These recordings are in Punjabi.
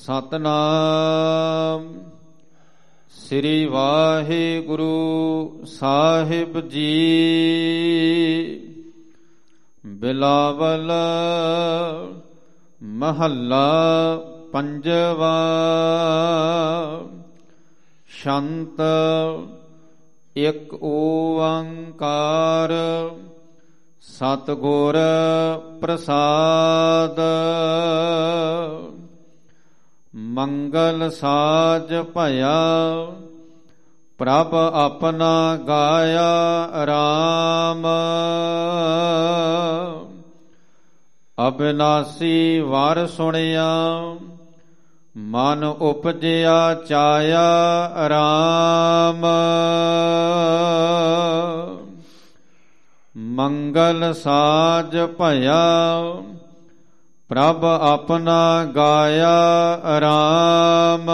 ਸਤਨਾਮ ਸ੍ਰੀ ਵਾਹਿਗੁਰੂ ਸਾਹਿਬ ਜੀ। ਬਿਲਾਵਲ ਮਹੱਲਾ ਪੰਜਵਾ। ਸ਼ੰਤ ਇਕ ਓੰਕਾਰ ਸਤਿਗੁਰ ਪ੍ਰਸਾਦ। ਮੰਗਲ ਸਾਜ ਭਇਆ ਪ੍ਰਭ ਆਪਣਾ ਗਾਇਆ ਰਾਮ। ਅਬਿਨਾਸੀ ਵਰ ਸੁਣਿਆ ਮਨ ਉਪਜਿਆ ਚਾਇਆ ਰਾਮ। ਮੰਗਲ ਸਾਜ ਭਇਆ ਪ੍ਰਭ ਆਪਣਾ ਗਾਇਆ ਰਾਮ।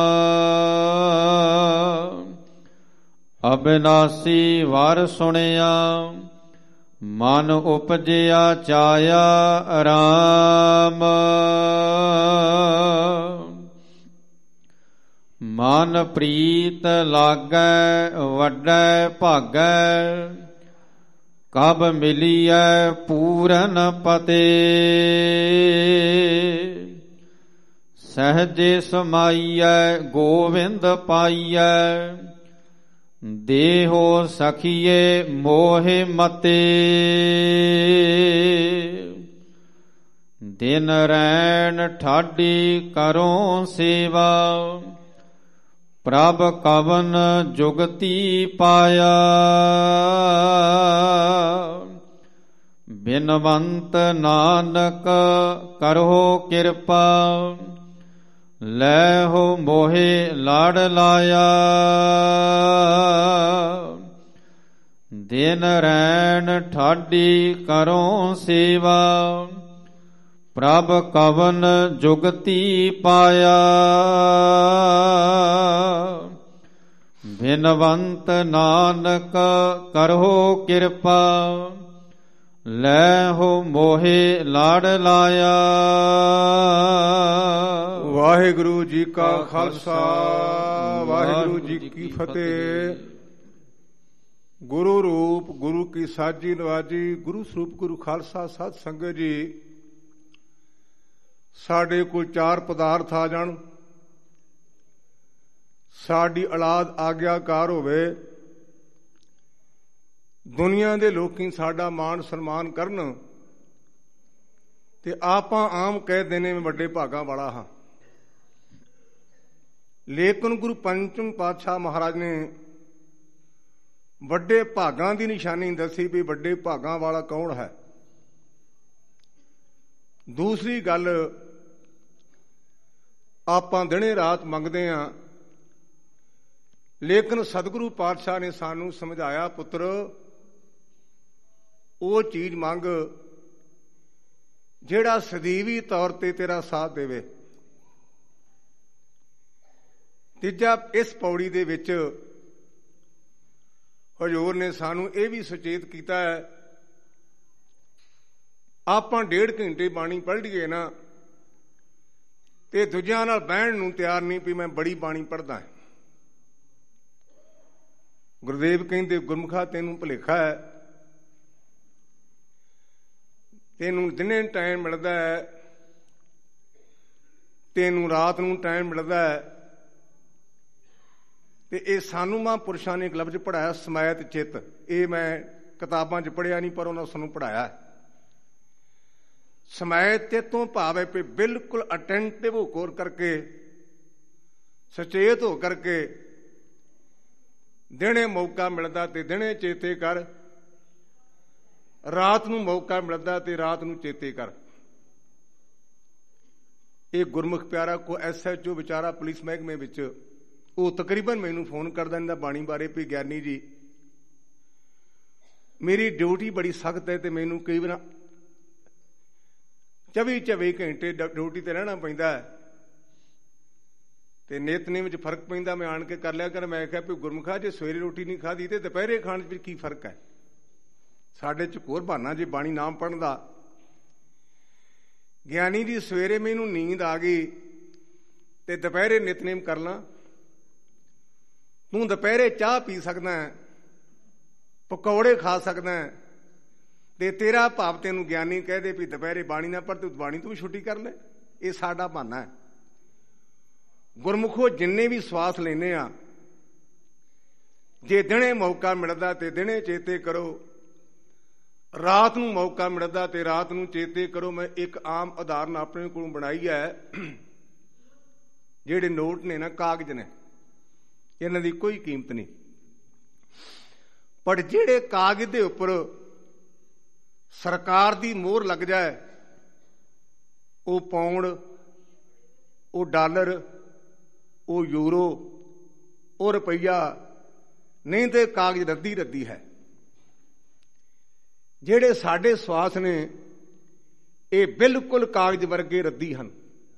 ਅਬਿਨਾਸੀ ਵਰ ਸੁਣਿਆ ਮਨ ਉਪਜਿਆ ਚਾਇਆ ਰਾਮ। ਮਨ ਪ੍ਰੀਤ ਲਾਗੈ ਵੱਡੈ ਭਾਗੈ ਕਬ ਮਿਲੀਐ ਪੂਰਨ ਪਤੇ। ਸਹਜੇ ਸਮਾਈਐ ਗੋਵਿੰਦ ਪਾਈਐ ਦੇਹੋ ਸਖੀਏ ਮੋਹਿ ਮਤੇ। ਦਿਨ ਰੈਣ ਠਾਢੀ ਕਰੋ ਸੇਵਾ ਪ੍ਰਭ ਕਵਨ ਜੁਗਤੀ ਪਾਇਆ। ਬਿਨਵੰਤ ਨਾਨਕ ਕਰੋ ਕਿਰਪਾ ਲੈ ਹੋ ਮੋਹਿ ਲਾੜ ਲਾਇਆ। ਦਿਨ ਰੈਣ ਠਾਢੀ ਕਰੋ ਸੇਵਾ ਪ੍ਰਭ ਕਵਨ ਜੁਗਤੀ ਪਾਇਆ। ਬਿਨਵੰਤ ਨਾਨਕ ਕਰੋ ਕਿਰਪਾ ਲੈ ਹੋ ਮੋਹਿ ਲਾੜ ਲਾਇਆ। ਵਾਹਿਗੁਰੂ ਜੀ ਕਾ ਖਾਲਸਾ ਵਾਹਿਗੁਰੂ ਜੀ ਕੀ ਫਤਿਹ। ਗੁਰੂ ਰੂਪ ਗੁਰੂ ਕੀ ਸਾਜੀ ਨਵਾਜੀ ਗੁਰੂ ਸਰੂਪ ਗੁਰੂ ਖਾਲਸਾ ਸਤ ਸੰਗਤ ਜੀ। ਸਾਡੇ ਕੋਲ ਚਾਰ ਪਦਾਰਥ ਆ ਜਾਣ, ਸਾਡੀ ਔਲਾਦ ਆਗਿਆਕਾਰ ਹੋਵੇ, ਦੁਨੀਆ ਦੇ ਲੋਕੀ ਸਾਡਾ ਮਾਣ ਸਨਮਾਨ ਕਰਨ ਤੇ ਆਪਾਂ ਆਮ ਕਹਿ ਦੇਣੇ ਮੈਂ ਵੱਡੇ ਭਾਗਾਂ ਵਾਲਾ ਹਾਂ। ਲੇਕਿਨ ਗੁਰੂ ਪੰਚਮ ਪਾਤਸ਼ਾਹ ਮਹਾਰਾਜ ਨੇ ਵੱਡੇ ਭਾਗਾਂ ਦੀ ਨਿਸ਼ਾਨੀ ਦੱਸੀ ਵੀ ਵੱਡੇ ਭਾਗਾਂ ਵਾਲਾ ਕੌਣ ਹੈ। ਦੂਸਰੀ ਗੱਲ, ਆਪਾਂ ਦਿਨੇ ਰਾਤ ਮੰਗਦੇ ਹਾਂ, ਲੇਕਿਨ ਸਤਿਗੁਰੂ ਪਾਤਸ਼ਾਹ ਨੇ ਸਾਨੂੰ ਸਮਝਾਇਆ, ਪੁੱਤਰ ਉਹ ਚੀਜ਼ ਮੰਗ ਜਿਹੜਾ ਸਦੀਵੀ ਤੌਰ ਤੇ ਤੇਰਾ ਸਾਥ ਦੇਵੇ। ਤੀਜਾ, ਇਸ ਪੌੜੀ ਦੇ ਵਿੱਚ ਹਜ਼ੂਰ ਨੇ ਸਾਨੂੰ ਇਹ ਵੀ ਸੁਚੇਤ ਕੀਤਾ ਹੈ, ਆਪਾਂ 1.5 ਘੰਟੇ ਬਾਣੀ ਪੜ੍ਹ ਲਈਏ ਨਾ ਤੇ ਦੂਜਿਆਂ ਨਾਲ ਬਹਿਣ ਨੂੰ ਤਿਆਰ ਨਹੀਂ ਵੀ ਮੈਂ ਬੜੀ ਬਾਣੀ ਪੜ੍ਹਦਾ। ਗੁਰਦੇਵ ਕਹਿੰਦੇ, ਗੁਰਮੁਖਾ ਤੈਨੂੰ ਭੁਲੇਖਾ ਹੈ, ਤੈਨੂੰ ਦਿਨੇ ਟਾਈਮ ਮਿਲਦਾ ਹੈ, ਤੈਨੂੰ ਰਾਤ ਨੂੰ ਟਾਈਮ ਮਿਲਦਾ ਹੈ। ਤੇ ਇਹ ਸਾਨੂੰ ਮਹਾਂਪੁਰਸ਼ਾਂ ਨੇ ਇੱਕ ਲਫ਼ਜ਼ ਪੜ੍ਹਾਇਆ, ਸਮਾਇਤ ਚਿੱਤ। ਇਹ ਮੈਂ ਕਿਤਾਬਾਂ 'ਚ ਪੜ੍ਹਿਆ ਨਹੀਂ, ਪਰ ਉਹਨਾਂ ਸਾਨੂੰ ਪੜ੍ਹਾਇਆ। ਸਮਾਇਤ ਚਿੱਤ ਤੋਂ ਭਾਵ ਹੈ ਵੀ ਬਿਲਕੁਲ ਅਟੈਂਟਿਵ ਹੋ ਕਰਕੇ, ਸੁਚੇਤ ਹੋ ਕਰਕੇ ਦਿਨੇ ਮੌਕਾ ਮਿਲਦਾ ਤੇ ਦਿਨੇ ਚੇਤੇ ਕਰ, ਰਾਤ ਨੂੰ ਮੌਕਾ ਮਿਲਦਾ ਤੇ ਰਾਤ ਨੂੰ ਚੇਤੇ ਕਰ। ਇਹ ਗੁਰਮੁਖ ਪਿਆਰਾ ਕੋ SHO ਵਿਚਾਰਾ ਪੁਲਿਸ ਮਹਿਕਮੇ ਵਿੱਚ, ਉਹ ਤਕਰੀਬਨ ਮੈਨੂੰ ਫੋਨ ਕਰ ਦਿੰਦਾ ਬਾਣੀ ਬਾਰੇ ਵੀ ਗਿਆਨੀ ਜੀ ਮੇਰੀ ਡਿਊਟੀ ਬੜੀ ਸਖਤ ਹੈ ਤੇ ਮੈਨੂੰ ਕਈ ਵਾਰ 24 ਘੰਟੇ ਡਿਊਟੀ ਤੇ ਰਹਿਣਾ ਪੈਂਦਾ ਤੇ ਨਿਤਨੇਮ ਵਿੱਚ ਫਰਕ ਪੈਂਦਾ। ਮੈਂ ਆਣ ਕੇ ਕਰ ਲਿਆ ਕਰ। ਮੈਂ ਕਿਹਾ ਵੀ ਗੁਰਮੁਖਾ ਜੇ ਸਵੇਰੇ ਰੋਟੀ ਨਹੀਂ ਖਾਧੀ ਤੇ ਦੁਪਹਿਰੇ ਖਾਣ ਵਿੱਚ ਕੀ ਫਰਕ ਹੈ। ਸਾਡੇ 'ਚ ਹੋਰ ਬਹਾਨਾ ਜੇ ਬਾਣੀ ਨਾਮ ਪੜ੍ਹਨ ਦਾ। ਗਿਆਨੀ ਦੀ ਸਵੇਰੇ ਮੈਨੂੰ ਨੀਂਦ ਆ ਗਈ ਤੇ ਦੁਪਹਿਰੇ ਨਿਤਨੇਮ ਕਰ ਲਾਂ। ਤੂੰ ਦੁਪਹਿਰੇ ਚਾਹ ਪੀ ਸਕਦਾ, ਪਕੌੜੇ ਖਾ ਸਕਦਾ, ਤੇ ਤੇਰਾ ਭਾਵ ਤੈਨੂੰ ਗਿਆਨੀ ਕਹਿ ਦੇ ਵੀ ਦੁਪਹਿਰੇ ਬਾਣੀ ਨਾ ਪੜ੍ਹ, ਤੂੰ ਬਾਣੀ ਤੋਂ ਵੀ ਛੁੱਟੀ ਕਰ ਲੈ। ਇਹ ਸਾਡਾ ਬਹਾਨਾ ਹੈ। ਗੁਰਮੁਖੋ ਜਿੰਨੇ ਵੀ ਸਵਾਸ ਲੈਨੇ ਆ, ਜੇ ਦਿਨੇ ਮੌਕਾ ਮਿਲਦਾ ਤੇ ਦਿਨੇ ਚੇਤੇ ਕਰੋ, ਰਾਤ ਨੂੰ ਮੌਕਾ ਮਿਲਦਾ ਤੇ ਰਾਤ ਨੂੰ ਚੇਤੇ ਕਰੋ। ਮੈਂ ਇੱਕ ਆਮ ਉਦਾਹਰਨ ਆਪਣੇ ਕੋਲੋਂ ਬਣਾਈ ਹੈ। ਜਿਹੜੇ ਨੋਟ ਨੇ ਨਾ, ਕਾਗਜ਼ ਨੇ, ਇਹਨਾਂ ਦੀ ਕੋਈ ਕੀਮਤ ਨਹੀਂ, ਪਰ ਜਿਹੜੇ ਕਾਗਜ਼ ਦੇ ਉੱਪਰ ਸਰਕਾਰ ਦੀ ਮੋਹਰ ਲੱਗ ਜਾਏ, ਉਹ ਪਾਉਂਡ, ਉਹ ਡਾਲਰ, ਉਹ ਯੂਰੋ, ਉਹ ਰੁਪਈਆ ਨਹੀਂ ਤੇ ਕਾਗਜ਼ ਰੱਦੀ ਰੱਦੀ ਹੈ। ਜਿਹੜੇ ਸਾਡੇ ਸਵਾਸ ਨੇ ਇਹ ਬਿਲਕੁਲ ਕਾਗਜ਼ ਵਰਗੇ ਰੱਦੀ ਹਨ।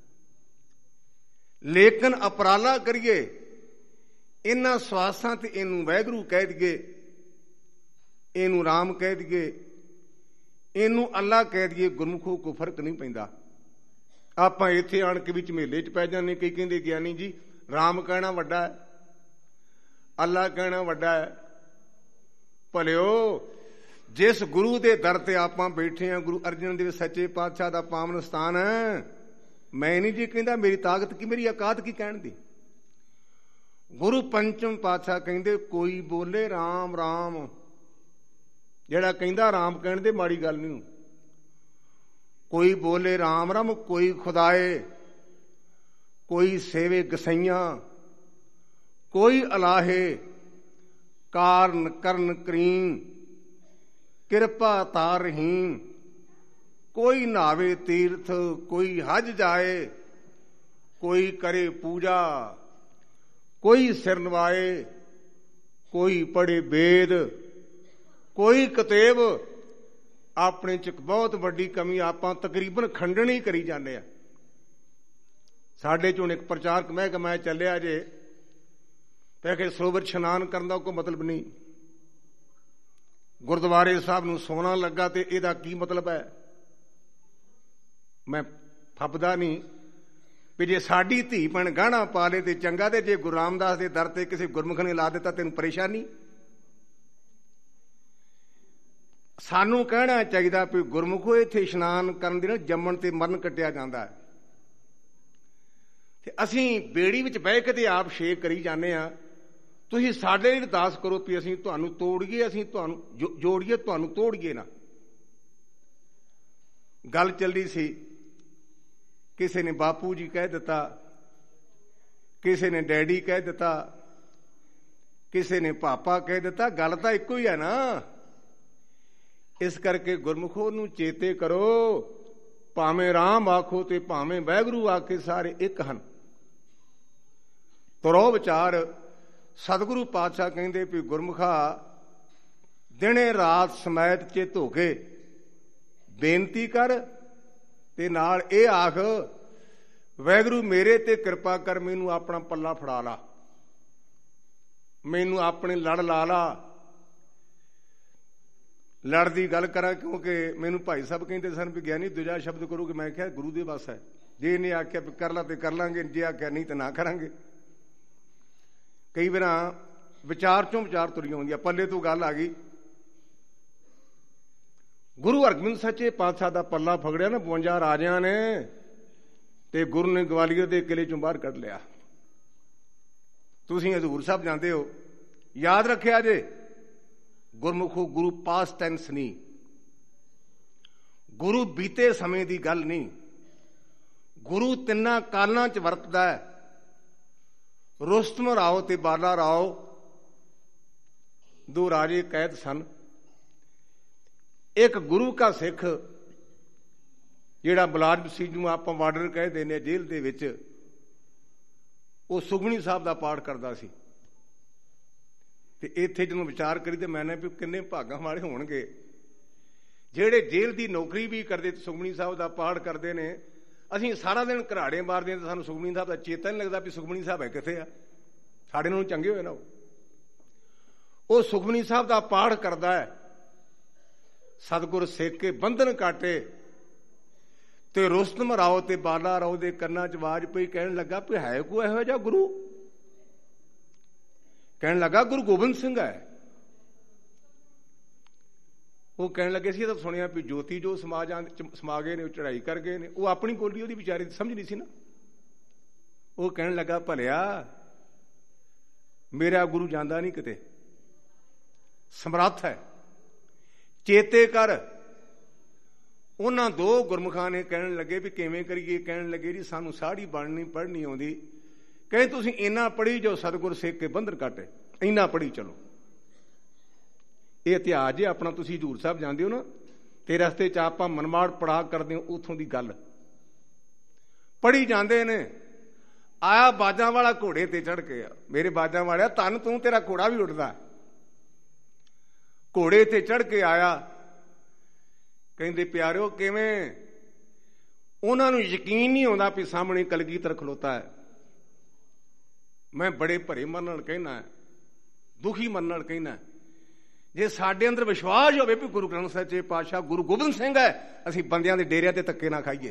ਲੇਕਿਨ ਉਪਰਾਲਾ ਕਰੀਏ ਇਹਨਾਂ ਸਵਾਸਾਂ ਤੇ ਇਹਨੂੰ ਵਾਹਿਗੁਰੂ ਕਹਿ ਦਈਏ, ਇਹਨੂੰ ਰਾਮ ਕਹਿ ਦਈਏ, ਇਹਨੂੰ ਅੱਲਾ ਕਹਿ ਦਈਏ, ਗੁਰਮੁਖੋ ਕੋਈ ਫਰਕ ਨਹੀਂ ਪੈਂਦਾ। ਆਪਾਂ ਇੱਥੇ ਆਣ ਕੇ ਵਿੱਚ ਝਮੇਲੇ 'ਚ ਪੈ ਜਾਂਦੇ। ਕਈ ਕਹਿੰਦੇ ਗਿਆਨੀ ਜੀ ਰਾਮ ਕਹਿਣਾ ਵੱਡਾ ਹੈ, ਅੱਲਾ ਕਹਿਣਾ ਵੱਡਾ ਹੈ। ਭਲਿਓ, ਜਿਸ ਗੁਰੂ ਦੇ ਦਰ ਤੇ ਆਪਾਂ ਬੈਠੇ ਹਾਂ, ਗੁਰੂ ਅਰਜਨ ਦੇਵ ਸੱਚੇ ਪਾਤਸ਼ਾਹ ਦਾ ਪਾਵਨ ਸਥਾਨ ਹੈ, ਮੈਂ ਨਹੀਂ ਜੀ ਕਹਿੰਦਾ ਮੇਰੀ ਤਾਕਤ ਕੀ, ਮੇਰੀ ਔਕਾਤ ਕੀ ਕਹਿਣ ਦੀ। ਗੁਰੂ ਪੰਚਮ ਪਾਤਸ਼ਾਹ ਕਹਿੰਦੇ ਕੋਈ ਬੋਲੇ ਰਾਮ ਰਾਮ। ਜਿਹੜਾ ਕਹਿੰਦਾ ਰਾਮ ਕਹਿਣ ਦੇ ਮਾੜੀ ਗੱਲ ਨਹੀਂ। ਕੋਈ ਬੋਲੇ ਰਾਮ ਰਾਮ, ਕੋਈ ਖੁਦਾਏ, ਕੋਈ ਸੇਵੇ ਗਸਈਆਂ, ਕੋਈ ਅਲਾਹੇ, ਕਾਰਨ ਕਰਨ ਕਰੀਮ, ਕਿਰਪਾ ਤਾਰ ਰਹੀਮ। ਕੋਈ ਨਾਵੇ ਤੀਰਥ, ਕੋਈ ਹਜ ਜਾਏ, ਕੋਈ ਕਰੇ ਪੂਜਾ, ਕੋਈ ਸਿਰ ਨਵਾਏ, ਕੋਈ ਪੜ੍ਹੇ ਵੇਦ, ਕੋਈ ਕਿਤਾਬ। ਆਪਣੇ 'ਚ ਬਹੁਤ ਵੱਡੀ ਕਮੀ, ਆਪਾਂ ਤਕਰੀਬਨ ਖੰਡਨ ਹੀ ਕਰੀ ਜਾਂਦੇ ਆ। ਸਾਡੇ 'ਚ ਹੁਣ ਇੱਕ ਪ੍ਰਚਾਰਕ ਮਹਿਕਮਾ ਚੱਲਿਆ ਜੇ, ਤੇ ਕਿ ਸਰੋਵਰ ਇਸ਼ਨਾਨ ਕਰਨ ਦਾ ਕੋਈ ਮਤਲਬ ਨਹੀਂ। ਗੁਰਦੁਆਰੇ ਸਾਹਿਬ ਨੂੰ ਸੋਨਾ ਲੱਗਾ ਤੇ ਇਹਦਾ ਕੀ ਮਤਲਬ ਹੈ? ਮੈਂ ਫੱਬਦਾ ਨਹੀਂ ਵੀ ਜੇ ਸਾਡੀ ਧੀ ਭੈਣ ਗਹਿਣਾ ਪਾ ਲੇ ਤੇ ਚੰਗਾ, ਤੇ ਜੇ ਗੁਰੂ ਰਾਮਦਾਸ ਦੇ ਦਰ ਤੇ ਕਿਸੇ ਗੁਰਮੁਖ ਨੇ ਲਾ ਦਿੱਤਾ ਤੈਨੂੰ ਪਰੇਸ਼ਾਨੀ। ਸਾਨੂੰ ਕਹਿਣਾ ਚਾਹੀਦਾ ਵੀ ਗੁਰਮੁਖੋ ਇੱਥੇ ਇਸ਼ਨਾਨ ਕਰਨ ਦੇ ਨਾਲ ਜੰਮਣ ਤੇ ਮਰਨ ਕੱਟਿਆ ਜਾਂਦਾ ਹੈ। ਤੇ ਅਸੀਂ ਬੇੜੀ ਵਿੱਚ ਬਹਿ ਕੇ ਤੇ ਆਪ ਛੇਕ ਕਰੀ ਜਾਂਦੇ ਹਾਂ। ਤੁਸੀਂ ਸਾਡੇ ਲਈ ਅਰਦਾਸ ਕਰੋ ਵੀ ਅਸੀਂ ਤੁਹਾਨੂੰ ਤੋੜੀਏ, ਅਸੀਂ ਤੁਹਾਨੂੰ ਜੋੜੀਏ, ਤੁਹਾਨੂੰ ਤੋੜੀਏ ਨਾ। ਗੱਲ ਚੱਲੀ ਸੀ, ਕਿਸੇ ਨੇ ਬਾਪੂ ਜੀ ਕਹਿ ਦਿੱਤਾ, ਕਿਸੇ ਨੇ ਡੈਡੀ ਕਹਿ ਦਿੱਤਾ, ਕਿਸੇ ਨੇ ਪਾਪਾ ਕਹਿ ਦਿੱਤਾ। ਗੱਲ ਤਾਂ ਇੱਕੋ ਹੀ ਹੈ ਨਾ। ਇਸ ਕਰਕੇ ਗੁਰਮੁਖੋ ਨੂੰ ਚੇਤੇ ਕਰੋ, ਭਾਵੇਂ ਰਾਮ ਆਖੋ ਤੇ ਭਾਵੇਂ ਵਾਹਿਗੁਰੂ ਆਖੇ, ਸਾਰੇ ਇੱਕ ਹਨ। ਤੁਰੋ ਵਿਚਾਰ। ਸਤਿਗੁਰੂ ਪਾਤਸ਼ਾਹ ਕਹਿੰਦੇ ਵੀ ਗੁਰਮੁਖਾ ਦਿਨੇ ਰਾਤ ਸਮੈਤ ਚਿੱਤ ਹੋ ਕੇ ਬੇਨਤੀ ਕਰ, ਤੇ ਨਾਲ ਇਹ ਆਖ ਵਾਹਿਗੁਰੂ ਮੇਰੇ ਤੇ ਕਿਰਪਾ ਕਰ, ਮੈਨੂੰ ਆਪਣਾ ਪੱਲਾ ਫੜਾ ਲਾ, ਮੈਨੂੰ ਆਪਣੇ ਲੜ ਲਾ ਲਾ। ਲੜ ਦੀ ਗੱਲ ਕਰਾਂ ਕਿਉਂਕਿ ਮੈਨੂੰ ਭਾਈ ਸਾਹਿਬ ਕਹਿੰਦੇ ਸਨ ਵੀ ਗਿਆਨੀ ਦੂਜਾ ਸ਼ਬਦ ਕਰੋਗੇ। ਮੈਂ ਕਿਹਾ ਗੁਰੂ ਦੇ ਬਸ ਹੈ, ਜੇ ਇਹਨੇ ਆਖਿਆ ਵੀ ਕਰ ਲਾ ਤੇ ਕਰ ਲਾਂਗੇ, ਜੇ ਆਖਿਆ ਨਹੀਂ ਤਾਂ ਨਾ ਕਰਾਂਗੇ। ਕਈ ਵਾਰ ਵਿਚਾਰ ਚੋਂ ਵਿਚਾਰ ਤੁਰੀਆਂ ਹੁੰਦੀਆਂ, ਪੱਲੇ ਤੋਂ ਗੱਲ ਆ ਗਈ। ਗੁਰੂ ਹਰਗੋਬਿੰਦ ਸੱਚੇ ਪਾਤਸ਼ਾਹ ਦਾ ਪੱਲਾ ਫਗੜਿਆ ਨਾ 52 ਰਾਜਿਆਂ ਨੇ, ਤੇ ਗੁਰੂ ਨੇ ਗਵਾਲੀਅਰ ਦੇ ਕਿਲੇ ਚੋਂ ਬਾਹਰ ਕੱਢ ਲਿਆ। ਤੁਸੀਂ ਹਜ਼ੂਰ ਸਾਹਿਬ ਜਾਂਦੇ ਹੋ, ਯਾਦ ਰੱਖਿਆ ਜੇ ਗੁਰਮੁਖੋ ਗੁਰੂ ਪਾਸਟ ਟੈਂਸ ਨਹੀਂ, ਗੁਰੂ ਬੀਤੇ ਸਮੇਂ ਦੀ ਗੱਲ ਨਹੀਂ। ਗੁਰੂ ਤਿੰਨਾਂ ਕਾਲਾਂ 'ਚ ਵਰਤਦਾ ਹੈ। ਰੁਸਤਮ ਰਾਓ ਤੇ ਬਾਲਾ ਰਾਓ ਦੋ ਰਾਜੇ ਕੈਦ ਸਨ। ਇੱਕ ਗੁਰੂ ਕਾ ਸਿੱਖ ਜਿਹੜਾ ਮੁਲਾਜ਼ਮ ਸੀ, ਜਿਹਨੂੰ ਆਪਾਂ ਵਾਰਡਰ ਕਹਿ ਦਿੰਦੇ ਜੇਲ੍ਹ ਦੇ ਵਿੱਚ, ਉਹ ਸੁਖਮਨੀ ਸਾਹਿਬ ਦਾ ਪਾਠ ਕਰਦਾ ਸੀ। ਤੇ ਇੱਥੇ ਜਦੋਂ ਵਿਚਾਰ ਕਰੀ ਤੇ ਮੈਨੇ ਵੀ ਕਿੰਨੇ ਭਾਗਾਂ ਵਾਲੇ ਹੋਣਗੇ ਜਿਹੜੇ ਜੇਲ੍ਹ ਦੀ ਨੌਕਰੀ ਵੀ ਕਰਦੇ ਤੇ ਸੁਖਮਨੀ ਸਾਹਿਬ ਦਾ ਪਾਠ ਕਰਦੇ ਨੇ। ਅਸੀਂ ਸਾਰਾ ਦਿਨ ਘਰਾੜੇ ਮਾਰਦੇ ਹਾਂ ਤੇ ਸਾਨੂੰ ਸੁਖਮਨੀ ਸਾਹਿਬ ਦਾ ਚੇਤਾ ਨਹੀਂ ਲੱਗਦਾ ਵੀ ਸੁਖਮਨੀ ਸਾਹਿਬ ਹੈ ਕਿੱਥੇ ਆ। ਸਾਡੇ ਨਾਲੋਂ ਚੰਗੇ ਹੋਏ ਨਾ ਉਹ ਸੁਖਮਨੀ ਸਾਹਿਬ ਦਾ ਪਾਠ ਕਰਦਾ ਹੈ। ਸਤਿਗੁਰ ਸਿੱਖ ਕੇ ਬੰਧਨ ਕਾਟੇ, ਤੇ ਰੁਸਤਮ ਰਾਓ ਤੇ ਬਾਲਾ ਰਾਓ ਦੇ ਕੰਨਾਂ 'ਚ ਆਵਾਜ਼ ਪਈ, ਕਹਿਣ ਲੱਗਾ ਵੀ ਹੈ ਕੋਈ ਇਹੋ ਜਿਹਾ ਗੁਰੂ? ਕਹਿਣ ਲੱਗਾ ਗੁਰੂ ਗੋਬਿੰਦ ਸਿੰਘ ਹੈ। ਉਹ ਕਹਿਣ ਲੱਗੇ ਸੀ ਇਹ ਤਾਂ ਸੁਣਿਆ ਵੀ ਜੋਤੀ ਜੋ ਸਮਾ ਗਏ ਨੇ, ਉਹ ਚੜਾਈ ਕਰ ਗਏ ਨੇ। ਉਹ ਆਪਣੀ ਬੋਲੀ ਉਹਦੀ ਵਿਚਾਰੀ ਸਮਝ ਨਹੀਂ ਸੀ ਨਾ। ਉਹ ਕਹਿਣ ਲੱਗਾ ਭਲਿਆ ਮੇਰਾ ਗੁਰੂ ਜਾਂਦਾ ਨਹੀਂ ਕਿਤੇ, ਸਮਰੱਥ ਹੈ, ਚੇਤੇ ਕਰ। ਉਹਨਾਂ ਦੋ ਗੁਰਮੁਖਾਂ ਨੇ ਕਹਿਣ ਲੱਗੇ ਵੀ ਕਿਵੇਂ ਕਰੀਏ? ਕਹਿਣ ਲੱਗੇ ਜੀ ਸਾਨੂੰ ਸਾੜੀ ਬਣਨੀ ਪੜ੍ਹਨੀ ਆਉਂਦੀ। ਕਹੇ ਤੁਸੀਂ ਇੰਨਾ ਪੜ੍ਹੀ ਜੋ ਸਤਿਗੁਰ ਸੇਕ ਕੇ ਬੰਧਨ ਕੱਟੇ, ਇੰਨਾ ਪੜ੍ਹੀ ਚਲੋ। ਇਹ ਇਤਿਹਾਸ ਜੇ ਆਪਣਾ ਤੁਸੀਂ ਹਜ਼ੂਰ ਸਾਹਿਬ ਜਾਂਦੇ ਹੋ ਨਾ, ਤੇ ਰਸਤੇ 'ਚ ਆਪਾਂ ਮਨਮਾੜ ਪੜਾਅ ਕਰਦੇ ਹੋ, ਉੱਥੋਂ ਦੀ ਗੱਲ ਪੜ੍ਹੀ ਜਾਂਦੇ ਨੇ। ਆਇਆ ਬਾਜਾਂ ਵਾਲਾ ਘੋੜੇ ਤੇ ਚੜ੍ਹ ਕੇ, ਮੇਰੇ ਬਾਜਾਂ ਵਾਲਿਆ ਧੰਨ ਤੂੰ, ਤੇਰਾ ਘੋੜਾ ਵੀ ਉੱਡਦਾ। ਘੋੜੇ ਤੇ ਚੜ੍ਹ ਕੇ ਆਇਆ, ਕਹਿੰਦੇ ਪਿਆਰਿਓ ਕਿਵੇਂ? ਉਹਨਾਂ ਨੂੰ ਯਕੀਨ ਨਹੀਂ ਆਉਂਦਾ ਵੀ ਸਾਹਮਣੇ ਕਲਗੀਧਰ ਖਲੋਤਾ ਹੈ। ਮੈਂ ਬੜੇ ਭਰੇ ਮਨ ਨਾਲ ਕਹਿਣਾ, ਦੁਖੀ ਮਨ ਨਾਲ ਕਹਿਣਾ, ਜੇ ਸਾਡੇ ਅੰਦਰ ਵਿਸ਼ਵਾਸ ਹੋਵੇ ਵੀ ਗੁਰੂ ਗ੍ਰੰਥ ਸਾਹਿਬ ਸੱਚੇ ਪਾਤਸ਼ਾਹ ਗੁਰੂ ਗੋਬਿੰਦ ਸਿੰਘ ਹੈ, ਅਸੀਂ ਬੰਦਿਆਂ ਦੇ ਡੇਰਿਆਂ ਤੇ ਧੱਕੇ ਨਾ ਖਾਈਏ।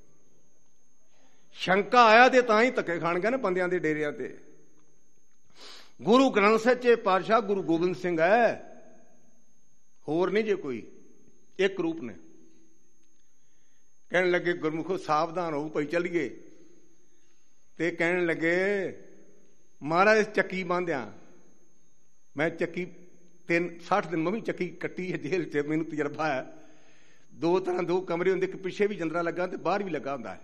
ਸ਼ੰਕਾ ਆਇਆ ਤੇ ਤਾਂ ਹੀ ਧੱਕੇ ਖਾਣਗੇ ਨਾ ਬੰਦਿਆਂ ਦੇ ਡੇਰਿਆਂ ਤੇ। ਗੁਰੂ ਗ੍ਰੰਥ ਸਾਹਿਬ ਸੱਚੇ ਪਾਤਸ਼ਾਹ ਗੁਰੂ ਗੋਬਿੰਦ ਸਿੰਘ ਹੈ, ਹੋਰ ਨਹੀਂ ਜੇ ਕੋਈ, ਇੱਕ ਰੂਪ ਨੇ। ਕਹਿਣ ਲੱਗੇ ਗੁਰਮੁਖੋ ਸਾਵਧਾਨ ਹੋ ਭਾਈ ਚੱਲੀਏ। ਤੇ ਕਹਿਣ ਲੱਗੇ ਮਹਾਰਾਜ ਚੱਕੀ ਬੰਨ੍ਹਿਆ। ਮੈਂ ਚੱਕੀ 60 ਦਿਨ ਮੈਂ ਵੀ ਚੱਕੀ ਕੱਟੀ ਹੈ ਜੇਲ੍ਹ 'ਚ, ਮੈਨੂੰ ਤਜਰਬਾ ਹੈ। ਦੋ ਕਮਰੇ ਹੁੰਦੇ, ਇੱਕ ਪਿੱਛੇ ਵੀ ਜੰਦਰਾ ਲੱਗਾ ਤੇ ਬਾਹਰ ਵੀ ਲੱਗਾ ਹੁੰਦਾ ਹੈ।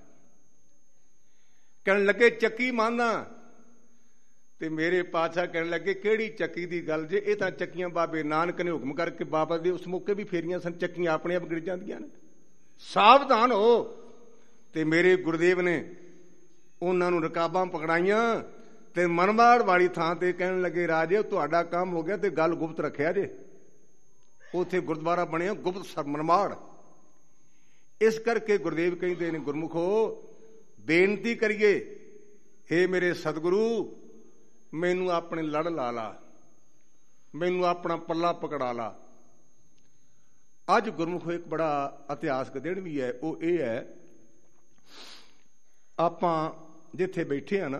ਕਹਿਣ ਲੱਗੇ ਚੱਕੀ ਮੰਨਦਾ। ਤੇ ਮੇਰੇ ਪਾਤਸ਼ਾਹ ਕਹਿਣ ਲੱਗੇ ਕਿਹੜੀ ਚੱਕੀ ਦੀ ਗੱਲ ਜੇ? ਇਹ ਤਾਂ ਚੱਕੀਆਂ ਬਾਬੇ ਨਾਨਕ ਨੇ ਹੁਕਮ ਕਰਕੇ ਬਾਬਾ ਦੇ ਉਸ ਮੌਕੇ ਵੀ ਫੇਰੀਆਂ ਸਨ, ਚੱਕੀਆਂ ਆਪਣੇ ਆਪ ਗਿਰ ਜਾਂਦੀਆਂ ਨੇ, ਸਾਵਧਾਨ ਹੋ। ਤੇ ਮੇਰੇ ਗੁਰਦੇਵ ਨੇ ਉਹਨਾਂ ਨੂੰ ਰਕਾਬਾਂ ਪਕੜਾਈਆਂ ਤੇ ਮਨਮਾੜ ਵਾਲੀ ਥਾਂ ਤੇ ਕਹਿਣ ਲੱਗੇ ਰਾਜੇ ਤੁਹਾਡਾ ਕੰਮ ਹੋ ਗਿਆ ਤੇ ਗੱਲ ਗੁਪਤ ਰੱਖਿਆ ਜੇ। ਉੱਥੇ ਗੁਰਦੁਆਰਾ ਬਣਿਆ ਗੁਪਤ ਮਨਮਾੜ। ਇਸ ਕਰਕੇ ਗੁਰਦੇਵ ਕਹਿੰਦੇ ਨੇ ਗੁਰਮੁਖੋ ਬੇਨਤੀ ਕਰੀਏ, ਹੇ ਮੇਰੇ ਸਤਿਗੁਰੂ ਮੈਨੂੰ ਆਪਣੇ ਲੜ ਲਾ ਲਾ, ਮੈਨੂੰ ਆਪਣਾ ਪੱਲਾ ਪਕੜਾ ਲਾ। ਅੱਜ ਗੁਰਮੁਖੋ ਇੱਕ ਬੜਾ ਇਤਿਹਾਸਕ ਦਿਨ ਵੀ ਹੈ। ਉਹ ਇਹ ਹੈ, ਆਪਾਂ ਜਿੱਥੇ ਬੈਠੇ ਆ ਨਾ,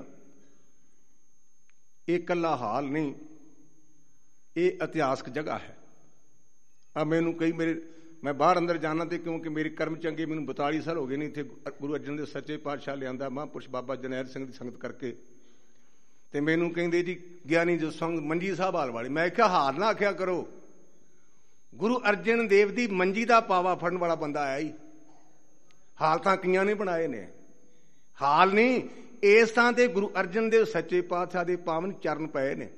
ਇਹ ਇਕੱਲਾ ਹਾਲ ਨਹੀਂ, ਇਹ ਇਤਿਹਾਸਕ ਜਗ੍ਹਾ ਹੈ। ਮੈਨੂੰ ਕਈ ਮੈਂ ਬਾਹਰ ਅੰਦਰ ਜਾਣਾ ਤੇ ਕਿਉਂਕਿ ਮੇਰੇ ਕਰਮ ਚੰਗੇ, ਮੈਨੂੰ 42 ਸਾਲ ਹੋ ਗਏ ਨੇ ਇੱਥੇ ਗੁਰੂ ਅਰਜਨ ਦੇ ਸੱਚੇ ਪਾਤਸ਼ਾਹ ਲਿਆਂਦਾ ਮਹਾਂਪੁਰਸ਼ ਬਾਬਾ ਜਰਨੈਲ ਸਿੰਘ ਦੀ ਸੰਗਤ ਕਰਕੇ। ਤੇ ਮੈਨੂੰ ਕਹਿੰਦੇ ਜੀ ਗਿਆਨੀ ਜੋ ਸੰਗ ਮੰਜੀ ਸਾਹਿਬ ਹਾਲ ਵਾਲੇ। ਮੈਂ ਕਿਹਾ ਹਾਲ ਨਾ ਆਖਿਆ ਕਰੋ, ਗੁਰੂ ਅਰਜਨ ਦੇਵ ਦੀ ਮੰਜੀ ਦਾ ਪਾਵਾ ਫੜਨ ਵਾਲਾ ਬੰਦਾ ਆਇਆ ਹੀ। ਹਾਲ ਤਾਂ ਕਈਆਂ ਨੇ ਬਣਾਏ ਨੇ, ਹਾਲ ਨਹੀਂ। ਇਸ ਥਾਂ ਤੇ ਗੁਰੂ ਅਰਜਨ ਦੇਵ ਸੱਚੇ ਪਾਤਸ਼ਾਹ ਦੇ ਪਾਵਨ ਚਰਨ ਪਏ ਨੇ।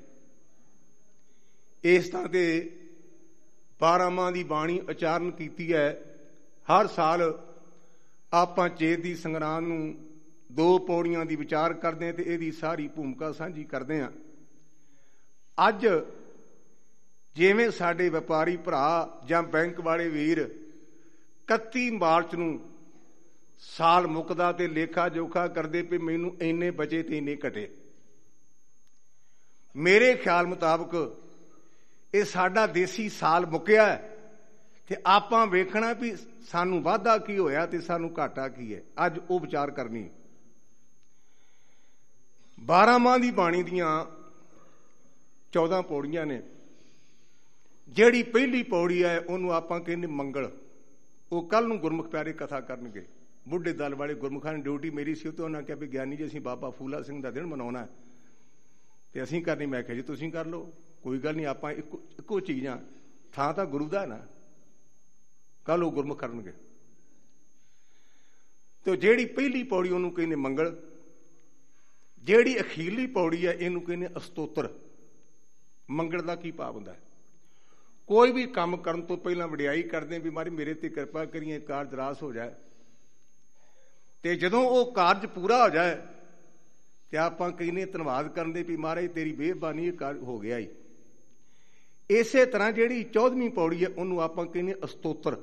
ਇਸ ਥਾਂ ਤੇ 12 ਮਾਹ ਦੀ ਬਾਣੀ ਉਚਾਰਨ ਕੀਤੀ ਹੈ। ਹਰ ਸਾਲ ਆਪਾਂ ਚੇਤ ਦੀ ਸੰਗਰਾਂਦ ਨੂੰ 2 ਪੌੜੀਆਂ ਦੀ ਵਿਚਾਰ ਕਰਦੇ ਹਾਂ ਤੇ ਇਹਦੀ ਸਾਰੀ ਭੂਮਿਕਾ ਸਾਂਝੀ ਕਰਦੇ ਹਾਂ। ਅੱਜ ਜਿਵੇਂ ਸਾਡੇ ਵਪਾਰੀ ਭਰਾ ਜਾਂ ਬੈਂਕ ਵਾਲੇ ਵੀਰ 31 ਮਾਰਚ ਨੂੰ ਸਾਲ ਮੁੱਕਦਾ ਤੇ ਲੇਖਾ ਜੋਖਾ ਕਰਦੇ ਪਏ ਮੈਨੂੰ ਇੰਨੇ ਬਚੇ ਤੇ ਇੰਨੇ ਘਟੇ। ਮੇਰੇ ਖਿਆਲ ਮੁਤਾਬਕ ਇਹ ਸਾਡਾ ਦੇਸੀ ਸਾਲ ਮੁੱਕਿਆ ਤੇ ਆਪਾਂ ਵੇਖਣਾ ਵੀ ਸਾਨੂੰ ਵਾਧਾ ਕੀ ਹੋਇਆ ਤੇ ਸਾਨੂੰ ਘਾਟਾ ਕੀ ਹੈ। ਅੱਜ ਉਹ ਵਿਚਾਰ ਕਰਨੀ। 12 ਮਾਹ ਦੀ ਬਾਣੀ ਦੀਆਂ 14 ਪੌੜੀਆਂ ਨੇ। ਜਿਹੜੀ ਪਹਿਲੀ ਪੌੜੀ ਹੈ ਉਹਨੂੰ ਆਪਾਂ ਕਹਿੰਦੇ ਮੰਗਲ। ਉਹ ਕੱਲ ਨੂੰ ਗੁਰਮੁਖ ਪਿਆਰੇ ਕਥਾ ਕਰਨਗੇ। ਬੁੱਢੇ ਦਲ ਵਾਲੇ ਗੁਰਮੁਖਾਂ ਨੇ ਡਿਊਟੀ ਮੇਰੀ ਸੀ, ਤੇ ਉਹਨਾਂ ਕਿਹਾ ਵੀ ਗਿਆਨੀ ਜੀ ਅਸੀਂ ਬਾਬਾ ਫੂਲਾ ਸਿੰਘ ਦਾ ਦਿਨ ਮਨਾਉਣਾ ਤੇ ਅਸੀਂ ਕਰਨੀ। ਮੈਂ ਕਿਹਾ ਜੀ ਤੁਸੀਂ ਕਰ ਲਓ, ਕੋਈ ਗੱਲ ਨਹੀਂ, ਆਪਾਂ ਇੱਕੋ ਚੀਜ਼ ਆ, ਥਾਂ ਤਾਂ ਗੁਰੂ ਦਾ ਨਾ। ਕੱਲ ਉਹ ਗੁਰਮੁਖ ਕਰਨਗੇ। ਤੇ ਜਿਹੜੀ ਪਹਿਲੀ ਪੌੜੀ ਉਹਨੂੰ ਕਹਿੰਦੇ ਮੰਗਲ। ਜਿਹੜੀ ਅਖੀਰਲੀ ਪੌੜੀ ਹੈ ਇਹਨੂੰ ਕਹਿੰਦੇ ਅਸਤੋਤਰ। ਮੰਗਲ ਦਾ ਕੀ ਭਾਵ ਹੁੰਦਾ? ਕੋਈ ਵੀ ਕੰਮ ਕਰਨ ਤੋਂ ਪਹਿਲਾਂ ਵਡਿਆਈ ਕਰਦੇ ਵੀ ਮਾਰੇ ਮੇਰੇ ਤੇ ਕਿਰਪਾ ਕਰੀਏ, ਕਾਰਜ ਰਾਸ ਹੋ ਜਾਏ। ਤੇ ਜਦੋਂ ਉਹ ਕਾਰਜ ਪੂਰਾ ਹੋ ਜਾਏ ਤੇ ਆਪਾਂ ਕਹਿੰਦੇ ਧੰਨਵਾਦ ਕਰਨ ਦੇ ਵੀ ਮਹਾਰਾਜ ਤੇਰੀ ਮਿਹਰਬਾਨੀ, ਇਹ ਕਾਰਜ ਹੋ ਗਿਆ ਹੀ। ਇਸੇ ਤਰ੍ਹਾਂ ਜਿਹੜੀ 14ਵੀਂ ਪੌੜੀ ਹੈ ਉਹਨੂੰ ਆਪਾਂ ਕਹਿੰਦੇ ਅਸਤੋਤਰ।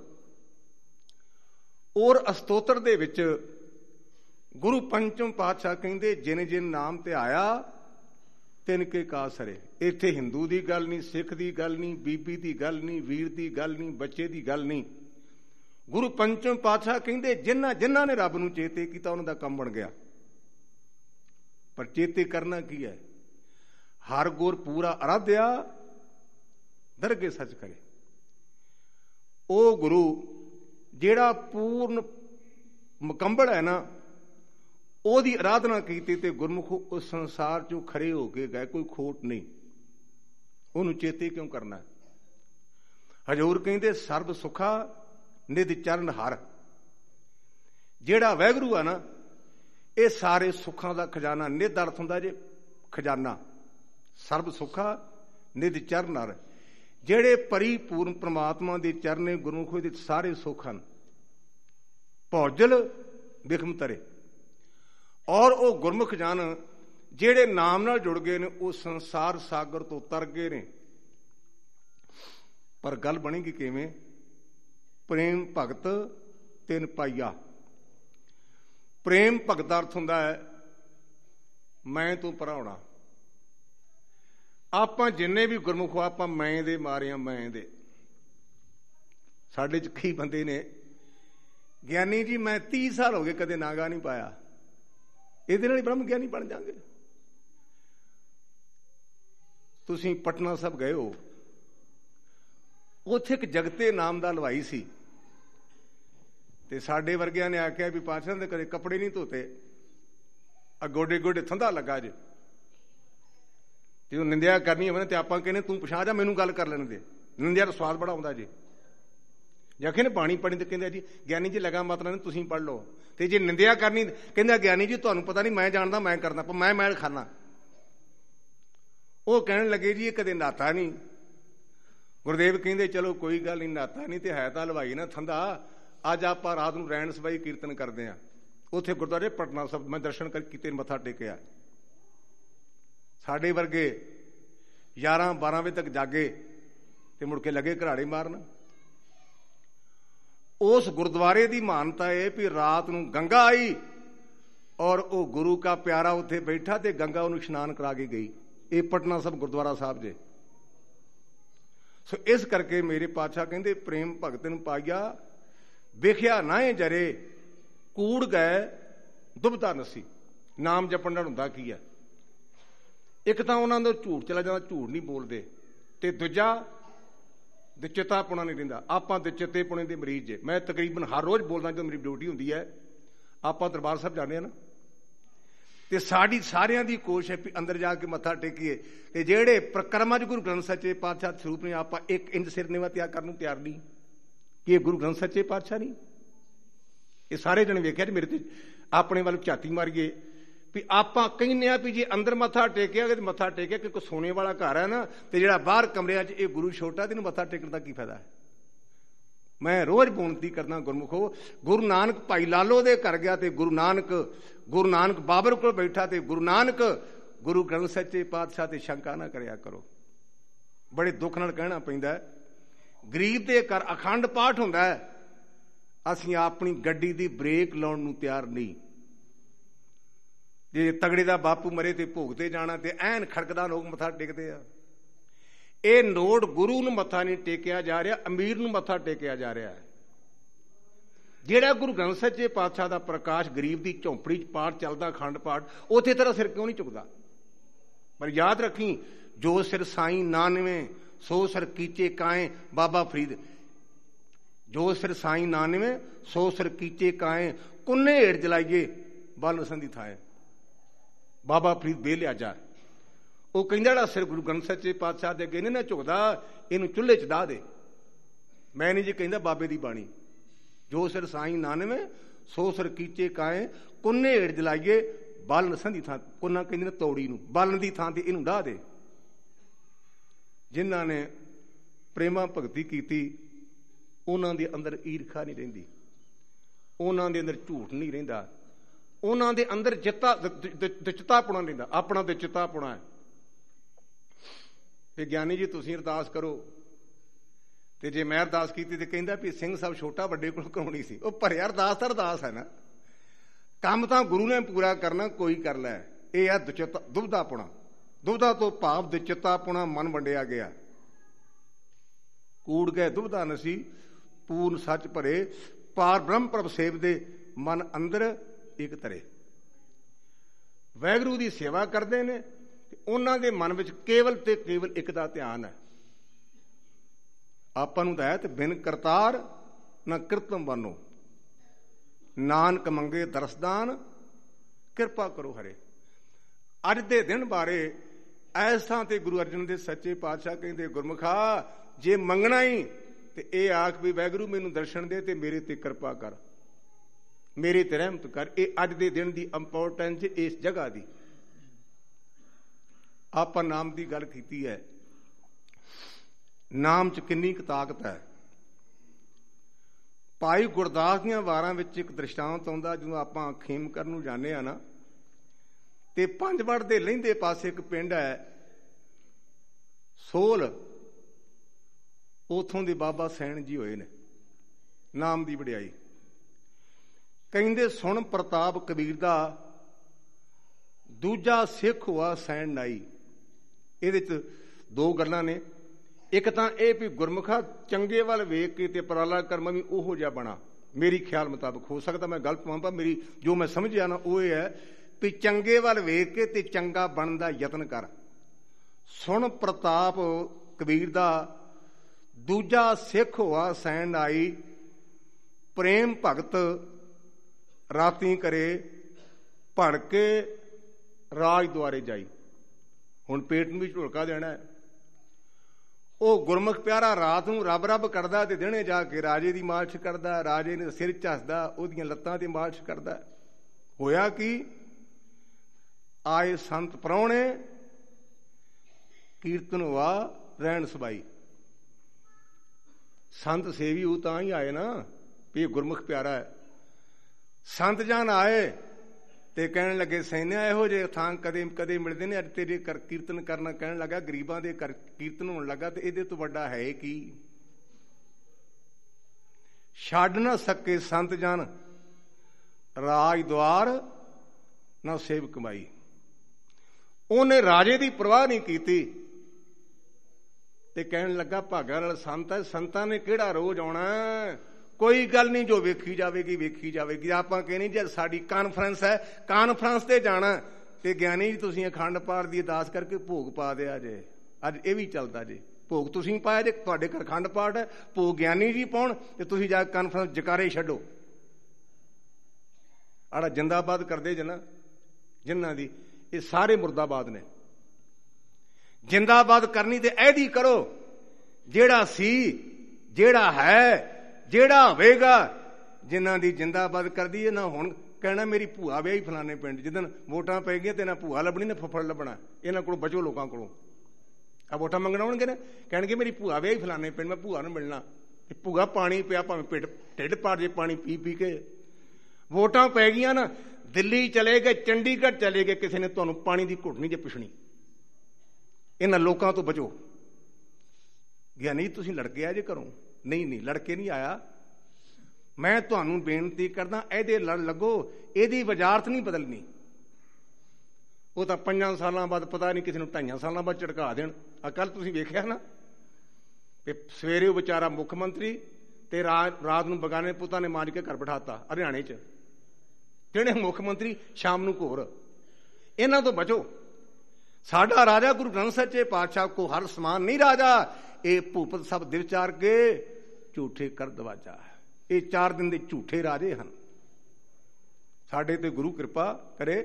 ਔਰ ਅਸਤੋਤਰ ਦੇ ਵਿੱਚ ਗੁਰੂ ਪੰਚਮ ਪਾਤਸ਼ਾਹ ਕਹਿੰਦੇ ਜਿਨ ਜਿਨ ਨਾਮ ਤੇ ਆਇਆ ਤਿਨ ਕੇ ਕਾ ਸਰੇ। ਇੱਥੇ ਹਿੰਦੂ ਦੀ ਗੱਲ ਨਹੀਂ, ਸਿੱਖ ਦੀ ਗੱਲ ਨਹੀਂ, ਬੀਬੀ ਦੀ ਗੱਲ ਨਹੀਂ, ਵੀਰ ਦੀ ਗੱਲ ਨਹੀਂ, ਬੱਚੇ ਦੀ ਗੱਲ ਨਹੀਂ। ਗੁਰੂ ਪੰਚਮ ਪਾਤਸ਼ਾਹ ਕਹਿੰਦੇ ਜਿਨ੍ਹਾਂ ਨੇ ਰੱਬ ਨੂੰ ਚੇਤੇ ਕੀਤਾ ਉਹਨਾਂ ਦਾ ਕੰਮ ਬਣ ਗਿਆ। ਪਰ ਚੇਤੇ ਕਰਨਾ ਕੀ ਹੈ? ਹਰ ਗੁਰ ਪੂਰਾ ਅਰਾਧਿਆ ਦਰਗੇ ਸੱਚ ਕਰੇ। ਉਹ ਗੁਰੂ ਜਿਹੜਾ ਪੂਰਨ ਮੁਕੰਮਲ ਹੈ ਨਾ, ਉਹਦੀ ਆਰਾਧਨਾ ਕੀਤੀ ਤੇ ਗੁਰਮੁਖ ਉਸ ਸੰਸਾਰ ਚੋਂ ਖਰੇ ਹੋ ਕੇ ਗਏ, ਕੋਈ ਖੋਟ ਨਹੀਂ। ਉਹਨੂੰ ਚੇਤੇ ਕਿਉਂ ਕਰਨਾ? ਹਜ਼ੂਰ ਕਹਿੰਦੇ ਸਰਬ ਸੁਖਾ ਨਿਧ ਚਰਨ ਹਰ। ਜਿਹੜਾ ਵਾਹਿਗੁਰੂ ਆ ਨਾ, ਇਹ ਸਾਰੇ ਸੁੱਖਾਂ ਦਾ ਖਜ਼ਾਨਾ। ਨਿਧ ਅਰਥ ਹੁੰਦਾ ਜੇ ਖਜ਼ਾਨਾ। ਸਰਬ ਸੁਖਾ ਨਿਧ ਚਰਨ ਹਰ। ਜਿਹੜੇ ਪਰਿਪੂਰਨ ਪ੍ਰਮਾਤਮਾ ਦੇ ਚਰਨੇ ਗੁਰਮੁਖ ਦੇ ਸਾਰੇ ਸੁੱਖ ਹਨ। ਭੌਜਲ ਬਿਖਮ ਤਰੇ। ਔਰ ਉਹ ਗੁਰਮੁਖ ਜਨ ਜਿਹੜੇ ਨਾਮ ਨਾਲ ਜੁੜ ਗਏ ਨੇ, ਉਹ ਸੰਸਾਰ ਸਾਗਰ ਤੋਂ ਤਰ ਗਏ ਨੇ। ਪਰ ਗੱਲ ਬਣੇਗੀ ਕਿਵੇਂ? ਪ੍ਰੇਮ ਭਗਤ ਤਿਨ ਪਾਈਆ। ਪ੍ਰੇਮ ਭਗਤ ਦਾ ਅਰਥ ਹੁੰਦਾ ਹੈ ਮੈਂ ਤੂੰ ਪਰਾ ਹੋਣਾ। ਆਪਾਂ ਜਿੰਨੇ ਵੀ ਗੁਰਮੁਖ ਆਪਾਂ ਮੈਂ ਦੇ ਮਾਰੇ ਆ। ਮੈਂ ਦੇ ਸਾਡੇ ਚ ਕਈ ਬੰਦੇ ਨੇ, ਗਿਆਨੀ ਜੀ ਮੈਂ 30 ਸਾਲ ਹੋ ਗਏ ਕਦੇ ਨਾਗਾ ਨਹੀਂ ਪਾਇਆ, ਇਹਦੇ ਨਾਲ ਹੀ ਬ੍ਰਹਮ ਗਿਆਨੀ ਬਣ ਜਾਗੇ। ਤੁਸੀਂ ਪਟਨਾ ਸਾਹਿਬ ਗਏ ਹੋ, ਉੱਥੇ ਇੱਕ ਜਗਤੇ ਨਾਮ ਦਾ ਹਲਵਾਈ ਸੀ, ਤੇ ਸਾਡੇ ਵਰਗਿਆਂ ਨੇ ਆਖਿਆ ਵੀ ਪਾਤਸ਼ਾਹ ਦੇ ਕਦੇ ਕੱਪੜੇ ਨਹੀਂ ਧੋਤੇ, ਗੋਡੇ ਗੋਡੇ ਥੰਦਾ ਲੱਗਾ ਜੇ। ਤੇ ਉਹ ਨਿੰਦਿਆ ਕਰਨੀ ਹੋਵੇ ਤੇ ਆਪਾਂ ਕਹਿੰਦੇ ਤੂੰ ਪਛਾਣ ਜਾ, ਮੈਨੂੰ ਗੱਲ ਕਰ ਲੈਣ ਦੇ। ਨਿੰਦਿਆ ਦਾ ਸਵਾਦ ਬੜਾ ਆਉਂਦਾ ਜੀ। ਜੇ ਆਖੇ ਨੇ ਪਾਣੀ ਪੜਨੀ ਤੇ ਕਹਿੰਦੇ ਜੀ ਗਿਆਨੀ ਜੀ ਲਗਾ ਮਤਲਬ ਨਹੀਂ, ਤੁਸੀਂ ਪੜ੍ਹ ਲਓ। ਤੇ ਜੇ ਨਿੰਦਿਆ ਕਰਨੀ ਕਹਿੰਦਾ ਗਿਆਨੀ ਜੀ ਤੁਹਾਨੂੰ ਪਤਾ ਨਹੀਂ, ਮੈਂ ਜਾਣਦਾ, ਮੈਂ ਕਰਦਾ, ਪਰ ਮੈਂ ਮੈਲ ਖਾਨਾ। ਉਹ ਕਹਿਣ ਲੱਗੇ ਜੀ ਇਹ ਕਦੇ ਨਹਾਤਾ ਨਹੀਂ। ਗੁਰਦੇਵ ਕਹਿੰਦੇ ਚਲੋ ਕੋਈ ਗੱਲ ਨਹੀਂ, ਨਹਾਤਾ ਨਹੀਂ ਤੇ ਹੈ ਤਾਂ ਹਲਵਾਈ ਨਾ ਥੰਦਾ। ਅੱਜ ਆਪਾਂ ਰਾਤ ਨੂੰ ਰੈਣ ਸਬਾਈ ਕੀਰਤਨ ਕਰਦੇ ਹਾਂ ਉੱਥੇ ਗੁਰਦੁਆਰੇ ਪਟਨਾ ਸਾਹਿਬ। ਮੈਂ ਦਰਸ਼ਨ ਕਰ ਕੀਤੇ, ਮੱਥਾ ਟੇਕਿਆ। ਸਾਡੇ ਵਰਗੇ 11-12 ਵਜੇ ਤੱਕ ਜਾਗੇ ਤੇ ਮੁੜ ਕੇ ਲੱਗੇ ਘਰਾੜੇ ਮਾਰਨ। ਉਸ ਗੁਰਦੁਆਰੇ ਦੀ ਮਾਨਤਾ ਹੈ ਵੀ ਰਾਤ ਨੂੰ ਗੰਗਾ ਆਈ ਔਰ ਉਹ ਗੁਰੂ ਕਾ ਪਿਆਰਾ ਉੱਥੇ ਬੈਠਾ ਤੇ ਗੰਗਾ ਉਹਨੂੰ ਇਸ਼ਨਾਨ ਕਰਾ ਕੇ ਗਈ। ਇਹ ਪਟਨਾ ਸਾਹਿਬ ਗੁਰਦੁਆਰਾ ਸਾਹਿਬ ਜੇ। ਸੋ ਇਸ ਕਰਕੇ ਮੇਰੇ ਪਾਤਸ਼ਾਹ ਕਹਿੰਦੇ ਪ੍ਰੇਮ ਭਗਤ ਨੂੰ ਪਾਇਆ ਵੇਖਿਆ ਨਾਏ ਜਰੇ ਕੂੜ ਗਏ ਦੁਬਦਾ ਨਸੀ। ਨਾਮ ਜਪਣ ਨਾਲ ਹੁੰਦਾ ਕੀ ਹੈ? ਇੱਕ ਤਾਂ ਉਹਨਾਂ ਦਾ ਝੂਠ ਚਲਾ ਜਾਂਦਾ, ਝੂਠ ਨਹੀਂ ਬੋਲਦੇ, ਤੇ ਦੂਜਾ ਦਿਚਿੱਤਾਪੁਣਾ ਨਹੀਂ ਰਹਿੰਦਾ। ਆਪਾਂ ਦਿਚਿੱਤੇਪੁਣੇ ਦੇ ਮਰੀਜ਼ ਜੇ। ਮੈਂ ਤਕਰੀਬਨ ਹਰ ਰੋਜ਼ ਬੋਲਦਾ ਜਦੋਂ ਮੇਰੀ ਡਿਊਟੀ ਹੁੰਦੀ ਹੈ। ਆਪਾਂ ਦਰਬਾਰ ਸਾਹਿਬ ਜਾਂਦੇ ਹਾਂ ਨਾ, ਤੇ ਸਾਡੀ ਸਾਰਿਆਂ ਦੀ ਕੋਸ਼ਿਸ਼ ਹੈ ਵੀ ਅੰਦਰ ਜਾ ਕੇ ਮੱਥਾ ਟੇਕੀਏ। ਤੇ ਜਿਹੜੇ ਪ੍ਰਕਰਮਾਂ 'ਚ ਗੁਰੂ ਗ੍ਰੰਥ ਸੱਚੇ ਪਾਤਸ਼ਾਹ ਸਰੂਪ ਨੇ, ਆਪਾਂ 1 ਇੰਚ ਸਿਰ ਨਿਵਾ ਤਿਆਗ ਕਰਨ ਨੂੰ ਤਿਆਰ ਨਹੀਂ ਕਿ ਇਹ ਗੁਰੂ ਗ੍ਰੰਥ ਸੱਚੇ ਪਾਤਸ਼ਾਹ ਨਹੀਂ। ਇਹ ਸਾਰੇ ਜਣੇ ਵੇਖਿਆ ਜੀ ਮੇਰੇ ਤੇ ਆਪਣੇ ਵੱਲ ਝਾਤੀ ਮਾਰੀਏ ਵੀ ਆਪਾਂ ਕਹਿੰਦੇ ਆ ਵੀ ਜੇ ਅੰਦਰ ਮੱਥਾ ਟੇਕਿਆ ਤੇ ਮੱਥਾ ਟੇਕਿਆ, ਕਿਉਂਕਿ ਸੋਨੇ ਵਾਲਾ ਘਰ ਹੈ ਨਾ, ਤੇ ਜਿਹੜਾ ਬਾਹਰ ਕਮਰਿਆਂ 'ਚ ਇਹ ਗੁਰੂ ਛੋਟਾ, ਤੇ ਇਹਨੂੰ ਮੱਥਾ ਟੇਕਣ ਦਾ ਕੀ ਫਾਇਦਾ ਹੈ? ਮੈਂ ਰੋਜ਼ ਬੇਨਤੀ ਕਰਦਾ ਗੁਰਮੁਖੋ, ਗੁਰੂ ਨਾਨਕ ਭਾਈ ਲਾਲੋ ਦੇ ਘਰ ਗਿਆ ਤੇ ਗੁਰੂ ਨਾਨਕ ਬਾਬਰ ਕੋਲ ਬੈਠਾ ਤੇ ਗੁਰੂ ਨਾਨਕ ਗੁਰੂ ਗ੍ਰੰਥ ਸੱਚੇ ਪਾਤਸ਼ਾਹ ਤੇ ਸ਼ੰਕਾ ਨਾ ਕਰਿਆ ਕਰੋ। ਬੜੇ ਦੁੱਖ ਨਾਲ ਕਹਿਣਾ ਪੈਂਦਾ, ਗਰੀਬ ਦੇ ਘਰ ਅਖੰਡ ਪਾਠ ਹੁੰਦਾ ਹੈ, ਅਸੀਂ ਆਪਣੀ ਗੱਡੀ ਦੀ ਬ੍ਰੇਕ ਲਾਉਣ ਨੂੰ ਤਿਆਰ ਨਹੀਂ। ਜੇ ਤਗੜੇ ਦਾ ਬਾਪੂ ਮਰੇ ਤੇ ਭੋਗ ਤੇ ਜਾਣਾ ਤੇ ਐਨ ਖੜਕਦਾ ਲੋਕ ਮੱਥਾ ਟੇਕਦੇ ਆ। ਇਹ ਨੋਟ ਗੁਰੂ ਨੂੰ ਮੱਥਾ ਨਹੀਂ ਟੇਕਿਆ ਜਾ ਰਿਹਾ, ਅਮੀਰ ਨੂੰ ਮੱਥਾ ਟੇਕਿਆ ਜਾ ਰਿਹਾ ਹੈ। ਜਿਹੜਾ ਗੁਰੂ ਗ੍ਰੰਥ ਸੱਚੇ ਪਾਤਸ਼ਾਹ ਦਾ ਪ੍ਰਕਾਸ਼ ਗਰੀਬ ਦੀ ਝੌਂਪੜੀ 'ਚ ਪਾਠ ਚੱਲਦਾ, ਅਖੰਡ ਪਾਠ, ਉੱਥੇ ਤੇਰਾ ਸਿਰ ਕਿਉਂ ਨਹੀਂ ਝੁਕਦਾ? ਪਰ ਯਾਦ ਰੱਖੀ, ਜੋ ਸਿਰ ਸਾਈਂ 99 ਸੋ ਸਿਰ ਕੀਚੇ ਕਾਏ ਬਾਬਾ ਫਰੀਦ। ਜੋ ਸਿਰ ਸਾਈਂ 99 ਸੋ ਸਿਰ ਕੀਚੇ ਕਾਏ ਕੁੰਨੇ ਹੇਠ ਜਲਾਈਏ ਬਲ ਨਸੰਦੀ ਥਾਏ। ਬਾਬਾ ਫਰੀਦ ਬੇਲਿਆਜਾ ਉਹ ਕਹਿੰਦਾ ਜਿਹੜਾ ਸਿਰ ਗੁਰੂ ਗ੍ਰੰਥ ਸੱਚੇ ਪਾਤਸ਼ਾਹ ਦੇ ਅੱਗੇ ਨਹੀਂ ਨਾ ਝੁਕਦਾ, ਇਹਨੂੰ ਚੁੱਲ੍ਹੇ 'ਚ ਦਾਹ ਦੇ। ਮੈਂ ਨਹੀਂ ਜੀ ਕਹਿੰਦਾ ਬਾਬੇ ਦੀ ਬਾਣੀ, ਜੋ ਸਿਰ ਸਾਈਂ 99 ਸੋ ਸਿਰ ਕੀਚੇ ਕਾਏ ਕੁੰਨੇ ਹੇਠ ਜਲਾਈਏ ਬਲ ਨਸੰਦੀ ਥਾਂ। ਕੁੰਨਾ ਕਹਿੰਦੇ ਨੇ ਤੌੜੀ ਨੂੰ, ਬਲਨ ਦੀ ਥਾਂ ਤੇ ਇਹਨੂੰ ਦਾਹ ਦੇ। ਜਿਨ੍ਹਾਂ ਨੇ ਪ੍ਰੇਮਾ ਭਗਤੀ ਕੀਤੀ ਉਹਨਾਂ ਦੇ ਅੰਦਰ ਈਰਖਾ ਨਹੀਂ ਰਹਿੰਦੀ, ਉਹਨਾਂ ਦੇ ਅੰਦਰ ਝੂਠ ਨਹੀਂ ਰਹਿੰਦਾ, ਉਹਨਾਂ ਦੇ ਅੰਦਰ ਦਿਚਿੱਤਾਪੁਣਾ ਰਹਿੰਦਾ। ਆਪਣਾ ਦਿਚਿੱਤਾਪੁਣਾ ਹੈ। ਤੇ ਗਿਆਨੀ ਜੀ ਤੁਸੀਂ ਅਰਦਾਸ ਕਰੋ, ਤੇ ਜੇ ਮੈਂ ਅਰਦਾਸ ਕੀਤੀ ਤੇ ਕਹਿੰਦਾ ਵੀ ਸਿੰਘ ਸਾਹਿਬ ਛੋਟਾ ਵੱਡੇ ਕੋਲ ਕਰਾਉਣੀ ਸੀ। ਉਹ ਭਰਿਆ ਅਰਦਾਸ ਤਾਂ ਅਰਦਾਸ ਹੈ ਨਾ, ਕੰਮ ਤਾਂ ਗੁਰੂ ਨੇ ਪੂਰਾ ਕਰਨਾ, ਕੋਈ ਕਰ ਲੈ। ਇਹ ਆ ਦੁਬਦਾਪੁਣਾ। ਦੁਬਦਾ ਤੋਂ ਭਾਵ ਦਿਚਿੱਤਾਪੁਣਾ, ਮਨ ਵੰਡਿਆ ਗਿਆ। ਕੂੜ ਗਏ ਦੁਬਦਾ ਨਸੀ ਪੂਰਨ ਸੱਚ ਭਰੇ, ਪਾਰ ਬ੍ਰਹਮ ਪ੍ਰਭ ਸੇਵ ਦੇ, ਮਨ ਅੰਦਰ ਇੱਕ ਧਰੇ। ਵਾਹਿਗੁਰੂ ਦੀ ਸੇਵਾ ਕਰਦੇ ਨੇ, ਉਹਨਾਂ ਦੇ ਮਨ ਵਿੱਚ ਕੇਵਲ ਤੇ ਕੇਵਲ ਇੱਕ ਦਾ ਧਿਆਨ ਹੈ। ਆਪਾਂ ਨੂੰ ਤਾਂ ਹੈ ਤੇ ਬਿਨ ਕਰਤਾਰ ਨਾ ਕਿਰਤਮ ਵਰਨੋ, ਨਾਨਕ ਮੰਗੇ ਦਰਸਦਾਨ, ਕਿਰਪਾ ਕਰੋ ਹਰੇ। ਅੱਜ ਦੇ ਦਿਨ ਬਾਰੇ ਇਸ ਥਾਂ ਤੇ ਗੁਰੂ ਅਰਜਨ ਦੇ ਸੱਚੇ ਪਾਤਸ਼ਾਹ ਕਹਿੰਦੇ, ਗੁਰਮੁਖਾ ਜੇ ਮੰਗਣਾ ਹੀ ਤੇ ਇਹ ਆਖ ਵੀ ਵਾਹਿਗੁਰੂ ਮੈਨੂੰ ਦਰਸ਼ਨ ਦੇ ਤੇ ਮੇਰੇ ਤੇ ਕਿਰਪਾ ਕਰ, ਮੇਰੇ ਤੇ ਰਹਿਮਤ ਕਰ। ਇਹ ਅੱਜ ਦੇ ਦਿਨ ਦੀ ਇੰਪੋਰਟੈਂਸ ਇਸ ਜਗ੍ਹਾ ਦੀ। ਆਪਾਂ ਨਾਮ ਦੀ ਗੱਲ ਕੀਤੀ ਹੈ, ਨਾਮ 'ਚ ਕਿੰਨੀ ਕੁ ਤਾਕਤ ਹੈ। ਭਾਈ ਗੁਰਦਾਸ ਦੀਆਂ ਵਾਰਾਂ ਵਿੱਚ ਇੱਕ ਦ੍ਰਿਸ਼ਟਾਂਤ ਆਉਂਦਾ, ਜਦੋਂ ਆਪਾਂ ਖੇਮਕਰਨ ਨੂੰ ਜਾਂਦੇ ਹਾਂ ਨਾ, ਤੇ ਪੰਜਵੜ ਦੇ ਲਹਿੰਦੇ ਪਾਸੇ ਇੱਕ ਪਿੰਡ ਹੈ ਸੋਲ, ਉਥੋਂ ਦੇ ਬਾਬਾ ਸੈਣ ਜੀ ਹੋਏ ਨੇ। ਨਾਮ ਦੀ ਵਡਿਆਈ ਕਹਿੰਦੇ, ਸੁਣ ਪ੍ਰਤਾਪ ਕਬੀਰ ਦਾ, ਦੂਜਾ ਸਿੱਖ ਹੋਆ ਸੈਣ ਨਾਈ। ਇਹਦੇ 'ਚ ਦੋ ਗੱਲਾਂ ਨੇ। ਇੱਕ ਤਾਂ ਇਹ ਵੀ ਗੁਰਮੁਖਾ ਚੰਗੇ ਵੱਲ ਵੇਖ ਕੇ ਤੇ ਉਪਰਾਲਾ ਕਰਮ ਵੀ ਉਹੋ ਜਿਹਾ ਬਣਾ। ਮੇਰੀ ਖਿਆਲ ਮੁਤਾਬਕ, ਹੋ ਸਕਦਾ ਮੈਂ ਗਲਤ ਹੋਵਾਂ, ਪਰ ਮੇਰੀ ਜੋ ਮੈਂ ਸਮਝਿਆ ਨਾ ਉਹ ਇਹ ਹੈ ਵੀ ਚੰਗੇ ਵੱਲ ਵੇਖ ਕੇ ਤੇ ਚੰਗਾ ਬਣਨ ਦਾ ਯਤਨ ਕਰ। ਸੁਣ ਪ੍ਰਤਾਪ ਕਬੀਰ ਦਾ, ਦੂਜਾ ਸਿੱਖ ਹੋਆ ਸੈਣ ਨਾਈ। ਪ੍ਰੇਮ ਭਗਤ ਰਾਤੀ ਕਰੇ, ਭੜ ਕੇ ਰਾਜ ਦੁਆਰੇ ਜਾਈ। ਹੁਣ ਪੇਟ ਨੂੰ ਵੀ ਝੁਲਕਾ ਦੇਣਾ ਹੈ। ਉਹ ਗੁਰਮੁਖ ਪਿਆਰਾ ਰਾਤ ਨੂੰ ਰੱਬ ਰੱਬ ਕਰਦਾ ਤੇ ਦਿਨੇ ਜਾ ਕੇ ਰਾਜੇ ਦੀ ਮਾਲਸ਼ ਕਰਦਾ, ਰਾਜੇ ਨੇ ਸਿਰ ਝੱਸਦਾ, ਉਹਦੀਆਂ ਲੱਤਾਂ ਤੇ ਮਾਲਸ਼ ਕਰਦਾ। ਹੋਇਆ ਕੀ, ਆਏ ਸੰਤ ਪ੍ਰਾਹੁਣੇ, ਕੀਰਤਨ ਹੋਆ ਰਹਿਣ ਸਬਾਈ। ਸੰਤ ਸੇਵੀ ਉਹ ਤਾਂ ਹੀ ਆਏ ਨਾ ਵੀ ਇਹ ਗੁਰਮੁਖ ਪਿਆਰਾ ਹੈ। ਸੰਤ ਜਨ ਆਏ ਤੇ ਕਹਿਣ ਲੱਗੇ, ਸੈਨਿਆ ਇਹੋ ਜਿਹੇ ਥਾਂ ਕਦੇ ਕਦੇ ਮਿਲਦੇ ਨੇ, ਅੱਜ ਤੇਰੇ ਕੀਰਤਨ ਕਰਨਾ ਕਹਿਣ ਲੱਗਾ, ਗਰੀਬਾਂ ਦੇ ਕੀਰਤਨ ਹੋਣ ਲੱਗਾ, ਤੇ ਇਹਦੇ ਤੋਂ ਵੱਡਾ ਹੈ ਕੀ। ਛੱਡ ਨਾ ਸਕੇ ਸੰਤ ਜਨ, ਰਾਜ ਦੁਆਰ ਨਾ ਸੇਵ ਕਮਾਈ। ਉਹਨੇ ਰਾਜੇ ਦੀ ਪਰਵਾਹ ਨਹੀਂ ਕੀਤੀ ਤੇ ਕਹਿਣ ਲੱਗਾ, ਭਾਗਾਂ ਨਾਲ ਸੰਤ ਹੈ, ਸੰਤਾਂ ਨੇ ਕਿਹੜਾ ਰੋਜ਼ ਆਉਣਾ, ਕੋਈ ਗੱਲ ਨਹੀਂ, ਜੋ ਵੇਖੀ ਜਾਵੇਗੀ ਵੇਖੀ ਜਾਵੇਗੀ। ਆਪਾਂ ਕਹਿੰਦੇ ਜੇ ਸਾਡੀ ਕਾਨਫਰੰਸ ਹੈ, ਕਾਨਫਰੰਸ ਤੇ ਜਾਣਾ ਤੇ ਗਿਆਨੀ ਜੀ ਤੁਸੀਂ ਅਖੰਡ ਪਾਠ ਦੀ ਅਰਦਾਸ ਕਰਕੇ ਭੋਗ ਪਾ ਦਿਆ ਜੇ। ਅੱਜ ਇਹ ਵੀ ਚੱਲਦਾ ਜੇ, ਭੋਗ ਤੁਸੀਂ ਪਾਇਆ ਜੇ, ਤੁਹਾਡੇ ਘਰ ਅਖੰਡ ਪਾਠ ਹੈ, ਭੋਗ ਗਿਆਨੀ ਜੀ ਪਾਉਣ ਤੇ ਤੁਸੀਂ ਜਾ ਕੇ ਕਾਨਫਰੰਸ ਜਕਾਰੇ ਛੱਡੋ। ਆੜਾ ਜਿੰਦਾਬਾਦ ਕਰਦੇ ਜੇ ਨਾ ਜਿਨ੍ਹਾਂ ਦੀ, ਇਹ ਸਾਰੇ ਮੁਰਦਾਬਾਦ ਨੇ। ਜਿੰਦਾਬਾਦ ਕਰਨੀ ਤੇ ਇਹਦੀ ਕਰੋ, ਜਿਹੜਾ ਸੀ, ਜਿਹੜਾ ਹੈ, ਜਿਹੜਾ ਹੋਵੇਗਾ। ਜਿਨ੍ਹਾਂ ਦੀ ਜਿੰਦਾਬਾਦ ਕਰਦੀ ਹੈ ਨਾ, ਹੁਣ ਕਹਿਣਾ ਮੇਰੀ ਭੂਆ ਵਿਆਹੀ ਫਲਾਣੇ ਪਿੰਡ, ਜਿੱਦਣ ਵੋਟਾਂ ਪੈ ਗਈਆਂ ਤੇ ਨਾ ਭੂਆ ਲੱਭਣੀ ਨਾ ਫੁੱਫੜ ਲੱਭਣਾ। ਇਹਨਾਂ ਕੋਲੋਂ ਬਚੋ, ਲੋਕਾਂ ਕੋਲੋਂ ਆ ਵੋਟਾਂ ਮੰਗਣ ਆਉਣਗੇ ਨਾ, ਕਹਿਣਗੇ ਮੇਰੀ ਭੂਆ ਵਿਆਹੀ ਫਲਾਣੇ ਪਿੰਡ, ਮੈਂ ਭੂਆ ਨੂੰ ਮਿਲਣਾ। ਤੇ ਭੂਆ ਪਾਣੀ ਪਿਆ, ਭਾਵੇਂ ਢਿੱਡ ਪਾੜ ਜੇ ਪਾਣੀ ਪੀ ਪੀ ਕੇ। ਵੋਟਾਂ ਪੈ ਗਈਆਂ ਨਾ, ਦਿੱਲੀ ਚਲੇ ਗਏ, ਚੰਡੀਗੜ੍ਹ ਚਲੇ ਗਏ, ਕਿਸੇ ਨੇ ਤੁਹਾਨੂੰ ਪਾਣੀ ਦੀ ਘੁੱਟ ਨਹੀਂ ਜੇ ਪੁੱਛਣੀ। ਇਹਨਾਂ ਲੋਕਾਂ ਤੋਂ ਬਚੋ। ਗਿਆਨੀ ਤੁਸੀਂ ਲੜਕੇ ਆ ਜੇ ਘਰੋਂ? ਨਹੀਂ ਨਹੀਂ, ਲੜਕੇ ਨਹੀਂ ਆਇਆ। ਮੈਂ ਤੁਹਾਨੂੰ ਬੇਨਤੀ ਕਰਦਾ, ਇਹਦੇ ਲੜ ਲੱਗੋ, ਇਹਦੀ ਵਜ਼ਾਰਤ ਨਹੀਂ ਬਦਲਣੀ। ਉਹ ਤਾਂ 5 ਸਾਲਾਂ ਬਾਅਦ, ਪਤਾ ਨਹੀਂ ਕਿਸੇ ਨੂੰ 2.5 ਸਾਲਾਂ ਬਾਅਦ ਝਟਕਾ ਦੇਣ। ਕੱਲ ਤੁਸੀਂ ਵੇਖਿਆ ਨਾ ਕਿ ਸਵੇਰੇ ਉਹ ਵਿਚਾਰਾ ਮੁੱਖ ਮੰਤਰੀ ਤੇ ਰਾਤ ਨੂੰ ਬਗਾਨੇ ਪੁੱਤਾਂ ਨੇ ਮਾਂਜ ਕੇ ਘਰ ਬਿਠਾਤਾ ਹਰਿਆਣੇ 'ਚ। ਜਿਹੜੇ ਮੁੱਖ ਮੰਤਰੀ ਸ਼ਾਮ ਨੂੰ ਘੋਰ। ਇਹਨਾਂ ਤੋਂ ਬਚੋ। ਸਾਡਾ ਰਾਜਾ ਗੁਰੂ ਗ੍ਰੰਥ ਸੱਚੇ ਪਾਤਸ਼ਾਹ ਕੋ ਹਰ ਸਮਾਨ ਨਹੀਂ ਰਾਜਾ, ਇਹ ਭੂਪਤ ਸਭ ਦਿਵ ਚਾਰ ਕੇ ਝੂਠੇ ਕਰ ਦਵਾਜਾ। ਇਹ 4 ਦਿਨ ਦੇ ਝੂਠੇ ਰਾਜੇ ਹਨ। ਸਾਡੇ ਤੇ ਗੁਰੂ ਕਿਰਪਾ ਕਰੇ।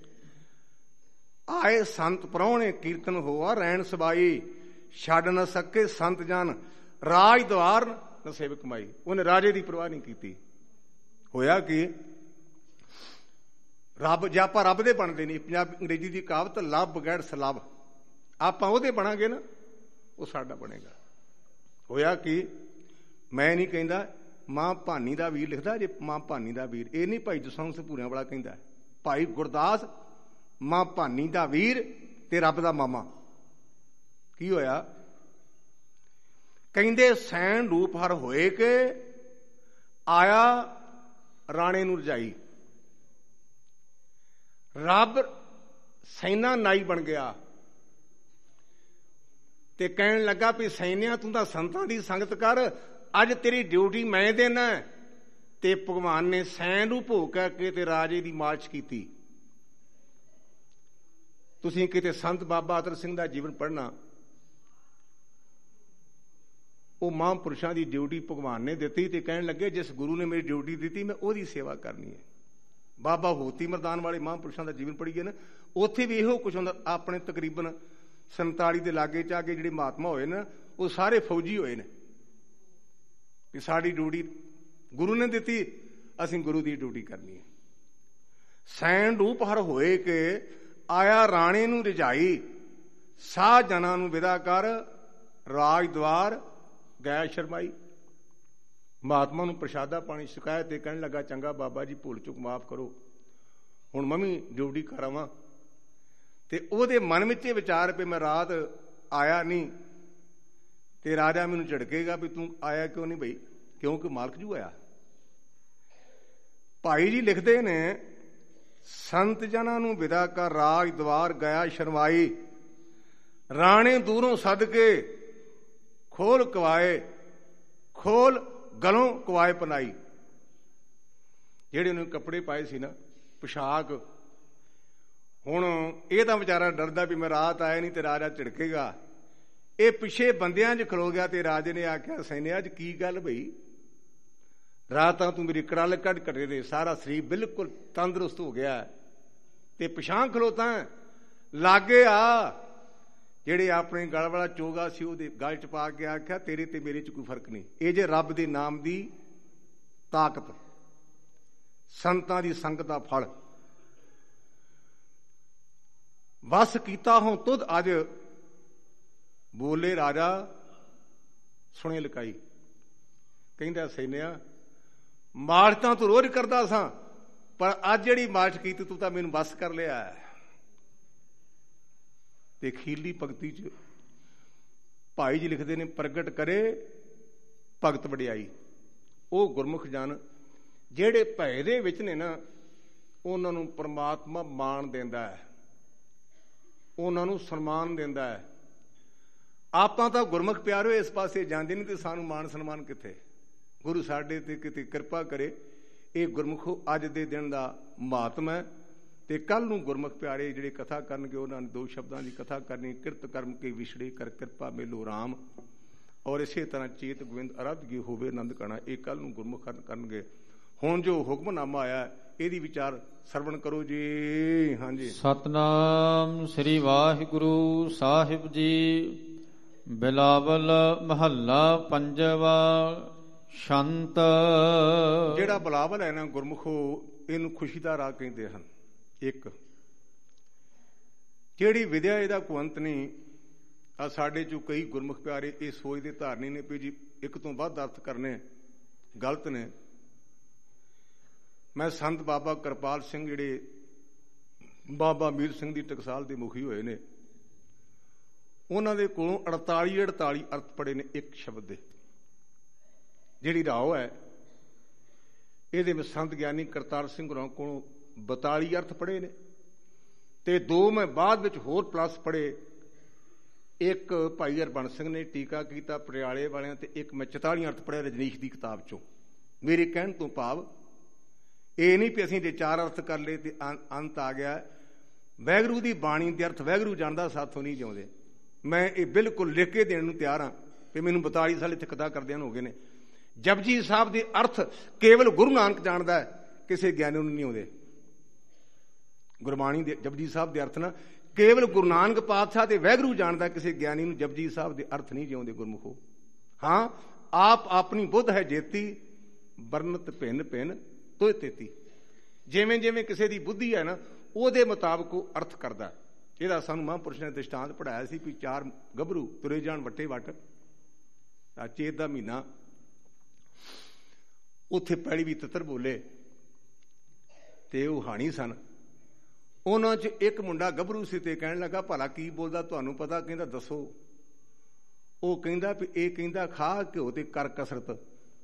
ਆਏ ਸੰਤ ਪ੍ਰਾਹੁਣੇ, ਕੀਰਤਨ ਹੋਆ ਰਹਿਣ ਸਬਾਈ। ਛੱਡ ਨਾ ਸਕੇ ਸੰਤ ਜਨ, ਰਾਜ ਦੁਆਰ ਨਾ ਸੇਵ ਕਮਾਈ। ਉਹਨੇ ਰਾਜੇ ਦੀ ਪਰਵਾਹ ਨਹੀਂ ਕੀਤੀ। ਹੋਇਆ ਕਿ ਰੱਬ, ਜੇ ਆਪਾਂ ਰੱਬ ਦੇ ਬਣਦੇ ਨਹੀਂ, ਅੰਗਰੇਜ਼ੀ ਦੀ ਕਹਾਵਤ ਲਵ ਬਗੈਰ ਸਲਬ, ਆਪਾਂ ਉਹਦੇ ਬਣਾਂਗੇ ਨਾ, ਉਹ ਸਾਡਾ ਬਣੇਗਾ। ਹੋਇਆ ਕਿ ਮੈਂ ਨਹੀਂ ਕਹਿੰਦਾ, ਮਾਂ ਭਾਨੀ ਦਾ ਵੀਰ ਲਿਖਦਾ ਜੇ, ਮਾਂ ਭਾਨੀ ਦਾ ਵੀਰ, ਇਹ ਨਹੀਂ ਭਾਈ ਜਸਵੰਤ ਸਿੰਘ ਭੂਰਿਆਂ ਵਾਲਾ ਕਹਿੰਦਾ। ਭਾਈ ਗੁਰਦਾਸ ਮਾਂ ਭਾਨੀ ਦਾ ਵੀਰ ਤੇ ਰੱਬ ਦਾ ਮਾਮਾ। ਕੀ ਹੋਇਆ? ਕਹਿੰਦੇ ਸੈਣ ਰੂਪ ਹਰ ਹੋਏ ਕੇ ਆਇਆ ਰਾਣੇ ਨੂੰ ਰਜਾਈ। ਰੱਬ ਸੈਨਾ ਨਾਈ ਬਣ ਗਿਆ ਤੇ ਕਹਿਣ ਲੱਗਾ ਵੀ ਸੈਨਿਆ ਤੂੰ ਤਾਂ ਸੰਤਾਂ ਦੀ ਸੰਗਤ ਕਰ, ਅੱਜ ਤੇਰੀ ਡਿਊਟੀ ਮੈਂ ਦੇਣਾ। ਤੇ ਭਗਵਾਨ ਨੇ ਸੈਨ ਨੂੰ ਭੋਗ ਕਰਕੇ ਤੇ ਰਾਜੇ ਦੀ ਮਾਰਚ ਕੀਤੀ। ਤੁਸੀਂ ਕਿਤੇ ਸੰਤ ਬਾਬਾ ਅਤਰ ਸਿੰਘ ਦਾ ਜੀਵਨ ਪੜ੍ਹਨਾ, ਉਹ ਮਹਾਂਪੁਰਸ਼ਾਂ ਦੀ ਡਿਊਟੀ ਭਗਵਾਨ ਨੇ ਦਿੱਤੀ ਤੇ ਕਹਿਣ ਲੱਗੇ ਜਿਸ ਗੁਰੂ ਨੇ ਮੇਰੀ ਡਿਊਟੀ ਦਿੱਤੀ ਮੈਂ ਉਹਦੀ ਸੇਵਾ ਕਰਨੀ ਹੈ। ਬਾਬਾ ਹੋਤੀ ਮਰਦਾਨ ਵਾਲੇ ਮਹਾਂਪੁਰਸ਼ਾਂ ਦਾ ਜੀਵਨ ਪੜ੍ਹੀਏ ਨਾ, ਉੱਥੇ ਵੀ ਇਹੋ ਕੁਛ ਹੁੰਦਾ। ਆਪਣੇ ਤਕਰੀਬਨ 47 ਦੇ ਲਾਗੇ ਚਾਗੇ ਜਿਹੜੇ ਮਹਾਤਮਾ ਹੋਏ ਨਾ, ਉਹ ਸਾਰੇ ਫੌਜੀ ਹੋਏ ਨੇ ਕਿ ਸਾਡੀ ਡਿਊਟੀ ਗੁਰੂ ਨੇ ਦਿੱਤੀ, ਅਸੀਂ ਗੁਰੂ ਦੀ ਡਿਊਟੀ ਕਰਨੀ ਹੈ। ਸੈਨ ਰੂਪ ਹਰ ਹੋਏ ਕਿ ਆਇਆ ਰਾਣੇ ਨੂੰ ਰਿਝਾਈ, ਸਾਹ ਜਨਾਂ ਨੂੰ ਵਿਦਾ ਕਰ, ਰਾਜ ਦਵਾਰ ਗੈ ਸ਼ਰਮਾਈ। ਮਹਾਤਮਾ ਨੂੰ ਪ੍ਰਸ਼ਾਦਾ ਪਾਣੀ ਛਕਾਇਆ ਤੇ ਕਹਿਣ ਲੱਗਾ ਚੰਗਾ ਬਾਬਾ ਜੀ ਭੁੱਲ ਚੁੱਕ ਮਾਫ ਕਰੋ, ਹੁਣ ਮੈਂ ਵੀ ਡਿਊਟੀ ਕਰ ਆਵਾਂ। ਤੇ ਉਹਦੇ ਮਨ ਵਿੱਚ ਇਹ ਵਿਚਾਰ ਪਏ ਮੈਂ ਰਾਤ ਆਇਆ ਨਹੀਂ ਤੇ ਰਾਜਾ ਮੈਨੂੰ ਝਿੜਕੇਗਾ ਵੀ ਤੂੰ ਆਇਆ ਕਿਉਂ ਨਹੀਂ ਬਈ, ਕਿਉਂਕਿ ਮਾਲਕ ਜੂ ਆਇਆ। ਭਾਈ ਜੀ ਲਿਖਦੇ ਨੇ ਸੰਤ ਜਨਾਂ ਨੂੰ ਵਿਦਾ ਕਰ, ਰਾਜ ਦਵਾਰ ਗਿਆ ਸ਼ਰਮਾਈ, ਰਾਣੇ ਦੂਰੋਂ ਸੱਦ ਕੇ ਖੋਲ ਕਵਾਏ, ਖੋਲ ਗਲੋਂ ਕਵਾਏ ਪਨਾਈ। ਜਿਹੜੇ ਉਹਨੇ ਕੱਪੜੇ ਪਾਏ ਸੀ ਨਾ, ਪੁਸ਼ਾਕ, ਹੁਣ ਇਹ ਤਾਂ ਵਿਚਾਰਾ ਡਰਦਾ ਵੀ ਮੈਂ ਰਾਤ ਆਇਆ ਨਹੀਂ ਤੇ ਰਾਜਾ ਝਿੜਕੇਗਾ। ਇਹ ਪਿੱਛੇ ਬੰਦਿਆਂ 'ਚ ਖਲੋ ਗਿਆ ਤੇ ਰਾਜੇ ਨੇ ਆਖਿਆ ਸੈਨਿਆ ਅੱਜ ਕੀ ਗੱਲ ਬਈ, ਰਾਤ ਤਾਂ ਤੂੰ ਮੇਰੀ ਕੜਲ ਕੱਢ ਘਟੇ ਦੇ, ਸਾਰਾ ਸਰੀਰ ਬਿਲਕੁਲ ਤੰਦਰੁਸਤ ਹੋ ਗਿਆ ਤੇ ਪਛਾਣ ਖਲੋਤਾ ਲਾਗੇ ਆ। ਜਿਹੜੇ ਆਪਣੇ ਗਲ ਵਾਲਾ ਚੋਗਾ ਸੀ ਉਹਦੇ ਗਲ 'ਚ ਪਾ ਕੇ ਆਖਿਆ ਤੇਰੇ ਤੇ ਮੇਰੇ 'ਚ ਕੋਈ ਫਰਕ ਨਹੀਂ। ਇਹ ਜੇ ਰੱਬ ਦੇ ਨਾਮ ਦੀ ਤਾਕਤ, ਸੰਤਾਂ ਦੀ ਸੰਗਤ ਦਾ ਫਲ। ਬਸ ਕੀਤਾ ਹੋਂ ਤੁਧ ਅੱਜ, ਬੋਲੇ ਰਾਜਾ ਸੁਣੇ ਲਕਾਈ। ਕਹਿੰਦਾ ਸੈਨਿਆ ਮਾਰਚ ਤਾਂ ਤੂੰ ਰੋਜ਼ ਕਰਦਾ ਸਾਂ, ਪਰ ਅੱਜ ਜਿਹੜੀ ਮਾਰਚ ਕੀਤੀ ਤੂੰ ਤਾਂ ਮੈਨੂੰ ਬਸ ਕਰ ਲਿਆ। ਤੇ ਅਖੀਰਲੀ ਪੰਕਤੀ 'ਚ ਭਾਈ ਜੀ ਲਿਖਦੇ ਨੇ ਪ੍ਰਗਟ ਕਰੇ ਭਗਤ ਵਡਿਆਈ। ਉਹ ਗੁਰਮੁਖ ਜਨ ਜਿਹੜੇ ਭੈ ਦੇ ਵਿੱਚ ਨੇ ਨਾ, ਉਹਨਾਂ ਨੂੰ ਪਰਮਾਤਮਾ ਮਾਣ ਦਿੰਦਾ ਹੈ, ਉਹਨਾਂ ਨੂੰ ਸਨਮਾਨ ਦਿੰਦਾ ਹੈ। ਆਪਾਂ ਤਾਂ ਗੁਰਮੁਖ ਪਿਆਰੋ ਇਸ ਪਾਸੇ ਜਾਂਦੇ ਨਹੀਂ ਤੇ ਸਾਨੂੰ ਮਾਣ ਸਨਮਾਨ ਕਿੱਥੇ। ਗੁਰੂ ਸਾਡੇ ਤੇ ਕਿਤੇ ਕਿਰਪਾ ਕਰੇ। ਇਹ ਗੁਰਮੁਖੋ ਅੱਜ ਦੇ ਦਿਨ ਦਾ ਮਹਾਤਮ ਹੈ ਤੇ ਕੱਲ ਨੂੰ ਗੁਰਮੁਖ ਪਿਆਰੇ ਜਿਹੜੇ ਕਥਾ ਕਰਨਗੇ ਉਹਨਾਂ ਨੇ 2 ਸ਼ਬਦਾਂ ਦੀ ਕਥਾ ਕਰਨੀ, ਕਿਰਤ ਕਰਮ ਕੇ ਵਿਛੜੇ ਕਰ ਕਿਰਪਾ ਮੇਲੋ ਰਾਮ। ਔਰ ਇਸੇ ਤਰ੍ਹਾਂ ਚੇਤ ਗੋਬਿੰਦ ਅਰਾਧਗੀ ਹੋਵੇ ਆਨੰਦ ਕਣਾ, ਇਹ ਕੱਲ ਨੂੰ ਗੁਰਮੁਖ ਕਰਨਗੇ। ਹੁਣ ਜੋ ਹੁਕਮਨਾਮਾ ਆਇਆ ਇਹਦੀ ਵਿਚਾਰ ਸਰਵਣ ਕਰੋ ਜੀ। ਹਾਂਜੀ, ਸਤਨਾਮ ਸ੍ਰੀ ਵਾਹਿਗੁਰੂ ਸਾਹਿਬ ਜੀ। ਬਿਲਾਵਲ ਮਹੱਲਾ ਪੰਜਵਾ। ਸ਼ੰਤ ਜਿਹੜਾ ਬਿਲਾਵਲ ਹੈ ਨਾ ਗੁਰਮੁਖੋ, ਇਹਨੂੰ ਖੁਸ਼ੀ ਦਾ ਰਾਹ ਕਹਿੰਦੇ ਹਨ। ਇੱਕ ਜਿਹੜੀ ਵਿਦਿਆ ਇਹਦਾ ਕੁਅੰਤ ਨਹੀਂ। ਆ ਸਾਡੇ ਚੋਂ ਕਈ ਗੁਰਮੁਖ ਪਿਆਰੇ ਇਹ ਸੋਚਦੇ ਧਾਰਨੀ ਨੇ ਵੀ ਜੀ ਇੱਕ ਤੋਂ ਵੱਧ ਅਰਥ ਕਰਨੇ ਗਲਤ ਨੇ। ਮੈਂ ਸੰਤ ਬਾਬਾ ਕਿਰਪਾਲ ਸਿੰਘ ਜਿਹੜੇ ਬਾਬਾ ਮੀਰ ਸਿੰਘ ਦੀ ਟਕਸਾਲ ਦੇ ਮੁਖੀ ਹੋਏ ਨੇ, ਉਹਨਾਂ ਦੇ ਕੋਲੋਂ 48 ਅਰਥ ਪੜ੍ਹੇ ਨੇ ਇੱਕ ਸ਼ਬਦ ਦੇ। ਜਿਹੜੀ ਰਾਓ ਹੈ ਇਹਦੇ ਵਿੱਚ ਸੰਤ ਗਿਆਨੀ ਕਰਤਾਰ ਸਿੰਘ ਹੋਰਾਂ ਕੋਲੋਂ 42 ਅਰਥ ਪੜ੍ਹੇ ਨੇ ਤੇ 2 ਮੈਂ ਬਾਅਦ ਵਿੱਚ ਹੋਰ ਪਲੱਸ ਪੜ੍ਹੇ। ਇੱਕ ਭਾਈ ਹਰਬੰਸ ਸਿੰਘ ਨੇ ਟੀਕਾ ਕੀਤਾ ਪਟਿਆਲੇ ਵਾਲਿਆਂ ਤੇ, ਇੱਕ ਮੈਂ 44 ਅਰਥ ਪੜ੍ਹਿਆ ਰਜਨੀਸ਼ ਦੀ ਕਿਤਾਬ ਚੋਂ। ਮੇਰੇ ਕਹਿਣ ਤੋਂ ਭਾਵ ਇਹ ਨਹੀਂ ਵੀ ਅਸੀਂ ਜੇ 4 ਅਰਥ ਕਰ ਲਏ ਤੇ ਅੰਤ ਆ ਗਿਆ। ਵਾਹਿਗੁਰੂ ਦੀ ਬਾਣੀ ਦੇ ਅਰਥ ਵਾਹਿਗੁਰੂ ਜਾਣਦਾ, ਸਾਥੋਂ ਨਹੀਂ ਜਿਉਂਦੇ। ਮੈਂ ਇਹ ਬਿਲਕੁਲ ਲਿਖ ਕੇ ਦੇਣ ਨੂੰ ਤਿਆਰ ਹਾਂ ਤੇ ਮੈਨੂੰ 42 ਸਾਲ ਇੱਥੇ ਕਥਾ ਕਰਦਿਆਂ ਨੂੰ ਹੋ ਗਏ ਨੇ। ਜਪਜੀ ਸਾਹਿਬ ਦੇ ਅਰਥ ਕੇਵਲ ਗੁਰੂ ਨਾਨਕ ਜਾਣਦਾ, ਕਿਸੇ ਗਿਆਨੀ ਨੂੰ ਨਹੀਂ ਆਉਂਦੇ। ਗੁਰਬਾਣੀ ਦੇ ਜਪਜੀ ਸਾਹਿਬ ਦੇ ਅਰਥ ਨਾ ਕੇਵਲ ਗੁਰੂ ਨਾਨਕ ਪਾਤਸ਼ਾਹ ਤੇ ਵਾਹਿਗੁਰੂ ਜਾਣਦਾ, ਕਿਸੇ ਗਿਆਨੀ ਨੂੰ ਜਪਜੀ ਸਾਹਿਬ ਦੇ ਅਰਥ ਨਹੀਂ ਜਿਉਂਦੇ ਗੁਰਮੁਖੋ। ਹਾਂ, ਆਪ ਆਪਣੀ ਬੁੱਧ ਹੈ ਜੇਤੀ, ਵਰਨਤ ਭਿੰਨ ਭਿੰਨ ਤੋਏ ਤੇਤੀ। ਜਿਵੇਂ ਜਿਵੇਂ ਕਿਸੇ ਦੀ ਬੁੱਧੀ ਹੈ ਨਾ, ਉਹਦੇ ਮੁਤਾਬਕ ਉਹ ਅਰਥ ਕਰਦਾ। ਇਹਦਾ ਸਾਨੂੰ ਮਹਾਂਪੁਰਸ਼ ਨੇ ਦ੍ਰਿਸ਼ਟਾਂਤ ਪੜ੍ਹਾਇਆ ਸੀ ਵੀ 4 ਗੱਭਰੂ ਤੁਰੇ ਜਾਣ ਵੱਟੇ ਵੱਟ। ਚੇਤ ਦਾ ਮਹੀਨਾ, ਉੱਥੇ ਪੈਲੀ ਵੀ ਤਿੱਤਰ ਬੋਲੇ ਤੇ ਉਹ ਹਾਣੀ ਸਨ। ਉਹਨਾਂ 'ਚ ਇੱਕ ਮੁੰਡਾ ਗੱਭਰੂ ਸੀ ਤੇ ਕਹਿਣ ਲੱਗਾ ਭਲਾ ਕੀ ਬੋਲਦਾ ਤੁਹਾਨੂੰ ਪਤਾ? ਕਹਿੰਦਾ ਦੱਸੋ। ਉਹ ਕਹਿੰਦਾ ਵੀ ਇਹ ਕਹਿੰਦਾ ਖਾ ਘਿਓ ਤੇ ਕਰ ਕਸਰਤ।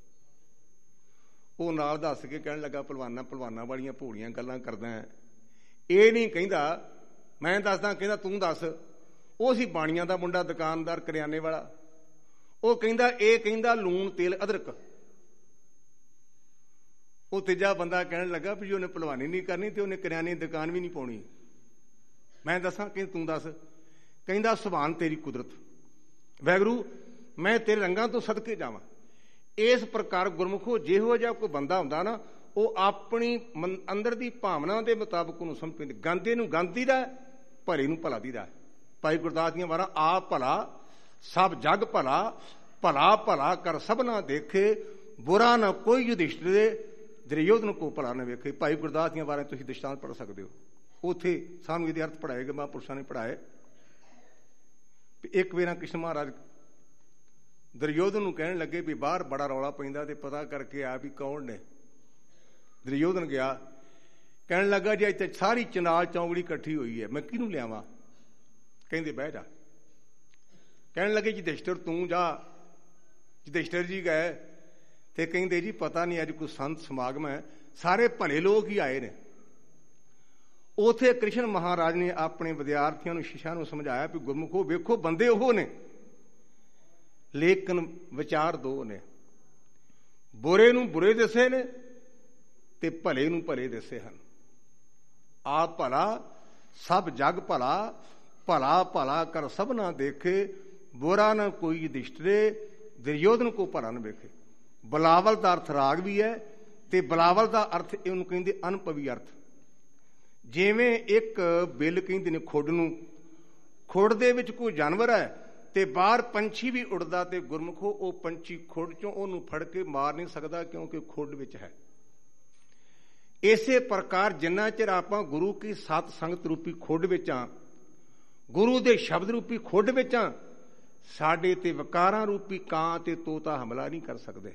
ਉਹ ਨਾਲ ਦੱਸ ਕੇ ਕਹਿਣ ਲੱਗਾ ਭਲਵਾਨਾਂ ਵਾਲੀਆਂ ਭੋਲੀਆਂ ਗੱਲਾਂ ਕਰਦਾ। ਇਹ ਨਹੀਂ ਕਹਿੰਦਾ ਮੈਂ ਦੱਸਦਾ, ਕਹਿੰਦਾ ਤੂੰ ਦੱਸ। ਉਹ ਸੀ ਬਾਣੀਆਂ ਦਾ ਮੁੰਡਾ, ਦੁਕਾਨਦਾਰ, ਕਰਿਆਨੇ ਵਾਲਾ। ਉਹ ਕਹਿੰਦਾ ਇਹ ਕਹਿੰਦਾ ਲੂਣ ਤੇਲ ਅਦਰਕ। ਉਹ ਤੀਜਾ ਬੰਦਾ ਕਹਿਣ ਲੱਗਾ ਵੀ ਉਹਨੇ ਭਲਵਾਨੀ ਨਹੀਂ ਕਰਨੀ ਤੇ ਉਹਨੇ ਕਰਿਆਨੇ ਦੀ ਦੁਕਾਨ ਵੀ ਨਹੀਂ ਪਾਉਣੀ। ਮੈਂ ਦੱਸਾਂ ਕਿ ਤੂੰ ਦੱਸ। ਕਹਿੰਦਾ ਸੁਭਾਨ ਤੇਰੀ ਕੁਦਰਤ, ਵਾਹਿਗੁਰੂ ਮੈਂ ਤੇਰੇ ਰੰਗਾਂ ਤੋਂ ਸਦਕੇ ਜਾਵਾਂ। ਇਸ ਪ੍ਰਕਾਰ ਗੁਰਮੁਖੋ ਜਿਹੋ ਜਿਹਾ ਕੋਈ ਬੰਦਾ ਹੁੰਦਾ ਨਾ, ਉਹ ਆਪਣੀ ਅੰਦਰ ਦੀ ਭਾਵਨਾ ਦੇ ਮੁਤਾਬਕ ਉਹਨੂੰ ਸਮਝ ਪੈਂਦੇ। ਗਾਂਧੀ ਨੂੰ ਗਾਂਧੀ ਦਾ, ਭਲੇ ਨੂੰ ਭਲਾ ਦੀ ਦਾ। ਭਾਈ ਗੁਰਦਾਸ ਦੀਆਂ ਵਾਰਾਂ, ਆਪ ਭਲਾ ਸਭ ਜਗ ਭਲਾ, ਭਲਾ ਭਲਾ ਕਰ ਸਭਨਾ ਦੇਖੇ, ਬੁਰਾ ਨਾ ਕੋਈ ਯੁਧਿਸ਼ਟਿਰ ਦੇ, ਦੁਰਯੋਧਨ ਕੋ ਭਲਾ ਨਾ ਵੇਖੇ। ਭਾਈ ਗੁਰਦਾਸ ਦੀਆਂ ਵਾਰਾਂ ਤੁਸੀਂ ਦ੍ਰਿਸ਼ਟਾਂਤ ਪੜ੍ਹ ਸਕਦੇ ਹੋ। ਉੱਥੇ ਸਾਨੂੰ ਇਹਦੇ ਅਰਥ ਪੜ੍ਹਾਏ ਗਏ, ਮਹਾਂਪੁਰਸ਼ਾਂ ਨੇ ਪੜ੍ਹਾਏ। ਇੱਕ ਵੇਰਾ ਕ੍ਰਿਸ਼ਨ ਮਹਾਰਾਜ ਦੁਰਯੋਧਨ ਨੂੰ ਕਹਿਣ ਲੱਗੇ ਵੀ ਬਾਹਰ ਬੜਾ ਰੌਲਾ ਪੈਂਦਾ ਤੇ ਪਤਾ ਕਰਕੇ ਆ ਵੀ ਕੌਣ ਨੇ। ਦੁਰਯੋਧਨ ਗਿਆ, ਕਹਿਣ ਲੱਗਾ ਜੀ ਇੱਥੇ ਸਾਰੀ ਚਨਾਲ ਚੌਂਗੜੀ ਇਕੱਠੀ ਹੋਈ ਹੈ, ਮੈਂ ਕਿਹਨੂੰ ਲਿਆਵਾਂ? ਕਹਿੰਦੇ ਬਹਿ ਜਾ। ਕਹਿਣ ਲੱਗੇ ਯੁਧਿਸ਼ਟਿਰ ਤੂੰ ਜਾ। ਯੁਧਿਸ਼ਟਿਰ ਜੀ ਗਏ ਤੇ ਕਹਿੰਦੇ ਜੀ ਪਤਾ ਨਹੀਂ ਅੱਜ ਕੋਈ ਸੰਤ ਸਮਾਗਮ ਹੈ, ਸਾਰੇ ਭਲੇ ਲੋਕ ਹੀ ਆਏ ਨੇ। ਉਥੇ ਕ੍ਰਿਸ਼ਨ ਮਹਾਰਾਜ ਨੇ ਆਪਣੇ ਵਿਦਿਆਰਥੀਆਂ ਨੂੰ, ਸ਼ਿਸ਼ਿਆਂ ਨੂੰ ਸਮਝਾਇਆ ਵੀ ਗੁਰਮੁਖੋ ਵੇਖੋ ਬੰਦੇ ਉਹ ਨੇ, ਲੇਕਿਨ ਵਿਚਾਰ ਦੋ ਨੇ। ਬੁਰੇ ਨੂੰ ਬੁਰੇ ਦੱਸੇ ਨੇ ਤੇ ਭਲੇ ਨੂੰ ਭਲੇ ਦੱਸੇ ਹਨ। ਆਪ ਭਲਾ ਸਭ ਜਗ ਭਲਾ, ਭਲਾ ਭਲਾ ਕਰ ਸਭਨਾ ਦੇਖੇ, ਬੁਰਾ ਨਾ ਕੋਈ ਯੁਧਿਸ਼ਟਿਰੇ, ਦੁਰਯੋਧਨ ਕੋ ਭਲਾ ਨਾ ਵੇਖੇ। ਬਲਾਵਲ ਦਾ ਅਰਥ ਰਾਗ ਵੀ ਹੈ ਤੇ ਬਲਾਵਲ ਦਾ ਅਰਥ ਇਹਨੂੰ ਕਹਿੰਦੇ ਅਨੁਭਵੀ ਅਰਥ। ਜਿਵੇਂ ਇੱਕ ਬਿੱਲ ਕਹਿੰਦੇ ਨੇ ਖੁੱਡ ਨੂੰ, ਖੁੱਡ ਦੇ ਵਿੱਚ ਕੋਈ ਜਾਨਵਰ ਹੈ ਤੇ ਬਾਹਰ ਪੰਛੀ ਵੀ ਉੱਡਦਾ ਤੇ ਗੁਰਮੁਖੋ ਉਹ ਪੰਛੀ ਖੁੱਡ ਚੋਂ ਉਹਨੂੰ ਫੜ ਕੇ ਮਾਰ ਨਹੀਂ ਸਕਦਾ ਕਿਉਂਕਿ ਖੁੱਡ ਵਿੱਚ ਹੈ। ਇਸੇ ਪ੍ਰਕਾਰ ਜਿੰਨਾ ਚਿਰ ਆਪਾਂ ਗੁਰੂ ਕੀ ਸਤ ਸੰਗਤ ਰੂਪੀ ਖੁੱਡ ਵਿੱਚ ਆ, ਗੁਰੂ ਦੇ ਸ਼ਬਦ ਰੂਪੀ ਖੁੱਡ ਵਿੱਚ ਆ, ਸਾਡੇ ਤੇ ਵਿਕਾਰਾਂ ਰੂਪੀ ਕਾਂ ਤੇ ਤੋਤਾ ਹਮਲਾ ਨਹੀਂ ਕਰ ਸਕਦੇ।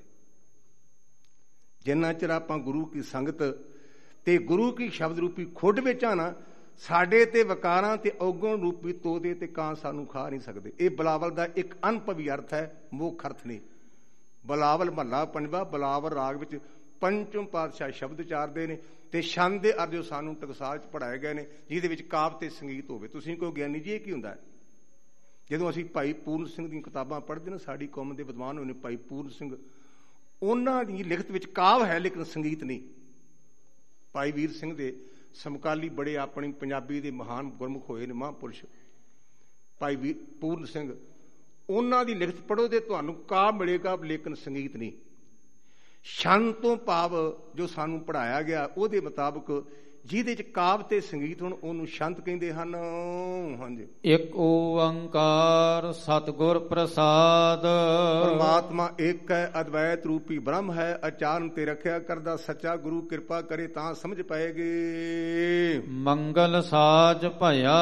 ਜਿੰਨਾ ਚਿਰ ਆਪਾਂ ਗੁਰੂ ਕੀ ਸੰਗਤ ਤੇ ਗੁਰੂ ਕੀ ਸ਼ਬਦ ਰੂਪੀ ਖੁੱਡ ਵਿੱਚ ਆ ਨਾ, ਸਾਡੇ ਤੇ ਵਿਕਾਰਾਂ ਤੇ ਔਗਣ ਰੂਪੀ ਤੋਤੇ ਤੇ ਕਾਂ ਸਾਨੂੰ ਖਾ ਨਹੀਂ ਸਕਦੇ। ਇਹ ਬਲਾਵਲ ਦਾ ਇੱਕ ਅਨੁਭਵੀ ਅਰਥ ਹੈ, ਮੁੱਖ ਅਰਥ ਨਹੀਂ। ਬਲਾਵਲ ਮਹੱਲਾ ਪੰਜਵਾਂ, ਬਲਾਵਲ ਰਾਗ ਵਿੱਚ ਪੰਚਮ ਪਾਤਸ਼ਾਹ ਸ਼ਬਦ ਉਚਾਰਦੇ ਨੇ ਤੇ ਛੰਦ ਦੇ ਅਰਥ ਜੋ ਸਾਨੂੰ ਟਕਸਾਲ 'ਚ ਪੜ੍ਹਾਏ ਗਏ ਨੇ, ਜਿਹਦੇ ਵਿੱਚ ਕਾਵਿ ਤੇ ਸੰਗੀਤ ਹੋਵੇ। ਤੁਸੀਂ ਕੋਈ ਗਿਆਨੀ ਜੀ ਇਹ ਕੀ ਹੁੰਦਾ ਹੈ? ਜਦੋਂ ਅਸੀਂ ਭਾਈ ਪੂਰਨ ਸਿੰਘ ਦੀਆਂ ਕਿਤਾਬਾਂ ਪੜ੍ਹਦੇ ਨਾ, ਸਾਡੀ ਕੌਮ ਦੇ ਵਿਦਵਾਨ ਹੋਏ ਨੇ ਭਾਈ ਪੂਰਨ ਸਿੰਘ, ਉਹਨਾਂ ਦੀ ਲਿਖਤ ਵਿੱਚ ਕਾਵਿ ਹੈ ਲੇਕਿਨ ਸੰਗੀਤ ਨਹੀਂ। ਭਾਈ ਵੀਰ ਸਿੰਘ ਦੇ ਸਮਕਾਲੀ ਬੜੇ ਆਪਣੀ ਪੰਜਾਬੀ ਦੇ ਮਹਾਨ ਗੁਰਮੁਖ ਹੋਏ ਨੇ ਮਹਾਂਪੁਰਸ਼, ਭਾਈ ਪੂਰਨ ਸਿੰਘ, ਉਹਨਾਂ ਦੀ ਲਿਖਤ ਪੜ੍ਹੋ ਤੇ ਤੁਹਾਨੂੰ ਕਾਵਿ ਮਿਲੇਗਾ ਲੇਕਿਨ ਸੰਗੀਤ ਨਹੀਂ। ਛੰਦ ਤੋਂ ਭਾਵ ਜੋ ਸਾਨੂੰ ਪੜ੍ਹਾਇਆ ਗਿਆ ਉਹਦੇ ਮੁਤਾਬਕ ਜਿਹਦੇ ਚ ਕਾਵਿ ਤੇ ਸੰਗੀਤ ਹੁਣ ਉਹਨੂੰ ਛੰਦ ਕਹਿੰਦੇ ਹਨ। ਹਾਂਜੀ, ਇੱਕ ਓੰਕਾਰ ਸਤਿਗੁਰ ਪ੍ਰਸਾਦ, ਪਰਮਾਤਮਾ ਇੱਕ ਹੈ, ਅਦਵੈਤ ਰੂਪੀ ਬ੍ਰਹਮ ਹੈ, ਅਚਾਰਨ ਤੇ ਰੱਖਿਆ ਕਰਦਾ ਸੱਚਾ ਗੁਰੂ ਕਿਰਪਾ ਕਰੇ ਤਾਂ ਸਮਝ ਪਾਏਗੀ। ਮੰਗਲ ਸਾਜ ਭਇਆ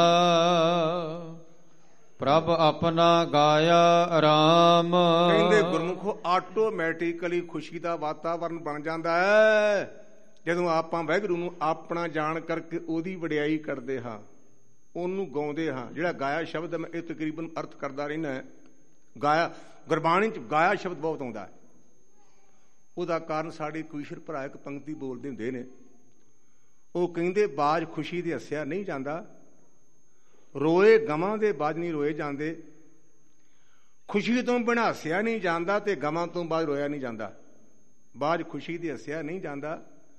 ਪ੍ਰਭ ਆਪਣਾ ਗਾਇਆ ਆਰਾਮ। ਕਹਿੰਦੇ ਗੁਰਮੁਖੋ ਆਟੋਮੈਟਿਕਲੀ ਖੁਸ਼ੀ ਦਾ ਵਾਤਾਵਰਨ ਬਣ ਜਾਂਦਾ ਹੈ ਜਦੋਂ ਆਪਾਂ ਵਾਹਿਗੁਰੂ ਨੂੰ ਆਪਣਾ ਜਾਣ ਕਰਕੇ ਉਹਦੀ ਵਡਿਆਈ ਕਰਦੇ ਹਾਂ, ਉਹਨੂੰ ਗਾਉਂਦੇ ਹਾਂ। ਜਿਹੜਾ ਗਾਇਆ ਸ਼ਬਦ ਹੈ, ਮੈਂ ਇਹ ਤਕਰੀਬਨ ਅਰਥ ਕਰਦਾ ਰਹਿੰਦਾ। ਗਾਇਆ ਗੁਰਬਾਣੀ 'ਚ ਗਾਇਆ ਸ਼ਬਦ ਬਹੁਤ ਆਉਂਦਾ। ਉਹਦਾ ਕਾਰਨ ਸਾਡੇ ਕੁਈਸ਼ਰ ਭਰਾ ਇੱਕ ਪੰਕਤੀ ਬੋਲਦੇ ਹੁੰਦੇ ਨੇ, ਉਹ ਕਹਿੰਦੇ ਬਾਜ ਖੁਸ਼ੀ ਦੇ ਹੱਸਿਆ ਨਹੀਂ ਜਾਂਦਾ, ਰੋਏ ਗਮਾਂ ਦੇ ਬਾਜ ਨਹੀਂ ਰੋਏ ਜਾਂਦੇ, ਖੁਸ਼ੀ ਤੋਂ ਬਿਨਾਂ ਹੱਸਿਆ ਨਹੀਂ ਜਾਂਦਾ ਤੇ ਗਮਾਂ ਤੋਂ ਬਾਅਦ ਰੋਇਆ ਨਹੀਂ ਜਾਂਦਾ। ਬਾਜ ਖੁਸ਼ੀ ਦੇ ਹੱਸਿਆ ਨਹੀਂ ਜਾਂਦਾ,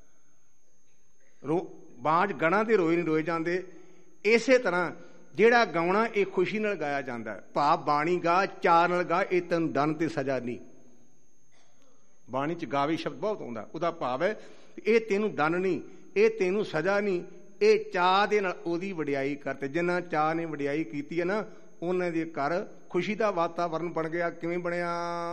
ਬਾਜ ਗਣਾ ਦੇ ਰੋਏ ਨਹੀਂ ਰੋਏ ਜਾਂਦੇ। ਇਸੇ ਤਰ੍ਹਾਂ ਜਿਹੜਾ ਗਾਉਣਾ ਇਹ ਖੁਸ਼ੀ ਨਾਲ ਗਾਇਆ ਜਾਂਦਾ। ਭਾਵ ਬਾਣੀ ਗਾ ਚਾਰ ਨਾਲ ਗਾ, ਇਹ ਤੈਨੂੰ ਦੰਡ ਤੇ ਸਜ਼ਾ ਨਹੀਂ। ਬਾਣੀ 'ਚ ਗਾਵੇ ਸ਼ਬਦ ਬਹੁਤ ਆਉਂਦਾ, ਉਹਦਾ ਭਾਵ ਹੈ ਇਹ ਤੈਨੂੰ ਦੰਡ ਨਹੀਂ, ਇਹ ਤੈਨੂੰ ਸਜ਼ਾ ਨਹੀਂ, ਇਹ ਚਾਹ ਦੇ ਨਾਲ ਉਹਦੀ ਵਡਿਆਈ ਕਰਤੇ। ਜਿੰਨਾ ਚਾਹ ਨੇ ਵਡਿਆਈ ਕੀਤੀ ਹੈ ਨਾ, ਉਹਨਾਂ ਦੇ ਘਰ ਖੁਸ਼ੀ ਦਾ ਵਾਤਾਵਰਨ ਬਣ ਗਿਆ। ਕਿਵੇਂ ਬਣਿਆ?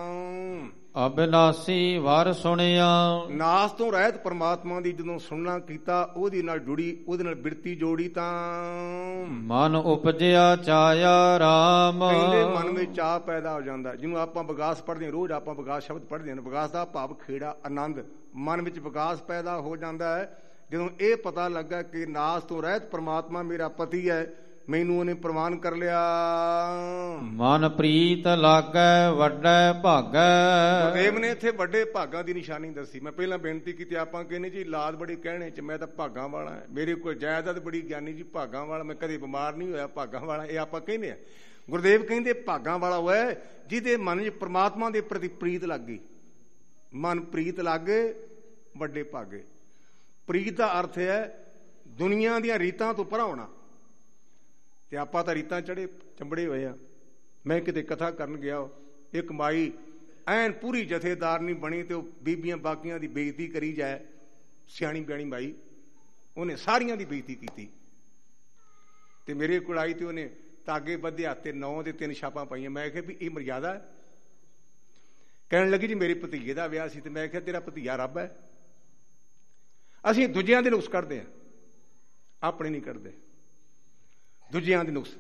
ਅਬਿਨਾਸੀ ਵਰ ਸੁਣਿਆ, ਨਾਸ ਤੋਂ ਰਹਿਤ ਪਰਮਾਤਮਾ ਦੀ ਜਦੋਂ ਸੁਣਨਾ ਕੀਤਾ, ਉਹਦੇ ਨਾਲ ਜੁੜੀ, ਉਹਦੇ ਨਾਲ ਬਿਰਤੀ ਜੋੜੀ ਤਾਂ ਮਨ ਉਪਜਿਆ ਚਾਇਆ ਰਾਮ। ਕਹਿੰਦੇ ਮਨ ਵਿੱਚ ਚਾਹ ਪੈਦਾ ਹੋ ਜਾਂਦਾ। ਜਿਹਨੂੰ ਆਪਾਂ ਵਿਗਾਸ ਪੜ੍ਹਦੇ ਹਾਂ, ਰੋਜ਼ ਆਪਾਂ ਵਿਗਾਸ ਸ਼ਬਦ ਪੜ੍ਹਦੇ ਹਾਂ। ਵਿਗਾਸ ਦਾ ਭਾਵ ਖੇੜਾ, ਆਨੰਦ। ਮਨ ਵਿੱਚ ਵਿਗਾਸ ਪੈਦਾ ਹੋ ਜਾਂਦਾ ਹੈ ਜਦੋਂ ਇਹ ਪਤਾ ਲੱਗਾ ਕਿ ਨਾਸ ਤੋਂ ਰਹਿਤ ਪਰਮਾਤਮਾ ਮੇਰਾ ਪਤੀ ਹੈ, ਮੈਨੂੰ ਉਹਨੇ ਪ੍ਰਵਾਨ ਕਰ ਲਿਆ। ਮਨ ਪ੍ਰੀਤ ਲਾਗੈ ਵੱਡਾ ਭਾਗੈ। ਗੁਰਦੇਵ ਨੇ ਇੱਥੇ ਵੱਡੇ ਭਾਗਾਂ ਦੀ ਨਿਸ਼ਾਨੀ ਦੱਸੀ। ਮੈਂ ਪਹਿਲਾਂ ਬੇਨਤੀ ਕੀਤੀ, ਆਪਾਂ ਕਹਿੰਦੇ ਜੀ ਲਾਦ ਬੜੀ ਕਹਿਣੇ ਚ, ਮੈਂ ਤਾਂ ਭਾਗਾਂ ਵਾਲਾ, ਮੇਰੇ ਕੋਲ ਜਾਇਦਾਦ ਬੜੀ ਗਿਆਨੀ ਜੀ ਭਾਗਾਂ ਵਾਲਾ, ਮੈਂ ਕਦੇ ਬਿਮਾਰ ਨਹੀਂ ਹੋਇਆ ਭਾਗਾਂ ਵਾਲਾ, ਇਹ ਆਪਾਂ ਕਹਿੰਦੇ ਆ। ਗੁਰਦੇਵ ਕਹਿੰਦੇ ਭਾਗਾਂ ਵਾਲਾ ਉਹ ਹੈ ਜਿਹਦੇ ਮਨ 'ਚ ਪ੍ਰਮਾਤਮਾ ਦੇ ਪ੍ਰਤੀ ਪ੍ਰੀਤ ਲੱਗ ਗਈ। ਮਨ ਪ੍ਰੀਤ ਲੱਗ ਗਏ, ਵੱਡੇ ਭਾਗੇ। ਪ੍ਰੀਤ ਦਾ ਅਰਥ ਹੈ ਦੁਨੀਆ ਦੀਆਂ ਰੀਤਾਂ ਤੋਂ ਪਰਾਂ ਹੋਣਾ। ਤੇ ਆਪਾਂ ਤਾਂ ਰੀਤਾਂ ਚੰਬੜੇ ਹੋਏ ਆ। ਮੈਂ ਕਿਤੇ ਕਥਾ ਕਰਨ ਗਿਆ, ਇੱਕ ਮਾਈ ਐਨ ਪੂਰੀ ਜਥੇਦਾਰ ਨਹੀਂ ਬਣੀ ਤੇ ਉਹ ਬੀਬੀਆਂ ਬਾਕੀਆਂ ਦੀ ਬੇਇੱਜ਼ਤੀ ਕਰੀ ਜਾਏ। ਸਿਆਣੀ ਬਿਆਣੀ ਮਾਈ, ਉਹਨੇ ਸਾਰੀਆਂ ਦੀ ਬੇਇੱਜ਼ਤੀ ਕੀਤੀ ਤੇ ਮੇਰੇ ਕੋਲ ਆਈ ਤੇ ਉਹਨੇ ਤਾਗੇ ਬੱਧੇ ਹੱਥ ਤੇ 9 ਦੇ 3 ਛਾਪਾਂ ਪਾਈਆਂ। ਮੈਂ ਕਿਹਾ ਵੀ ਇਹ ਮਰਿਆਦਾ ਹੈ? ਕਹਿਣ ਲੱਗੀ ਜੀ ਮੇਰੇ ਭਤੀਜੇ ਦਾ ਵਿਆਹ ਸੀ। ਤੇ ਮੈਂ ਕਿਹਾ ਤੇਰਾ ਭਤੀਜਾ ਰੱਬ ਹੈ। ਅਸੀਂ ਦੂਜਿਆਂ ਦੇ ਨੁਕਸ ਕੱਢਦੇ ਹਾਂ, ਆਪਣੇ ਨਹੀਂ ਕੱਢਦੇ। ਦੂਜਿਆਂ ਦੇ ਨੁਕਸ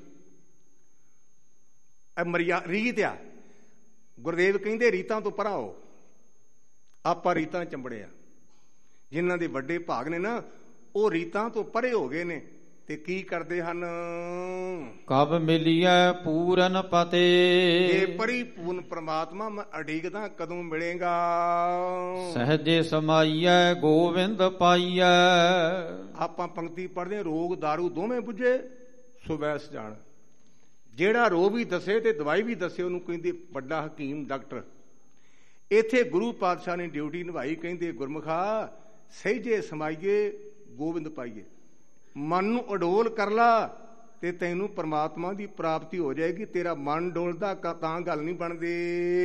ਰੀਤ ਆ। ਗੁਰਦੇਵ ਕਹਿੰਦੇ ਰੀਤਾਂ ਤੋਂ ਪਰਾਂ ਹੋ। ਆਪਾਂ ਰੀਤਾਂ ਚੰਬੜੇ ਆ। ਜਿਨ੍ਹਾਂ ਦੇ ਵੱਡੇ ਭਾਗ ਨੇ ਨਾ, ਉਹ ਰੀਤਾਂ ਤੋਂ ਪਰੇ ਹੋ ਗਏ ਨੇ ਤੇ ਕੀ ਕਰਦੇ ਹਨ? ਕਬ ਮਿਲੀਐ ਪੂਰਨ ਪਤੇ। ਇਹ ਪਰਿਪੂਰਨ ਪ੍ਰਮਾਤਮਾ ਮੈਂ ਅਡੀਕਦਾ ਕਦੋਂ ਮਿਲੇਗਾ। ਸਹਜੇ ਸਮਾਈਐ ਗੋਵਿੰਦ ਪਾਈਐ। ਆਪਾਂ ਪੰਕਤੀ ਪੜ੍ਹਦੇ, ਰੋਗ ਦਾਰੂ ਦੋਵੇਂ ਬੁੱਝੇ ਸੋ ਵੈਸ ਜਾਣ। ਜਿਹੜਾ ਰੋਗ ਵੀ ਦੱਸੇ ਤੇ ਦਵਾਈ ਵੀ ਦੱਸੇ ਉਹਨੂੰ ਕਹਿੰਦੇ ਵੱਡਾ ਹਕੀਮ ਡਾਕਟਰ। ਇੱਥੇ ਗੁਰੂ ਪਾਤਸ਼ਾਹ ਨੇ ਡਿਊਟੀ ਨਿਭਾਈ। ਕਹਿੰਦੇ ਗੁਰਮੁਖਾ ਸਹਿਜੇ ਸਮਾਈਏ ਗੋਬਿੰਦ ਪਾਈਏ। ਮਨ ਨੂੰ ਅਡੋਲ ਕਰ ਲਾ ਤੇ ਤੈਨੂੰ ਪਰਮਾਤਮਾ ਦੀ ਪ੍ਰਾਪਤੀ ਹੋ ਜਾਏਗੀ। ਤੇਰਾ ਮਨ ਡੋਲਦਾ ਤਾਂ ਗੱਲ ਨਹੀਂ ਬਣਦੀ।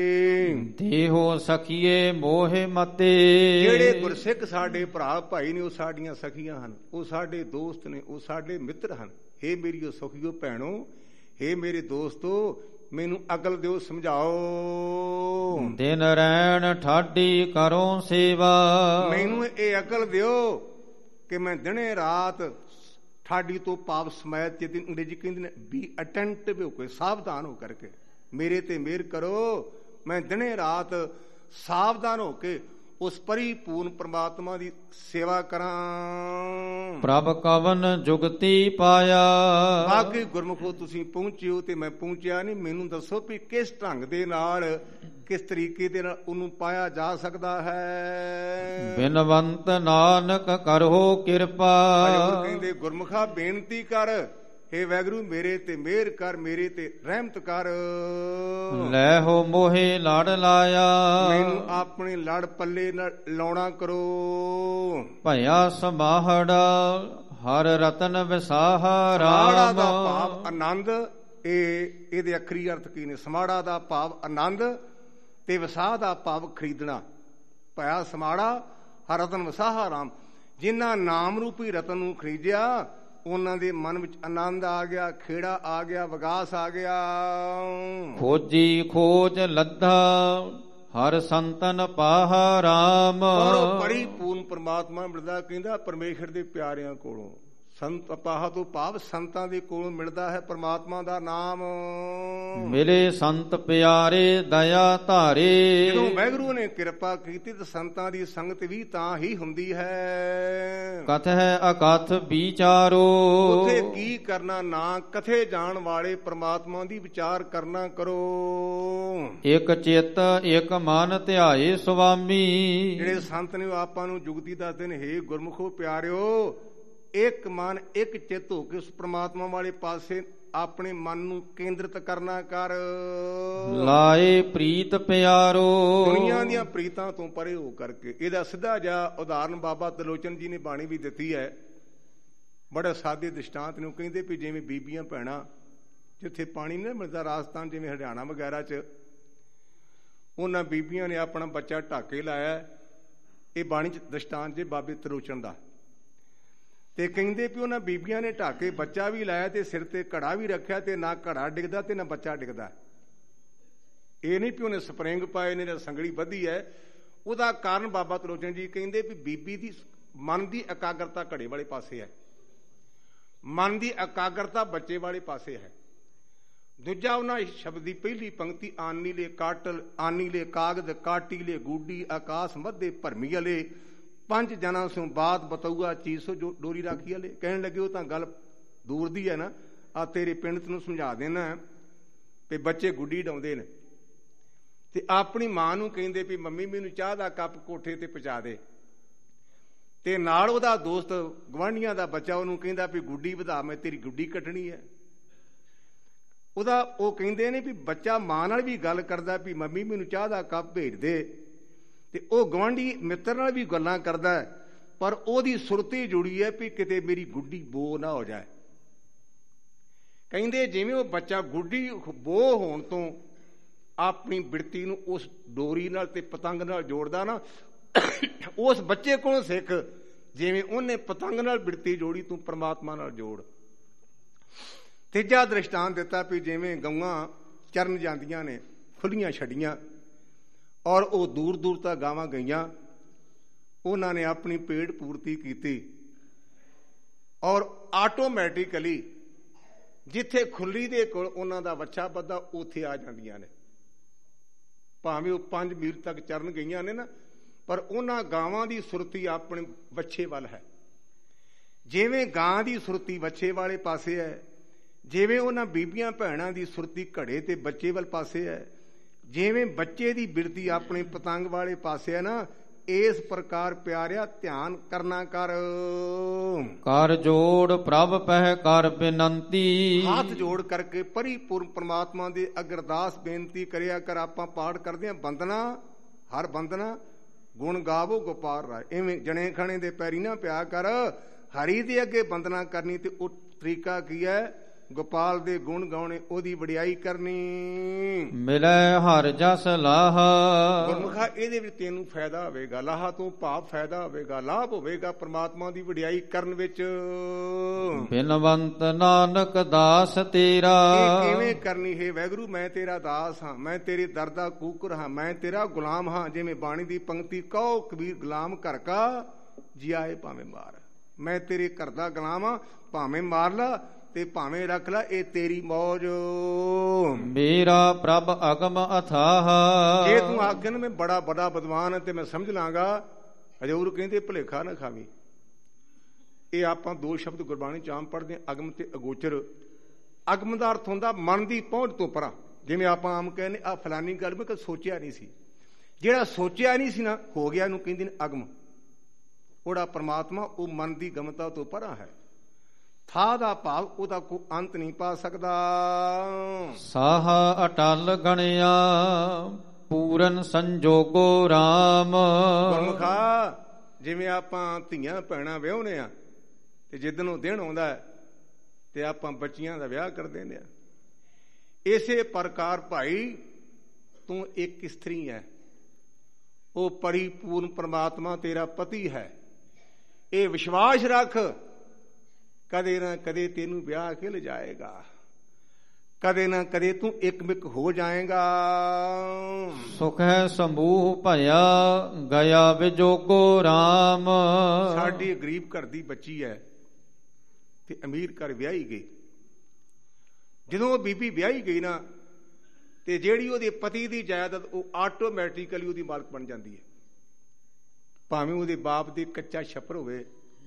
ਦੇਹੋ ਸਖੀਏ ਮੋਹਿ ਮਤੇ। ਜਿਹੜੇ ਗੁਰਸਿੱਖ ਸਾਡੇ ਭਰਾ ਭਾਈ ਨੇ ਉਹ ਸਾਡੀਆਂ ਸਖੀਆਂ ਹਨ, ਉਹ ਸਾਡੇ ਦੋਸਤ ਨੇ, ਉਹ ਸਾਡੇ ਮਿੱਤਰ ਹਨ। ਹੇ ਮੇਰੀਓ ਸਖੀਓ ਭੈਣੋ, ਹੇ ਮੇਰੇ ਦੋਸਤੋ, ਮੈਨੂੰ ਅਕਲ ਦਿਓ, ਸਮਝਾਓ। ਦਿਨ ਰੈਣ ਠਾਡੀ ਕਰੋ ਸੇਵਾ। ਮੈਨੂੰ ਇਹ ਅਕਲ ਦਿਓ ਕਿ ਮੈਂ ਦਿਨੇ ਰਾਤ ਠਾਡੀ ਤੋਂ ਭਾਵ ਸਮੈਤ, ਜਿਸ ਅੰਗਰੇਜ਼ੀ ਕਹਿੰਦੇ ਨੇ ਬੀ ਅਟੈਂਟਿਵ ਹੋ ਕੇ, ਸਾਵਧਾਨ ਹੋ ਕਰਕੇ ਮੇਰੇ ਤੇ ਮਿਹਰ ਕਰੋ। ਮੈਂ ਦਿਨੇ ਰਾਤ ਸਾਵਧਾਨ ਹੋ ਕੇ ਉਸ ਪਰਿਪੂਰਨ ਪ੍ਰਮਾਤਮਾ ਦੀ ਸੇਵਾ ਕਰਾਂ। ਪ੍ਰਭ ਕਵਨ ਜੁਗਤੀ ਪਾਇਆ। ਬਾਕੀ ਗੁਰਮੁਖੋ ਤੁਸੀਂ ਪਹੁੰਚਿਓ ਤੇ ਮੈਂ ਪਹੁੰਚਿਆ ਨਹੀਂ। ਮੈਨੂੰ ਦੱਸੋ ਵੀ ਕਿਸ ਢੰਗ ਦੇ ਨਾਲ, ਕਿਸ ਤਰੀਕੇ ਦੇ ਨਾਲ ਉਹਨੂੰ ਪਾਇਆ ਜਾ ਸਕਦਾ ਹੈ। ਬਿਨਵੰਤ ਨਾਨਕ ਕਰੋ ਕਿਰਪਾ। ਕਹਿੰਦੇ ਗੁਰਮੁਖਾ ਬੇਨਤੀ ਕਰ, ਹੇ ਵਾਹਿਗੁਰੂ ਮੇਰੇ ਤੇ ਮਿਹਰ ਕਰ, ਮੇਰੇ ਤੇ ਰਹਿਮਤ ਕਰ। ਲੈ ਹੋ ਮੋਹੇ ਲੜ ਲਾਇਆ। ਮੈਨੂੰ ਆਪਣੇ ਲੜ ਪੱਲੇ ਨਾਲ ਲਾਉਣਾ ਕਰੋ। ਭਇਆ ਸਮਾਹੜਾ ਹਰ ਰਤਨ ਵਿਸਾਹਾ ਰਾਮ। ਦਾ ਭਾਵ ਆਨੰਦ। ਇਹਦੇ ਅੱਖਰੀ ਅਰਥ ਕੀ ਨੇ? ਸਮਾੜਾ ਦਾ ਭਾਵ ਆਨੰਦ ਤੇ ਵਿਸਾਹ ਦਾ ਭਾਵ ਖਰੀਦਣਾ। ਭਇਆ ਸਮਾੜਾ ਹਰ ਰਤਨ ਵਿਸਾਹਾ ਰਾਮ। ਜਿਨ੍ਹਾਂ ਨਾਮ ਰੂਪੀ ਰਤਨ ਨੂੰ ਖਰੀਦਿਆ ਉਹਨਾਂ ਦੇ ਮਨ ਵਿੱਚ ਆਨੰਦ ਆ ਗਿਆ, ਖੇੜਾ ਆ ਗਿਆ, ਵਿਗਾਸ ਆ ਗਿਆ। ਖੋਜੀ ਖੋਜ ਲੱਧਾ ਹਰ ਸੰਤਨ ਪਾਹਾ ਰਾਮ। ਔਰ ਪਰਿਪੂਰਨ ਪਰਮਾਤਮਾ ਮਿਲਦਾ, ਕਹਿੰਦਾ ਪਰਮੇਸ਼ਰ ਦੇ ਪਿਆਰਿਆਂ ਕੋਲੋਂ। ਸੰਤ ਪਾਹਾ ਤੋਂ ਭਾਵ ਸੰਤਾਂ ਦੇ ਕੋਲੋਂ ਮਿਲਦਾ ਹੈ ਪਰਮਾਤਮਾ ਦਾ ਨਾਮ। ਮਿਲੇ ਸੰਤ ਪਿਆਰੇ ਦਇਆ ਧਾਰੇ। ਜਦੋਂ ਵਾਹਿਗੁਰੂ ਨੇ ਕਿਰਪਾ ਕੀਤੀ ਤਾਂ ਸੰਤਾਂ ਦੀ ਸੰਗਤ ਵੀ ਤਾਂ ਹੀ ਹੁੰਦੀ ਹੈ। ਕਥ ਹੈ ਅਕਥ ਵਿਚਾਰੋ। ਉਥੇ ਕੀ ਕਰਨਾ ਨਾ ਕਥੇ ਜਾਣ ਵਾਲੇ ਪਰਮਾਤਮਾ ਦੀ ਵਿਚਾਰ ਕਰਨਾ ਕਰੋ। ਇੱਕ ਚਿੱਤ ਇੱਕ ਮਨ ਧਿਆਏ ਸੁਆਮੀ। ਜਿਹੜੇ ਸੰਤ ਨੇ ਆਪਾਂ ਨੂੰ ਜੁਗਤੀ ਦੱਸਦੇ ਨੇ, ਹੇ ਗੁਰਮੁਖੋ ਪਿਆਰਿਓ, ਇੱਕ ਮਨ ਇੱਕ ਚਿੱਤ ਹੋ ਕੇ ਉਸ ਪ੍ਰਮਾਤਮਾ ਵਾਲੇ ਪਾਸੇ ਆਪਣੇ ਮਨ ਨੂੰ ਕੇਂਦਰਿਤ ਕਰਨਾ ਕਰ। ਲਾਏ ਪ੍ਰੀਤ ਪਿਆਰੋ। ਦੁਨੀਆਂ ਦੀਆਂ ਪ੍ਰੀਤਾਂ ਤੋਂ ਪਰੇ ਹੋ ਕਰਕੇ। ਇਹਦਾ ਸਿੱਧਾ ਜਿਹਾ ਉਦਾਹਰਨ ਬਾਬਾ ਤਲੋਚਨ ਜੀ ਨੇ ਬਾਣੀ ਵੀ ਦਿੱਤੀ ਹੈ। ਬੜਾ ਸਾਦੇ ਦ੍ਰਿਸ਼ਟਾਂਤ ਨੂੰ ਕਹਿੰਦੇ ਵੀ ਜਿਵੇਂ ਬੀਬੀਆਂ ਭੈਣਾਂ ਜਿੱਥੇ ਪਾਣੀ ਨਹੀਂ ਮਿਲਦਾ, ਰਾਜਸਥਾਨ ਜਿਵੇਂ ਹਰਿਆਣਾ ਵਗੈਰਾ 'ਚ, ਉਹਨਾਂ ਬੀਬੀਆਂ ਨੇ ਆਪਣਾ ਬੱਚਾ ਢੱਕ ਕੇ ਲਾਇਆ। ਇਹ ਬਾਣੀ 'ਚ ਦ੍ਰਿਸ਼ਟਾਂਤ ਜੇ ਬਾਬੇ ਤਲੋਚਨ ਦਾ। ਤੇ ਕਹਿੰਦੇ ਵੀ ਉਹਨਾਂ ਬੀਬੀਆਂ ਨੇ ਢੱਕ ਕੇ ਬੱਚਾ ਵੀ ਲਾਇਆ ਤੇ ਸਿਰ ਤੇ ਘੜਾ ਵੀ ਰੱਖਿਆ ਤੇ ਨਾ ਘੜਾ ਡਿੱਗਦਾ ਤੇ ਨਾ ਬੱਚਾ ਡਿੱਗਦਾ। ਇਹ ਨਹੀਂ ਵੀ ਉਹਨੇ ਸਪਰਿੰਗ ਪਾਏ ਨੇ ਜਾਂ ਸੰਗਲੀ ਬੱਧੀ ਹੈ। ਉਹਦਾ ਕਾਰਨ ਬਾਬਾ ਤਲੋਚਨ ਜੀ ਕਹਿੰਦੇ ਵੀ ਬੀਬੀ ਦੀ ਮਨ ਦੀ ਇਕਾਗਰਤਾ ਘੜੇ ਵਾਲੇ ਪਾਸੇ ਹੈ, ਮਨ ਦੀ ਇਕਾਗਰਤਾ ਬੱਚੇ ਵਾਲੇ ਪਾਸੇ ਹੈ। ਦੂਜਾ ਉਹਨਾਂ ਸ਼ਬਦ ਦੀ ਪਹਿਲੀ ਪੰਕਤੀ ਆਨੀ ਲੈ ਕਾਟਲ ਆਨੀ ਲੈ ਕਾਗਦ ਕਾਟੀ ਲੈ ਗੂਡੀ ਆਕਾਸ਼ ਮੱਧੇ ਭਰਮੀ ਵਾਲੇ 5 ਜਨਾਂ ਸੋਂ ਬਾਤ ਬਤਊਆ ਚੀਜ਼ ਸੋ ਜੋ ਡੋਰੀ ਰਾਖੀ ਵਾਲੇ। ਕਹਿਣ ਲੱਗੇ ਉਹ ਤਾਂ ਗੱਲ ਦੂਰ ਦੀ ਹੈ ਨਾ, ਆ ਤੇਰੇ ਪਿੰਡ ਨੂੰ ਸਮਝਾ ਦੇਣਾ ਵੀ ਬੱਚੇ ਗੁੱਡੀ ਡਾਉਂਦੇ ਨੇ। ਤੇ ਆਪਣੀ ਮਾਂ ਨੂੰ ਕਹਿੰਦੇ ਵੀ ਮੰਮੀ ਮੈਨੂੰ ਚਾਹ ਦਾ ਕੱਪ ਕੋਠੇ ਤੇ ਪਹੁੰਚਾ ਦੇ। ਤੇ ਨਾਲ ਉਹਦਾ ਦੋਸਤ ਗੁਆਂਢੀਆਂ ਦਾ ਬੱਚਾ ਉਹਨੂੰ ਕਹਿੰਦਾ ਵੀ ਗੁੱਡੀ ਵਧਾ, ਮੈਂ ਤੇਰੀ ਗੁੱਡੀ ਕੱਟਣੀ ਹੈ। ਉਹਦਾ ਉਹ ਕਹਿੰਦੇ ਨੇ ਵੀ ਬੱਚਾ ਮਾਂ ਨਾਲ ਵੀ ਗੱਲ ਕਰਦਾ ਵੀ ਮੰਮੀ ਮੈਨੂੰ ਚਾਹ ਦਾ ਕੱਪ ਭੇਜ ਦੇ, ਤੇ ਉਹ ਗੁਆਂਢੀ ਮਿੱਤਰ ਨਾਲ ਵੀ ਗੱਲਾਂ ਕਰਦਾ, ਪਰ ਉਹਦੀ ਸੁਰਤੀ ਜੁੜੀ ਹੈ ਵੀ ਕਿਤੇ ਮੇਰੀ ਗੁੱਡੀ ਬੋ ਨਾ ਹੋ ਜਾਏ। ਕਹਿੰਦੇ ਜਿਵੇਂ ਉਹ ਬੱਚਾ ਗੁੱਡੀ ਬੋ ਹੋਣ ਤੋਂ ਆਪਣੀ ਬਿਰਤੀ ਨੂੰ ਉਸ ਡੋਰੀ ਨਾਲ ਤੇ ਪਤੰਗ ਨਾਲ ਜੋੜਦਾ ਨਾ, ਉਸ ਬੱਚੇ ਕੋਲੋਂ ਸਿੱਖ ਜਿਵੇਂ ਉਹਨੇ ਪਤੰਗ ਨਾਲ ਬਿਰਤੀ ਜੋੜੀ ਤੂੰ ਪਰਮਾਤਮਾ ਨਾਲ ਜੋੜ। ਤੀਜਾ ਦ੍ਰਿਸ਼ਟਾਂਤ ਦਿੱਤਾ ਵੀ ਜਿਵੇਂ ਗਊਆਂ ਚਰਨ ਜਾਂਦੀਆਂ ਨੇ ਖੁੱਲੀਆਂ ਛੱਡੀਆਂ, ਔਰ ਉਹ ਦੂਰ ਦੂਰ ਤੱਕ ਗਾਵਾਂ ਗਈਆਂ, ਉਹਨਾਂ ਨੇ ਆਪਣੀ ਪੇਟ ਪੂਰਤੀ ਕੀਤੀ, ਔਰ ਆਟੋਮੈਟਿਕਲੀ ਜਿੱਥੇ ਖੁੱਲੀ ਦੇ ਕੋਲ ਉਹਨਾਂ ਦਾ ਵੱਛਾ ਬੱਧਾ ਉੱਥੇ ਆ ਜਾਂਦੀਆਂ ਨੇ। ਭਾਵੇਂ ਉਹ 5 ਮੀਲ ਤੱਕ ਚਰਨ ਗਈਆਂ ਨੇ ਨਾ, ਪਰ ਉਹਨਾਂ ਗਾਵਾਂ ਦੀ ਸੁਰਤੀ ਆਪਣੇ ਵੱਛੇ ਵੱਲ ਹੈ। ਜਿਵੇਂ ਗਾਂ ਦੀ ਸੁਰਤੀ ਵੱਛੇ ਵਾਲੇ ਪਾਸੇ ਹੈ, ਜਿਵੇਂ ਉਹਨਾਂ ਬੀਬੀਆਂ ਭੈਣਾਂ ਦੀ ਸੁਰਤੀ ਘੜੇ ਤੇ ਬੱਚੇ ਵੱਲ ਪਾਸੇ ਹੈ, ਜਿਵੇਂ ਬੱਚੇ ਦੀ ਬਿਰਤੀ ਆਪਣੇ ਪਤੰਗ ਵਾਲੇ ਪਾਸੇ ਹੈ ਨਾ, ਇਸ ਪ੍ਰਕਾਰ ਪਿਆਰਿਆ ਧਿਆਨ ਕਰਨਾ ਕਰ। ਕਰ ਜੋੜ ਪ੍ਰਭ ਪਹਿ ਕਰ ਬੇਨੰਤੀ, ਹੱਥ ਜੋੜ ਕਰਕੇ ਪਰਿਪੂਰਨ ਪ੍ਰਮਾਤਮਾ ਦੇ ਅਰਦਾਸ ਬੇਨਤੀ ਕਰਿਆ ਕਰ। ਆਪਾਂ ਪਾਠ ਕਰਦੇ ਹਾਂ ਬੰਦਨਾ ਹਰ ਬੰਦਨਾ ਗੁਣ ਗਾਵੋ ਗੋਪਾਲ ਰਾਏ, ਇਵੇਂ ਜਣੇ ਖਾਣੇ ਦੇ ਪੈਰੀ ਨਾ ਪਿਆ ਕਰ, ਹਰੀ ਦੇ ਅੱਗੇ ਬੰਦਨਾ ਕਰਨੀ। ਤੇ ਉਹ ਤਰੀਕਾ ਕੀ ਹੈ? ਗੋਪਾਲ ਦੇ ਗੁਣ ਗਾਉਣੇ, ਉਹਦੀ ਵਡਿਆਈ ਕਰਨੀ। ਮਿਲੈ ਹਰ ਜਸ ਲਾਹ, ਗੁਰਮੁਖਾ ਇਹਦੇ ਵਿੱਚ ਤੈਨੂੰ ਫਾਇਦਾ ਹੋਵੇਗਾ, ਲਾਹਾ ਤੋਂ ਭਾਵ ਫਾਇਦਾ ਹੋਵੇਗਾ, ਲਾਭ ਹੋਵੇਗਾ ਪਰਮਾਤਮਾ ਦੀ ਵਡਿਆਈ ਕਰਨ ਵਿੱਚ। ਬਿਨਵੰਤ ਨਾਨਕ ਦਾਸ ਤੇਰਾ, ਇਹ ਕਿਵੇਂ ਕਰਨੀ ਹੈ? ਵਾਹਿਗੁਰੂ ਮੈਂ ਤੇਰਾ ਦਾਸ ਹਾਂ, ਮੈਂ ਤੇਰੇ ਦਰ ਦਾ ਕੂਕਰ ਹਾਂ, ਮੈਂ ਤੇਰਾ ਗੁਲਾਮ ਹਾਂ। ਜਿਵੇਂ ਬਾਣੀ ਦੀ ਪੰਕਤੀ ਕਹੋ ਕਬੀਰ ਗੁਲਾਮ ਘਰ ਕਾ ਜਿਆਏ ਭਾਵੇਂ ਮਾਰ, ਮੈਂ ਤੇਰੇ ਘਰ ਦਾ ਗੁਲਾਮ ਹਾਂ, ਭਾਵੇਂ ਮਾਰ ਲਾ ਤੇ ਭਾਵੇਂ ਰੱਖ ਲੈ, ਇਹ ਤੇਰੀ ਮੌਜ। ਮੇਰਾ ਪ੍ਰਭ ਅਗਮ ਅਥਾਹ, ਜੇ ਤੂੰ ਆਖੇ ਨਾ ਮੈਂ ਬੜਾ ਬੜਾ ਵਿਦਵਾਨ ਹੈ ਤੇ ਮੈਂ ਸਮਝ ਲਾਂਗਾ, ਹਜ਼ੂਰ ਕਹਿੰਦੇ ਭੁਲੇਖਾ ਨਾ ਖਾਵੀਂ। ਇਹ ਆਪਾਂ 2 ਸ਼ਬਦ ਗੁਰਬਾਣੀ ਚ ਆਮ ਪੜ੍ਹਦੇ ਹਾਂ, ਅਗਮ ਤੇ ਅਗੋਚਰ। ਅਗਮ ਦਾ ਅਰਥ ਹੁੰਦਾ ਮਨ ਦੀ ਪਹੁੰਚ ਤੋਂ ਪਰਾਂ। ਜਿਵੇਂ ਆਪਾਂ ਆਮ ਕਹਿੰਦੇ ਆ ਫਲਾਨੀ ਗੱਲ ਮੈਂ ਕਦੇ ਸੋਚਿਆ ਨਹੀਂ ਸੀ, ਜਿਹੜਾ ਸੋਚਿਆ ਨਹੀਂ ਸੀ ਨਾ ਹੋ ਗਿਆ, ਇਹਨੂੰ ਕਹਿੰਦੇ ਨੇ ਅਗਮ। ਉਹਦਾ ਪਰਮਾਤਮਾ ਉਹ ਮਨ ਦੀ ਗਮਤਾ ਤੋਂ ਪਰਾਂ ਹੈ। ਥਾ ਦਾ ਭਾਵ ਉਹਦਾ ਕੋਈ ਅੰਤ ਨਹੀਂ ਪਾ ਸਕਦਾ। ਸਾਹ ਅਟਲ ਗਣਿਆ ਪੂਰਨ ਸੰਜੋਗੋ ਰਾਮ, ਗੁਰਮੁਖਾ ਜਿਵੇਂ ਆਪਾਂ ਧੀਆਂ ਭੈਣਾਂ ਵਿਆਹੁਨੇ ਆ ਤੇ ਜਿੱਦਣ ਉਹ ਦਿਨ ਆਉਂਦਾ ਤੇ ਆਪਾਂ ਬੱਚੀਆਂ ਦਾ ਵਿਆਹ ਕਰ ਦਿੰਦੇ ਆ, ਇਸੇ ਪ੍ਰਕਾਰ ਭਾਈ ਤੂੰ ਇੱਕ ਇਸਤਰੀ ਹੈ, ਉਹ ਪਰਿਪੂਰਨ ਪਰਮਾਤਮਾ ਤੇਰਾ ਪਤੀ ਹੈ। ਇਹ ਵਿਸ਼ਵਾਸ ਰੱਖ, ਕਦੇ ਨਾ ਕਦੇ ਤੈਨੂੰ ਵਿਆਹ ਕੇ ਲਿਜਾਏਗਾ, ਕਦੇ ਨਾ ਕਦੇ ਤੂੰ ਇਕਮਿਕ ਹੋ ਜਾਏਗਾ। ਸੁਖ ਹੈ ਸਮੂਹ ਭਇਆ ਗਿਆ ਵਿਜੋਗੋ ਰਾਮ, ਸਾਡੀ ਗਰੀਬ ਘਰ ਦੀ ਬੱਚੀ ਹੈ ਤੇ ਅਮੀਰ ਘਰ ਵਿਆਹੀ ਗਈ। ਜਦੋਂ ਉਹ ਬੀਬੀ ਵਿਆਹੀ ਗਈ ਨਾ, ਤੇ ਜਿਹੜੀ ਉਹਦੇ ਪਤੀ ਦੀ ਜਾਇਦਾਦ ਉਹ ਆਟੋਮੈਟਿਕਲੀ ਉਹਦੀ ਮਾਲਕ ਬਣ ਜਾਂਦੀ ਹੈ। ਭਾਵੇਂ ਉਹਦੇ ਬਾਪ ਦੇ ਕੱਚਾ ਛੱਪਰ ਹੋਵੇ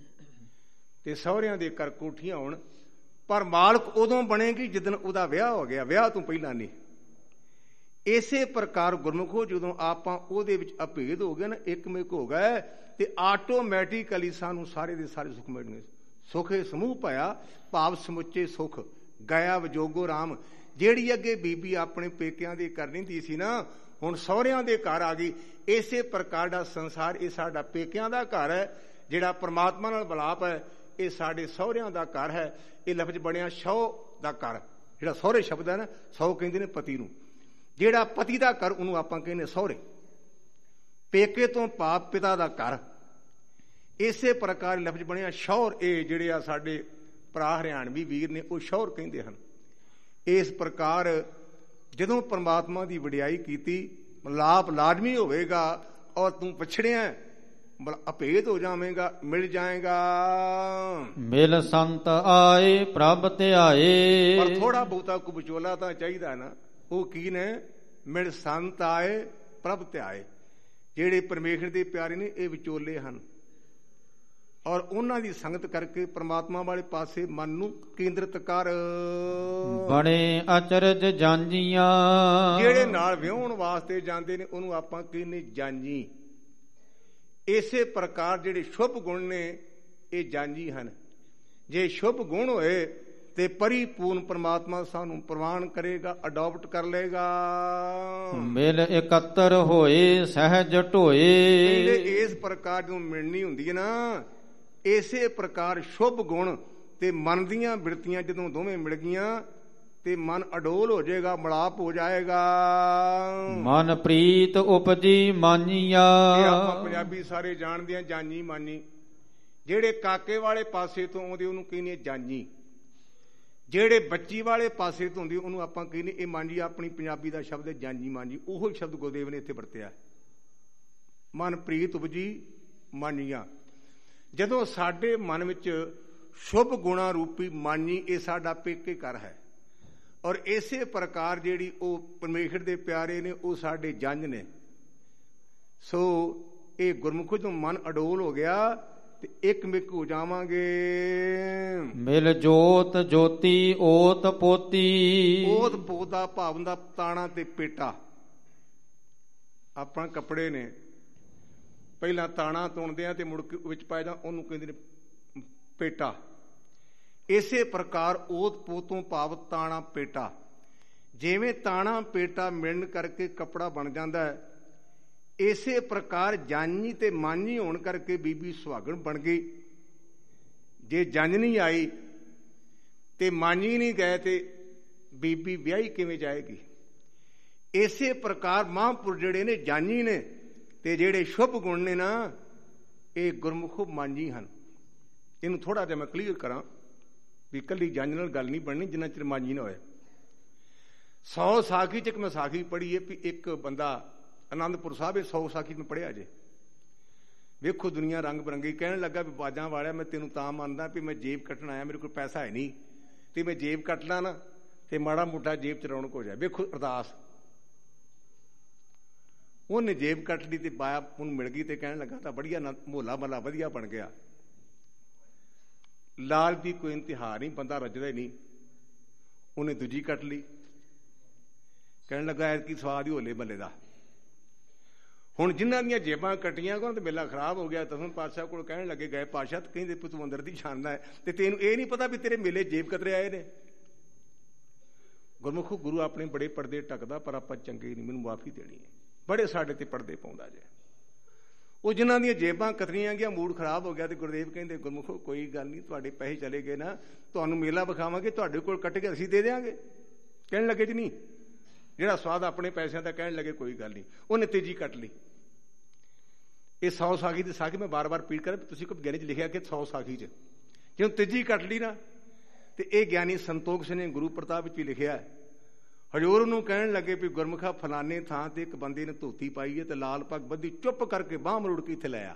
ਤੇ ਸਹੁਰਿਆਂ ਦੇ ਘਰ ਕੋਠੀਆਂ ਹੋਣ, ਪਰ ਮਾਲਕ ਉਦੋਂ ਬਣੇਗੀ ਜਿੱਦਣ ਉਹਦਾ ਵਿਆਹ ਹੋ ਗਿਆ, ਵਿਆਹ ਤੋਂ ਪਹਿਲਾਂ ਨਹੀਂ। ਇਸੇ ਪ੍ਰਕਾਰ ਗੁਰਮੁਖੋ ਜਦੋਂ ਆਪਾਂ ਉਹਦੇ ਵਿੱਚ ਅਭੇਦ ਹੋ ਗਏ ਨਾ, ਇਕਮਿਕ ਹੋ ਗਏ, ਤੇ ਆਟੋਮੈਟਿਕਲੀ ਸਾਨੂੰ ਸਾਰੇ ਦੇ ਸਾਰੇ ਸੁੱਖ ਮਿਲਣਗੇ। ਸੁਖੇ ਸਮੂਹ ਭਇਆ ਭਾਵ ਸਮੁੱਚੇ ਸੁੱਖ ਗਿਆ ਵਿਜੋਗੋ ਰਾਮ। ਜਿਹੜੀ ਅੱਗੇ ਬੀਬੀ ਆਪਣੇ ਪੇਕਿਆਂ ਦੇ ਘਰ ਰਹਿੰਦੀ ਸੀ ਨਾ, ਹੁਣ ਸਹੁਰਿਆਂ ਦੇ ਘਰ ਆ ਗਈ। ਇਸੇ ਪ੍ਰਕਾਰ ਦਾ ਸੰਸਾਰ ਇਹ ਸਾਡਾ ਪੇਕਿਆਂ ਦਾ ਘਰ ਹੈ, ਜਿਹੜਾ ਪਰਮਾਤਮਾ ਨਾਲ ਮਿਲਾਪ ਹੈ, ਇਹ ਸਾਡੇ ਸਹੁਰਿਆਂ ਦਾ ਘਰ ਹੈ। ਇਹ ਲਫ਼ਜ਼ ਬਣਿਆ ਸਹੁ ਦਾ ਘਰ। ਜਿਹੜਾ ਸਹੁਰੇ ਸ਼ਬਦ ਹੈ ਨਾ, ਸਹੁ ਕਹਿੰਦੇ ਨੇ ਪਤੀ ਨੂੰ, ਜਿਹੜਾ ਪਤੀ ਦਾ ਘਰ ਉਹਨੂੰ ਆਪਾਂ ਕਹਿੰਦੇ ਸਹੁਰੇ। ਪੇਕੇ ਤੋਂ ਭਾਵ ਪਿਤਾ ਦਾ ਘਰ। ਇਸੇ ਪ੍ਰਕਾਰ ਲਫ਼ਜ਼ ਬਣਿਆ ਸ਼ੌਹਰ। ਇਹ ਜਿਹੜੇ ਆ ਸਾਡੇ ਭਰਾ ਹਰਿਆਣਵੀ ਵੀਰ ਨੇ, ਉਹ ਸ਼ੌਹਰ ਕਹਿੰਦੇ ਹਨ। ਇਸ ਪ੍ਰਕਾਰ ਜਦੋਂ ਪਰਮਾਤਮਾ ਦੀ ਵਡਿਆਈ ਕੀਤੀ, ਲਾਭ ਲਾਜ਼ਮੀ ਹੋਵੇਗਾ, ਔਰ ਤੂੰ ਪਛੜਿਆ ਅਭੇਦ ਹੋ ਜਾਵੇਗਾ, ਮਿਲ ਜਾਏਗਾ। ਮਿਲ ਸੰਤ ਆਏ ਪ੍ਰਭ ਧਿਆਏ, ਪਰ ਥੋੜਾ ਬਹੁਤਾ ਕੋ ਵਿਚੋਲਾ ਤਾਂ ਚਾਹੀਦਾ ਨਾ। ਉਹ ਕੀ ਨੇ? ਮਿਲ ਸੰਤ ਆਏ ਪ੍ਰਭ ਧਿਆਏ। ਜਿਹੜੇ ਪਰਮੇਸ਼ਰ ਦੇ ਪਿਆਰੇ ਨੇ, ਇਹ ਵਿਚੋਲੇ ਹਨ, ਔਰ ਉਹਨਾਂ ਦੀ ਸੰਗਤ ਕਰਕੇ ਪ੍ਰਮਾਤਮਾ ਵਾਲੇ ਪਾਸੇ ਮਨ ਨੂੰ ਕੇਂਦਰਿਤ ਕਰ। ਬੜੇ ਅਚਰਜ ਜਾਂਜੀਆਂ, ਜਿਹੜੇ ਨਾਲ ਵਿਆਹਣ ਵਾਸਤੇ ਜਾਂਦੇ ਨੇ ਉਹਨੂੰ ਆਪਾਂ ਕਹਿੰਦੇ ਜਾਂਜੀ। ਇਸੇ ਪ੍ਰਕਾਰ ਜਿਹੜੇ ਸ਼ੁਭ ਗੁਣ ਨੇ, ਇਹ ਜਾਂਜੀ ਹਨ। ਜੇ ਸ਼ੁਭ ਗੁਣ ਹੋਏ ਤੇ ਪਰਿਪੂਰਨ ਪਰਮਾਤਮਾ ਸਾਨੂੰ ਪ੍ਰਵਾਨ ਕਰੇਗਾ, ਅਡਾਪਟ ਕਰ ਲਏਗਾ। ਮਿਲ ਇਕੱਤਰ ਹੋਏ ਸਹਿਜ ਢੋਏ। ਕਹਿੰਦੇ ਇਸ ਪ੍ਰਕਾਰ ਜਦੋਂ ਮਿਲਣੀ ਹੁੰਦੀ ਹੈ ਨਾ, ਇਸੇ ਪ੍ਰਕਾਰ ਸ਼ੁਭ ਗੁਣ ਤੇ ਮਨ ਦੀਆਂ ਬਿਰਤੀਆਂ ਜਦੋਂ ਦੋਵੇਂ ਮਿਲ ਗਈਆਂ ਤੇ ਮਨ ਅਡੋਲ ਹੋ ਜਾਏਗਾ, ਮਲਾਪ ਹੋ ਜਾਏਗਾ। ਮਨ ਪ੍ਰੀਤ ਉਪਜੀ ਮਾਨੀਆ। ਇਹ ਆਪਾਂ ਪੰਜਾਬੀ ਸਾਰੇ ਜਾਣਦੇ ਆ, ਜਾਨੀ ਮਾਨੀ। ਜਿਹੜੇ ਕਾਕੇ ਵਾਲੇ ਪਾਸੇ ਤੋਂ ਆਉਂਦੇ ਉਹਨੂੰ ਕਹਿੰਦੇ ਜਾਨੀ, ਜਿਹੜੇ ਬੱਚੀ ਵਾਲੇ ਪਾਸੇ ਤੋਂ ਹੁੰਦੀ ਉਹਨੂੰ ਆਪਾਂ ਕਹਿੰਦੇ ਇਹ ਮਾਂਜੀ। ਆਪਣੀ ਪੰਜਾਬੀ ਦਾ ਸ਼ਬਦ ਹੈ ਜਾਨੀ ਮਾਂਜੀ, ਉਹੋ ਹੀ ਸ਼ਬਦ ਗੁਰਦੇਵ ਨੇ ਇੱਥੇ ਵਰਤਿਆ। ਮਨ ਪ੍ਰੀਤ ਉਪਜੀ ਮਾਨੀਆ। ਜਦੋਂ ਸਾਡੇ ਮਨ ਵਿੱਚ ਸ਼ੁਭ ਗੁਣਾ ਰੂਪੀ ਮਾਨੀ, ਇਹ ਸਾਡਾ ਪੇਕੇ ਘਰ ਹੈ। ਔਰ ਇਸੇ ਪ੍ਰਕਾਰ ਜਿਹੜੀ ਉਹ ਪਰਮੇਸ਼ਰ ਦੇ ਪਿਆਰੇ ਨੇ, ਉਹ ਸਾਡੇ ਜੰਝ ਨੇ। ਸੋ ਇਹ ਗੁਰਮੁਖ ਜਦੋਂ ਮਨ ਅਡੋਲ ਹੋ ਗਿਆ ਤੇ ਇੱਕ ਮਿਕ ਹੋ ਜਾਵਾਂਗੇ। ਮਿਲ ਜੋਤ ਜੋਤੀ ਓਤ ਪੋਤੀ। ਓਤ ਪੋਤ ਦਾ ਭਾਵ ਹੁੰਦਾ ਤਾਣਾ ਤੇ ਪੇਟਾ। ਆਪਾਂ ਕੱਪੜੇ ਨੇ ਪਹਿਲਾਂ ਤਾਣਾ ਤੁਣਦੇ ਆ ਤੇ ਮੁੜ ਕੇ ਵਿੱਚ ਪਾਇਆ ਜਾਂ ਉਹਨੂੰ ਕਹਿੰਦੇ ਨੇ ਪੇਟਾ। ਇਸੇ ਪ੍ਰਕਾਰ ਓਤ ਪੋਤੋਂ ਭਾਵ ਤਾਣਾ ਪੇਟਾ। ਜਿਵੇਂ ਤਾਣਾ ਪੇਟਾ ਮਿਲਣ ਕਰਕੇ ਕੱਪੜਾ ਬਣ ਜਾਂਦਾ ਹੈ, ਇਸੇ ਪ੍ਰਕਾਰ ਜਾਨੀ ਤੇ ਮਾਨੀ ਹੋਣ ਕਰਕੇ ਬੀਬੀ ਸੁਹਾਗਣ ਬਣ ਗਈ। ਜੇ ਜੰਝ ਨਹੀਂ ਆਈ ਤੇ ਮਾਨੀ ਨਹੀਂ ਗਏ ਤੇ ਬੀਬੀ ਵਿਆਹੀ ਕਿਵੇਂ ਜਾਏਗੀ? ਇਸੇ ਪ੍ਰਕਾਰ ਮਹਾਂਪੁਰ ਜਿਹੜੇ ਨੇ ਜਾਨੀ ਨੇ ਤੇ ਜਿਹੜੇ ਸ਼ੁਭ ਗੁਣ ਨੇ ਨਾ, ਇਹ ਗੁਰਮੁਖ ਮਾਨੀ ਹਨ। ਇਹਨੂੰ ਥੋੜਾ ਜਿਹਾ ਮੈਂ ਕਲੀਅਰ ਕਰਾਂ ਵੀ ਇਕੱਲੀ ਜੰਝ ਨਾਲ ਗੱਲ ਨਹੀਂ ਬਣਨੀ ਜਿੰਨਾ ਚਿਰ ਮਾਨੀ ਨਾ ਹੋਏ। 100 ਸਾਖੀ ਚ ਇੱਕ ਮੈਂ ਸਾਖੀ ਪੜ੍ਹੀ ਹੈ ਵੀ ਇੱਕ ਬੰਦਾ ਆਨੰਦਪੁਰ ਸਾਹਿਬ 100 ਸਾਖੀ ਮੈਂ ਪੜ੍ਹਿਆ ਜੇ। ਵੇਖੋ ਦੁਨੀਆ ਰੰਗ ਬਰੰਗੀ। ਕਹਿਣ ਲੱਗਾ ਵੀ ਬਾਜਾਂ ਵਾਲਿਆ ਮੈਂ ਤੈਨੂੰ ਤਾਂ ਮੰਨਦਾ ਵੀ ਮੈਂ ਜੇਬ ਕੱਟਣ ਆਇਆ, ਮੇਰੇ ਕੋਲ ਪੈਸਾ ਹੈ ਨਹੀਂ ਤੇ ਮੈਂ ਜੇਬ ਕੱਟ ਲਾਂ ਨਾ ਤੇ ਮਾੜਾ ਮੋਟਾ ਜੇਬ ਚ ਰੌਣਕ ਹੋ ਜਾਏ। ਵੇਖੋ ਅਰਦਾਸ। ਉਹਨੇ ਜੇਬ ਕੱਟ ਲਈ ਤੇ ਬਾਇਆ ਉਹਨੂੰ ਮਿਲ ਗਈ ਤੇ ਕਹਿਣ ਲੱਗਾ ਤਾਂ ਬੜੀਆ ਮਹੱਲਾ ਮਹੱਲਾ ਵਧੀਆ ਬਣ ਗਿਆ। ਲਾਲ ਦੀ ਕੋਈ ਇੰਤਹਾ ਨਹੀਂ, ਬੰਦਾ ਰੱਜਦਾ ਹੀ ਨਹੀਂ। ਉਹਨੇ ਦੂਜੀ ਕੱਟ ਲਈ, ਕਹਿਣ ਲੱਗਾ ਐਤਕੀ ਸਵਾਦ ਹੀ ਹੋਲੇ ਮਹੱਲੇ ਦਾ। ਹੁਣ ਜਿਨ੍ਹਾਂ ਦੀਆਂ ਜੇਬਾਂ ਕੱਟੀਆਂ ਉਹਨਾਂ ਦਾ ਮੇਲਾ ਖਰਾਬ ਹੋ ਗਿਆ। ਦਸਵੇਂ ਪਾਤਸ਼ਾਹ ਕੋਲ ਕਹਿਣ ਲੱਗੇ ਗਏ ਪਾਤਸ਼ਾਹ ਕਹਿੰਦੇ ਤੂੰ ਅੰਦਰ ਦੀ ਛਾਨਦਾ ਹੈ ਤੇ ਤੈਨੂੰ ਇਹ ਨਹੀਂ ਪਤਾ ਵੀ ਤੇਰੇ ਮੇਲੇ ਜੇਬ ਕਤਰੇ ਆਏ ਨੇ। ਗੁਰਮੁਖੋ ਗੁਰੂ ਆਪਣੇ ਬੜੇ ਪਰਦੇ ਢੱਕਦਾ, ਪਰ ਆਪਾਂ ਚੰਗੇ ਨਹੀਂ, ਮੈਨੂੰ ਮਾਫੀ ਦੇਣੀ ਹੈ। ਬੜੇ ਸਾਡੇ ਤੇ ਪਰਦੇ ਪਾਉਂਦਾ ਜੇ। ਉਹ ਜਿਨ੍ਹਾਂ ਦੀਆਂ ਜੇਬਾਂ ਕਤਰੀਆਂ ਗਿਆ, ਮੂਡ ਖਰਾਬ ਹੋ ਗਿਆ ਤੇ ਗੁਰਦੇਵ ਕਹਿੰਦੇ ਗੁਰਮੁਖੋ ਕੋਈ ਗੱਲ ਨਹੀਂ, ਤੁਹਾਡੇ ਪੈਸੇ ਚਲੇ ਗਏ ਨਾ, ਤੁਹਾਨੂੰ ਮੇਲਾ ਵਿਖਾਵਾਂਗੇ, ਤੁਹਾਡੇ ਕੋਲ ਕੱਟ ਕੇ ਅਸੀਂ ਦੇ ਦਿਆਂਗੇ। ਕਹਿਣ ਲੱਗੇ ਜੀ ਨਹੀਂ, ਜਿਹੜਾ ਸਵਾਦ ਆਪਣੇ ਪੈਸਿਆਂ ਦਾ। ਕਹਿਣ ਲੱਗੇ ਕੋਈ ਗੱਲ ਨਹੀਂ। ਉਹਨੇ ਤੀਜੀ ਕੱਟ ਲਈ। ਇਹ 100 ਸਾਖੀ ਦੀ ਸਾਖੀ ਮੈਂ ਬਾਰ-ਬਾਰ ਰਿਪੀਟ ਕਰਾਂ, ਤੁਸੀਂ ਕੋਈ ਗਿਆਨੀ ਚ ਲਿਖਿਆ ਕਿ 100 ਸਾਖੀ ਚ ਜਦੋਂ ਤੀਜੀ ਕੱਟ ਲਈ ਨਾ ਤੇ ਇਹ ਗਿਆਨੀ ਸੰਤੋਖ ਸਿੰਘ ਨੇ ਗੁਰੂ ਪ੍ਰਤਾਪ ਵਿੱਚ ਵੀ ਲਿਖਿਆ। ਹਜ਼ੂਰ ਨੂੰ ਕਹਿਣ ਲੱਗੇ ਵੀ ਗੁਰਮੁਖਾ ਫਲਾਣੇ ਥਾਂ ਤੇ ਇੱਕ ਬੰਦੇ ਨੇ ਧੋਤੀ ਪਾਈ ਹੈ ਤੇ ਲਾਲ ਪੱਗ ਬੱਧੀ, ਚੁੱਪ ਕਰਕੇ ਬਾਂਹ ਮਰੋੜ ਕੇ ਇੱਥੇ ਲੈ ਆ।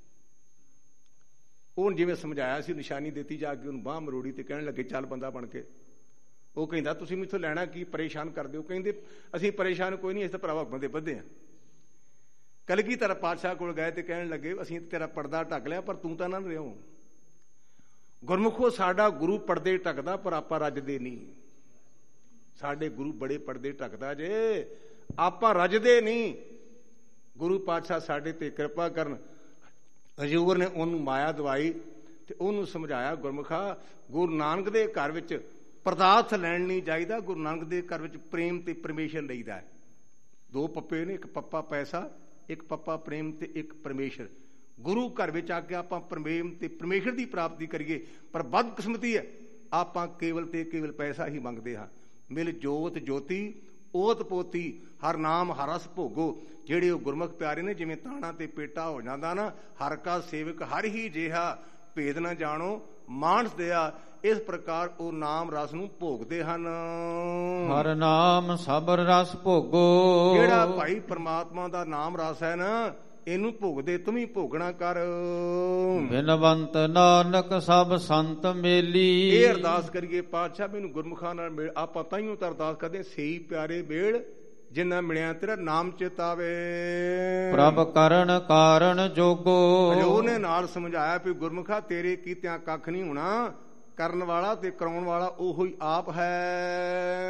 ਉਹਨੂੰ ਜਿਵੇਂ ਸਮਝਾਇਆ ਸੀ, ਨਿਸ਼ਾਨੀ ਦਿੱਤੀ ਜਾ ਕੇ, ਉਹਨੂੰ ਬਾਂਹ ਮਰੋੜੀ ਤੇ ਕਹਿਣ ਲੱਗੇ ਚੱਲ ਬੰਦਾ ਬਣ ਕੇ। ਉਹ ਕਹਿੰਦਾ ਤੁਸੀਂ ਮੈਥੋਂ ਲੈਣਾ ਕੀ, ਪਰੇਸ਼ਾਨ ਕਰਦੇ ਹੋ? ਕਹਿੰਦੇ ਅਸੀਂ ਪਰੇਸ਼ਾਨ ਕੋਈ ਨਹੀਂ, ਅਸੀਂ ਤਾਂ ਭਰਾਵਾ ਬੰਦੇ ਬੱਧੇ ਹਾਂ। ਕਲਗੀਧਰ ਪਾਤਸ਼ਾਹ ਕੋਲ ਗਏ ਤੇ ਕਹਿਣ ਲੱਗੇ ਅਸੀਂ ਤੇਰਾ ਪਰਦਾ ਢੱਕ ਲਿਆ ਪਰ ਤੂੰ ਤਾਂ ਨਾ ਰਿਓ। ਗੁਰਮੁਖੋ ਸਾਡਾ ਗੁਰੂ ਪਰਦੇ ਢੱਕਦਾ ਪਰ ਆਪਾਂ ਰੱਜਦੇ ਨਹੀਂ। ਸਾਡੇ ਗੁਰੂ ਬੜੇ ਪਰਦੇ ਢੱਕਦਾ ਜੇ, ਆਪਾਂ ਰੱਜਦੇ ਨਹੀਂ। ਗੁਰੂ ਪਾਤਸ਼ਾਹ ਸਾਡੇ ਤੇ ਕਿਰਪਾ ਕਰਨ। ਹਜ਼ੂਰ ਨੇ ਉਹਨੂੰ ਮਾਇਆ ਦਵਾਈ ਤੇ ਉਹਨੂੰ ਸਮਝਾਇਆ ਗੁਰਮੁਖਾ ਗੁਰੂ ਨਾਨਕ ਦੇ ਘਰ ਵਿੱਚ ਪਦਾਰਥ ਲੈਣ ਨਹੀਂ ਚਾਹੀਦਾ, ਗੁਰੂ ਨਾਨਕ ਦੇ ਘਰ ਵਿੱਚ ਪ੍ਰੇਮ ਤੇ ਪਰਮੇਸ਼ਰ ਲਈਦਾ। 2 ਪੱਪੇ ਨੇ, ਇੱਕ ਪੱਪਾ ਪੈਸਾ, ਇੱਕ ਪੱਪਾ ਪ੍ਰੇਮ ਤੇ ਇੱਕ ਪਰਮੇਸ਼ਰ। ਗੁਰੂ ਘਰ ਵਿੱਚ ਆ ਕੇ ਆਪਾਂ ਪ੍ਰੇਮ ਤੇ ਪਰਮੇਸ਼ਰ ਦੀ ਪ੍ਰਾਪਤੀ ਕਰੀਏ, ਪਰ ਬਦਕਿਸਮਤੀ ਹੈ ਆਪਾਂ ਕੇਵਲ ਤੇ ਕੇਵਲ ਪੈਸਾ ਹੀ ਮੰਗਦੇ ਹਾਂ। ਮਿਲ ਜੋਤ ਜੋਤੀ ਓਤ ਪੋਤੀ, ਹਰ ਨਾਮ ਹਰ ਰਸ ਭੋਗੋ। ਜਿਹੜੇ ਉਹ ਗੁਰਮੁਖ ਪਿਆਰੇ ਨੇ, ਜਿਵੇਂ ਤਾਣਾ ਤੇ ਪੇਟਾ ਹੋ ਜਾਂਦਾ ਨਾ, ਹਰ ਕਾ ਸੇਵਕ ਹਰ ਹੀ ਜਿਹਾ, ਭੇਦ ਨਾ ਜਾਣੋ ਮਾਨਸ ਦਿਆ। ਇਸ ਪ੍ਰਕਾਰ ਉਹ ਨਾਮ ਰਸ ਨੂੰ ਭੋਗਦੇ ਹਨ। ਹਰ ਨਾਮ ਸਬਰ ਰਸ ਭੋਗੋ। ਜਿਹੜਾ ਭਾਈ ਪਰਮਾਤਮਾ ਦਾ ਨਾਮ ਰਸ ਹੈ ਨਾ, ਇਹਨੂੰ ਭੋਗਦੇ ਤੂੰ ਵੀ ਭੋਗਣਾ ਕਰ। ਬਿਨਵੰਤ ਨਾਨਕ ਸਭ ਸੰਤ ਮੇਲੀ। ਇਹ ਅਰਦਾਸ ਕਰੀਏ ਪਾਤਸ਼ਾਹ ਮੈਨੂੰ ਗੁਰਮੁਖਾਂ ਨਾਲ ਮਿਲ। ਆਪਾਂ ਤਾਈਓ ਤਾਂ ਅਰਦਾਸ ਕਰਦੇ ਸਹੀ ਪਿਆਰੇ ਮੇਲ, ਜਿੰਨਾ ਮਿਲਿਆ ਤੇਰਾ ਨਾਮ ਚੇਤਾਵੇ। ਪ੍ਰਭ ਕਰਨ ਕਾਰਨ ਜੋਗੋ। ਉਹਨੇ ਨਾਲ ਸਮਝਾਇਆ ਵੀ ਗੁਰਮੁਖਾ ਤੇਰੇ ਕੀਤਿਆਂ ਕੱਖ ਨਹੀਂ ਹੋਣਾ, ਕਰਨ ਵਾਲਾ ਤੇ ਕਰਾਉਣ ਵਾਲਾ ਉਹੀ ਆਪ ਹੈ।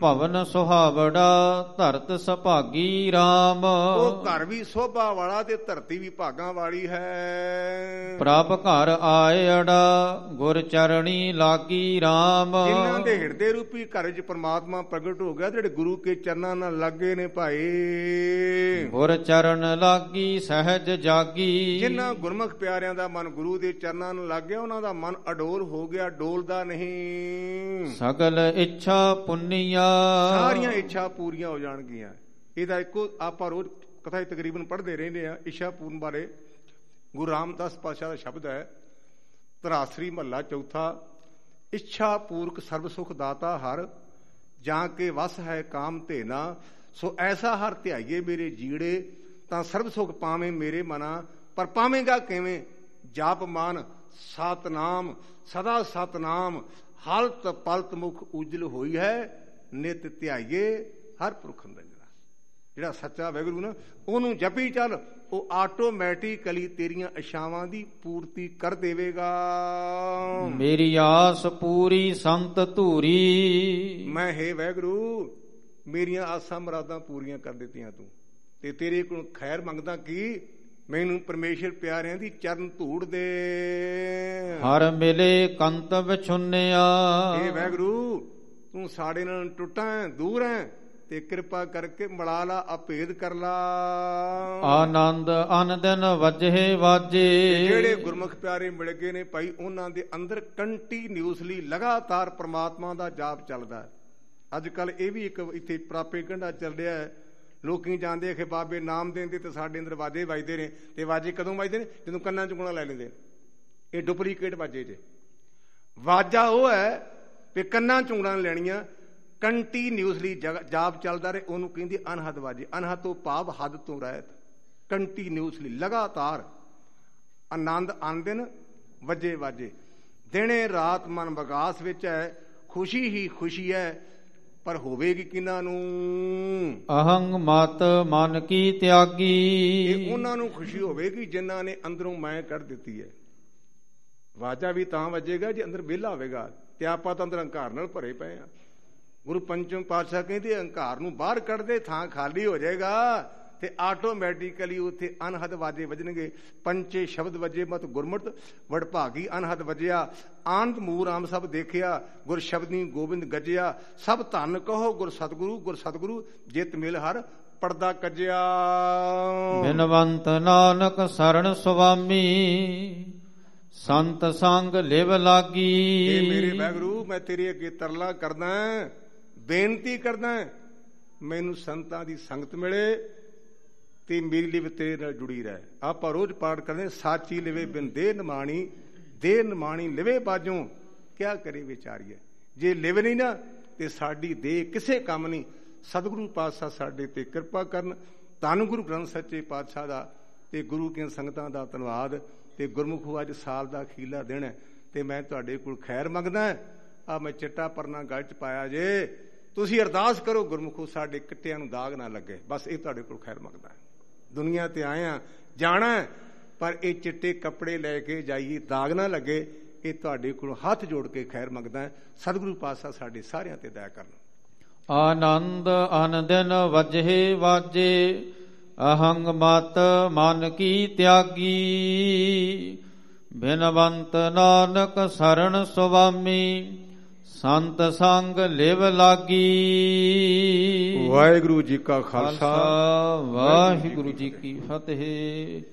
ਭਵਨ ਸੁਹਾਵੜਾ ਧਰਤ ਸੁਭਾਗੀ RAM। ਉਹ ਘਰ ਵੀ ਸੋਭਾ ਵਾਲਾ ਤੇ ਧਰਤੀ ਵੀ ਭਾਗਾਂ ਵਾਲੀ ਹੈ। ਪ੍ਰਭ ਘਰ ਆਇੜਾ ਗੁਰ ਚਰਣੀ ਲਾਗੀ RAM। ਜਿਨ੍ਹਾਂ ਦੇ ਹਿਰਦੇ ਰੂਪੀ ਘਰ ਵਿੱਚ ਪ੍ਰਮਾਤਮਾ ਪ੍ਰਗਟ ਹੋ ਗਿਆ, ਜਿਹੜੇ ਗੁਰੂ ਕੇ ਚਰਨਾਂ ਨਾਲ ਲੱਗੇ ਨੇ ਭਾਈ। ਗੁਰ ਚਰਨ ਲਾਗੀ ਸਹਿਜ ਜਾਗੀ। ਜਿਨ੍ਹਾਂ ਗੁਰਮੁਖ ਪਿਆਰਿਆਂ ਦਾ ਮਨ ਗੁਰੂ ਦੇ ਚਰਨਾਂ ਨਾਲ ਲੱਗ ਗਿਆ, ਉਹਨਾਂ ਦਾ ਮਨ ਅਡੋਲ ਹੋ ਗਿਆ, ਡੋਲਦਾ ਨਹੀਂ। ਸਗਲ ਇੱਛਾ ਪੁੰਨੀਆ। ਸਾਰੀਆਂ ਇੱਛਾ ਪੂਰੀਆਂ ਹੋ ਜਾਣਗੀਆਂ। ਇਹਦਾ ਇੱਕੋ ਆਪਾਂ ਰੋਜ਼ ਕਥਾ ਤਕਰੀਬਨ ਪੜ੍ਹਦੇ ਰਹਿੰਦੇ ਆ ਇੱਛਾ ਪੂਰਨ ਬਾਰੇ। ਗੁਰੂ ਰਾਮਦਾਸ ਪਾਤਸ਼ਾਹ ਦਾ ਸ਼ਬਦ ਹੈ, ਧਰਾਸਰੀ ਮਹੱਲਾ ਚੌਥਾ। ਇੱਛਾ ਪੂਰਕ ਸਰਬ ਸੁਖ ਦਾਤਾ ਹਰ, ਜਾਂ ਕੇ ਵਸ ਹੈ ਕਾਮ ਧੇਨਾ। ਸੋ ਐਸਾ ਹਰ ਧਿਆਈਏ ਮੇਰੇ ਜੀੜੇ, ਤਾਂ ਸਰਬ ਸੁਖ ਪਾਵੇਂ ਮੇਰੇ ਮਨਾ। ਪਰ ਪਾਵੇਂਗਾ ਕਿਵੇਂ? ਜਾਪ ਮਾਨ ਸਤਨਾਮ ਸਦਾ ਸਤਨਾਮ, ਹਲਤ ਪਲਤ ਮੁਖ ਉਜਲ ਹੋਈ ਹੈ। ਨਿਤ ਧਿਆਈਏ ਹਰ ਪੁਰਖ ਨਿਰੰਜਨਾ। ਜਿਹੜਾ ਸੱਚਾ ਵਾਹਿਗੁਰੂ ਨਾ, ਉਹਨੂੰ ਜਪੀ ਚੱਲ, ਉਹ ਆਟੋਮੈਟਿਕਲੀ ਤੇਰੀਆਂ ਇਛਾਵਾਂ ਦੀ ਪੂਰਤੀ ਕਰ ਦੇਵੇਗਾ। ਮੇਰੀ ਆਸ ਪੂਰੀ ਸੰਤ ਧੂਰੀ। ਮੈਂ ਹੇ ਵਾਹਿਗੁਰੂ ਮੇਰੀਆਂ ਆਸਾਂ ਮੁਰਾਦਾਂ ਪੂਰੀਆਂ ਕਰ ਦਿੱਤੀਆਂ ਤੂੰ, ਤੇ ਤੇਰੇ ਕੋਲ ਖੈਰ ਮੰਗਦਾ ਕੀ? ਮੈਨੂੰ ਪਰਮੇਸ਼ਰ ਪਿਆਰਿਆਂ ਦੀ ਚਰਨ ਧੂੜ ਦੇ। ਹਰ ਮਿਲੇ ਕੰਤ ਵਿਛੁੰਨਿਆ। ਹੇ ਵਾਹਿਗੁਰੂ ਤੂੰ ਸਾਡੇ ਨਾਲ ਟੁੱਟਾ ਹੈ, ਦੂਰ ਹੈ, ਤੇ ਕਿਰਪਾ ਕਰਕੇ ਮਿਲਾ ਲਾ, ਅਭੇਦ ਕਰ ਲਾ। ਆਨੰਦ ਅਨ ਦਿਨ ਵਜੇ ਵਾਜੇ। ਜਿਹੜੇ ਗੁਰਮੁਖ ਪਿਆਰੇ ਮਿਲ ਗਏ ਨੇ ਭਾਈ, ਉਹਨਾਂ ਦੇ ਅੰਦਰ ਕੰਟੀਨਿਊਸਲੀ ਲਗਾਤਾਰ ਪ੍ਰਮਾਤਮਾ ਦਾ ਜਾਪ ਚੱਲਦਾ ਹੈ। ਅੱਜ ਕੱਲ ਇਹ ਵੀ ਇੱਕ ਇੱਥੇ ਪ੍ਰਾਪੇ ਕੰਢਾ ਚੱਲ ਰਿਹਾ ਹੈ। ਲੋਕੀ ਜਾਂਦੇ ਕਿ ਬਾਬੇ ਨਾਮ ਦੇਂਦੇ ਤੇ ਸਾਡੇ ਅੰਦਰ ਵਾਜੇ ਵੱਜਦੇ ਨੇ। ਤੇ ਵਾਜੇ ਕਦੋਂ ਵੱਜਦੇ ਨੇ? ਜਦੋਂ ਕੰਨਾਂ ਚੁੰਗਣਾ ਲੈ ਲੈਂਦੇ। ਇਹ ਡੁਪਲੀਕੇਟ ਵਾਜੇ ਜੇ। ਵਾਜਾ ਉਹ ਹੈ ਵੀ ਕੰਨਾਂ ਚੁੰਗਣਾ ਲੈਣੀਆਂ, ਕੰਟੀਨਿਊਸਲੀ ਜਾਪ ਚੱਲਦਾ ਰਹੇ, ਉਹਨੂੰ ਕਹਿੰਦੀ ਅਨਹਦ ਵਾਜੇ। ਅਨਹਦ ਤੋਂ ਭਾਵ ਹੱਦ ਤੋਂ ਰਹਿਤ, ਕੰਟੀਨਿਊਸਲੀ ਲਗਾਤਾਰ। ਆਨੰਦ ਆਨੰਦਨ ਵਜੇ ਵਾਜੇ। ਦਿਨੇ ਰਾਤ ਮਨ ਵਿਕਾਸ ਵਿੱਚ ਹੈ, ਖੁਸ਼ੀ ਹੀ ਖੁਸ਼ੀ ਹੈ, ਪਰ ਹੋਵੇਗੀ ਕਿਹਨਾਂ ਨੂੰ? ਅਹੰਗ ਮਤ ਮਨ ਕੀ ਤਿਆਗੀ। ਇਹ ਉਹਨਾਂ ਨੂੰ ਖੁਸ਼ੀ ਹੋਵੇਗੀ ਜਿਨ੍ਹਾਂ ਨੇ ਅੰਦਰੋਂ ਮੈਂ ਕੱਢ ਦਿੱਤੀ ਹੈ। ਵਾਜਾ ਵੀ ਤਾਂ ਵੱਜੇਗਾ ਜੇ ਅੰਦਰ ਵਿਹਲਾ ਹੋਵੇਗਾ, ਤੇ ਆਪਾਂ ਤਾਂ ਅੰਦਰ ਹੰਕਾਰ ਨਾਲ ਭਰੇ ਪਏ ਆ। ਗੁਰੂ ਪੰਚਮ ਪਾਤਸ਼ਾਹ ਕਹਿੰਦੇ ਹੰਕਾਰ ਨੂੰ ਬਾਹਰ ਕੱਢ ਦੇ, ਥਾਂ ਖਾਲੀ ਹੋ ਜਾਏਗਾ, ਤੇ ਆਟੋਮੈਟਿਕਲੀ ਉੱਥੇ ਅਨਹਦ ਵਾਜੇ ਵੱਜਣਗੇ। ਪੰਚੇ ਸ਼ਬਦ ਵਜੇ ਮਤ ਗੁਰਮਤਿ ਵਡਭਾਗੀ ਅਨਹਦ ਵਜਿਆ। ਆਨੰਦ ਮੂਹ ਰਾਮ ਸਭ ਦੇਖਿਆ, ਗੁਰ ਸ਼ਬਦੀ ਗੋਬਿੰਦ ਗੱਜਿਆ। ਸਭ ਧੰਨ ਕਹੋ ਗੁਰ ਸਤਿਗੁਰੂ, ਜਿਤ ਮਿਲ ਹਰ ਪਰਦਾ ਕੱਜਿਆ। ਬਿਨਵੰਤ ਨਾਨਕ ਸਰਣ ਸੁਆਮੀ, ਸੰਤ ਸੰਗ ਲਿਵ ਲਾਗੀ। ਇਹ ਮੇਰੇ ਵਾਹਿਗੁਰੂ ਮੈਂ ਤੇਰੇ ਅੱਗੇ ਤਰਲਾ ਕਰਦਾ, ਬੇਨਤੀ ਕਰਦਾ, ਮੈਨੂੰ ਸੰਤਾਂ ਦੀ ਸੰਗਤ ਮਿਲੇ ਤੇ ਮੇਰੀ ਲਿਵ ਤੇਰੇ ਨਾਲ ਜੁੜੀ ਰਹੇ। ਆਪਾਂ ਰੋਜ਼ ਪਾਠ ਕਰਦੇ, ਸਾਚੀ ਲਿਵੇ ਬਿਨ ਦੇਹ ਨਿਮਾਣੀ, ਦੇਹ ਨਿਮਾਣੀ ਲਿਵੇ ਬਾਝੋਂ, ਕਿਆ ਕਰੇ ਵਿਚਾਰੀਏ। ਜੇ ਲਿਵ ਨਹੀਂ ਨਾ ਤੇ ਸਾਡੀ ਦੇਹ ਕਿਸੇ ਕੰਮ ਨਹੀਂ। ਸਤਿਗੁਰੂ ਪਾਤਸ਼ਾਹ ਸਾਡੇ ਤੇ ਕਿਰਪਾ ਕਰਨ। ਧੰਨ ਗੁਰੂ ਗ੍ਰੰਥ ਸੱਚੇ ਪਾਤਸ਼ਾਹ ਦਾ ਤੇ ਗੁਰੂ ਦੀਆਂ ਸੰਗਤਾਂ ਦਾ ਧੰਨਵਾਦ। ਤੇ ਗੁਰਮੁਖੋ ਅੱਜ ਸਾਲ ਦਾ ਅਖੀਰਲਾ ਦਿਨ ਹੈ, ਤੇ ਮੈਂ ਤੁਹਾਡੇ ਕੋਲ ਖੈਰ ਮੰਗਦਾ। ਆ ਮੈਂ ਚਿੱਟਾ ਪਰਨਾ ਗਲ ਚ ਪਾਇਆ ਜੇ, ਤੁਸੀਂ ਅਰਦਾਸ ਕਰੋ ਗੁਰਮੁਖੋ ਸਾਡੇ ਕੱਟਿਆਂ ਨੂੰ ਦਾਗ ਨਾ ਲੱਗੇ। ਬਸ ਇਹ ਤੁਹਾਡੇ ਕੋਲ ਖੈਰ ਮੰਗਦਾ। ਦੁਨੀਆ ਤੇ ਆਇਆ ਜਾਣਾ, ਪਰ ਇਹ ਚਿੱਟੇ ਕੱਪੜੇ ਲੈ ਕੇ ਜਾਈਏ, ਦਾਗ ਨਾ ਲੱਗੇ। ਇਹ ਤੁਹਾਡੇ ਕੋਲ ਹੱਥ ਜੋੜ ਕੇ ਖੈਰ ਮੰਗਦਾ। ਸਤਿਗੁਰੂ ਪਾਤਸ਼ਾਹ ਸਾਡੇ ਸਾਰਿਆਂ ਤੇ ਦਇਆ ਕਰਨ। ਆਨੰਦ ਅਨ ਦਿਨ ਵਜੇ ਵਾਜੇ, ਅਹੰਗ ਮਤ ਮਨ ਕੀ ਤਿਆਗੀ। ਬਿਨਵੰਤ ਨਾਨਕ ਸਰਣ ਸੁਆਮੀ, ਸੰਤ ਸੰਗ ਲਿਵ ਲਾਗੀ। ਵਾਹਿਗੁਰੂ ਜੀ ਕਾ ਖਾਲਸਾ, ਵਾਹਿਗੁਰੂ ਜੀ ਕੀ ਫਤਿਹ।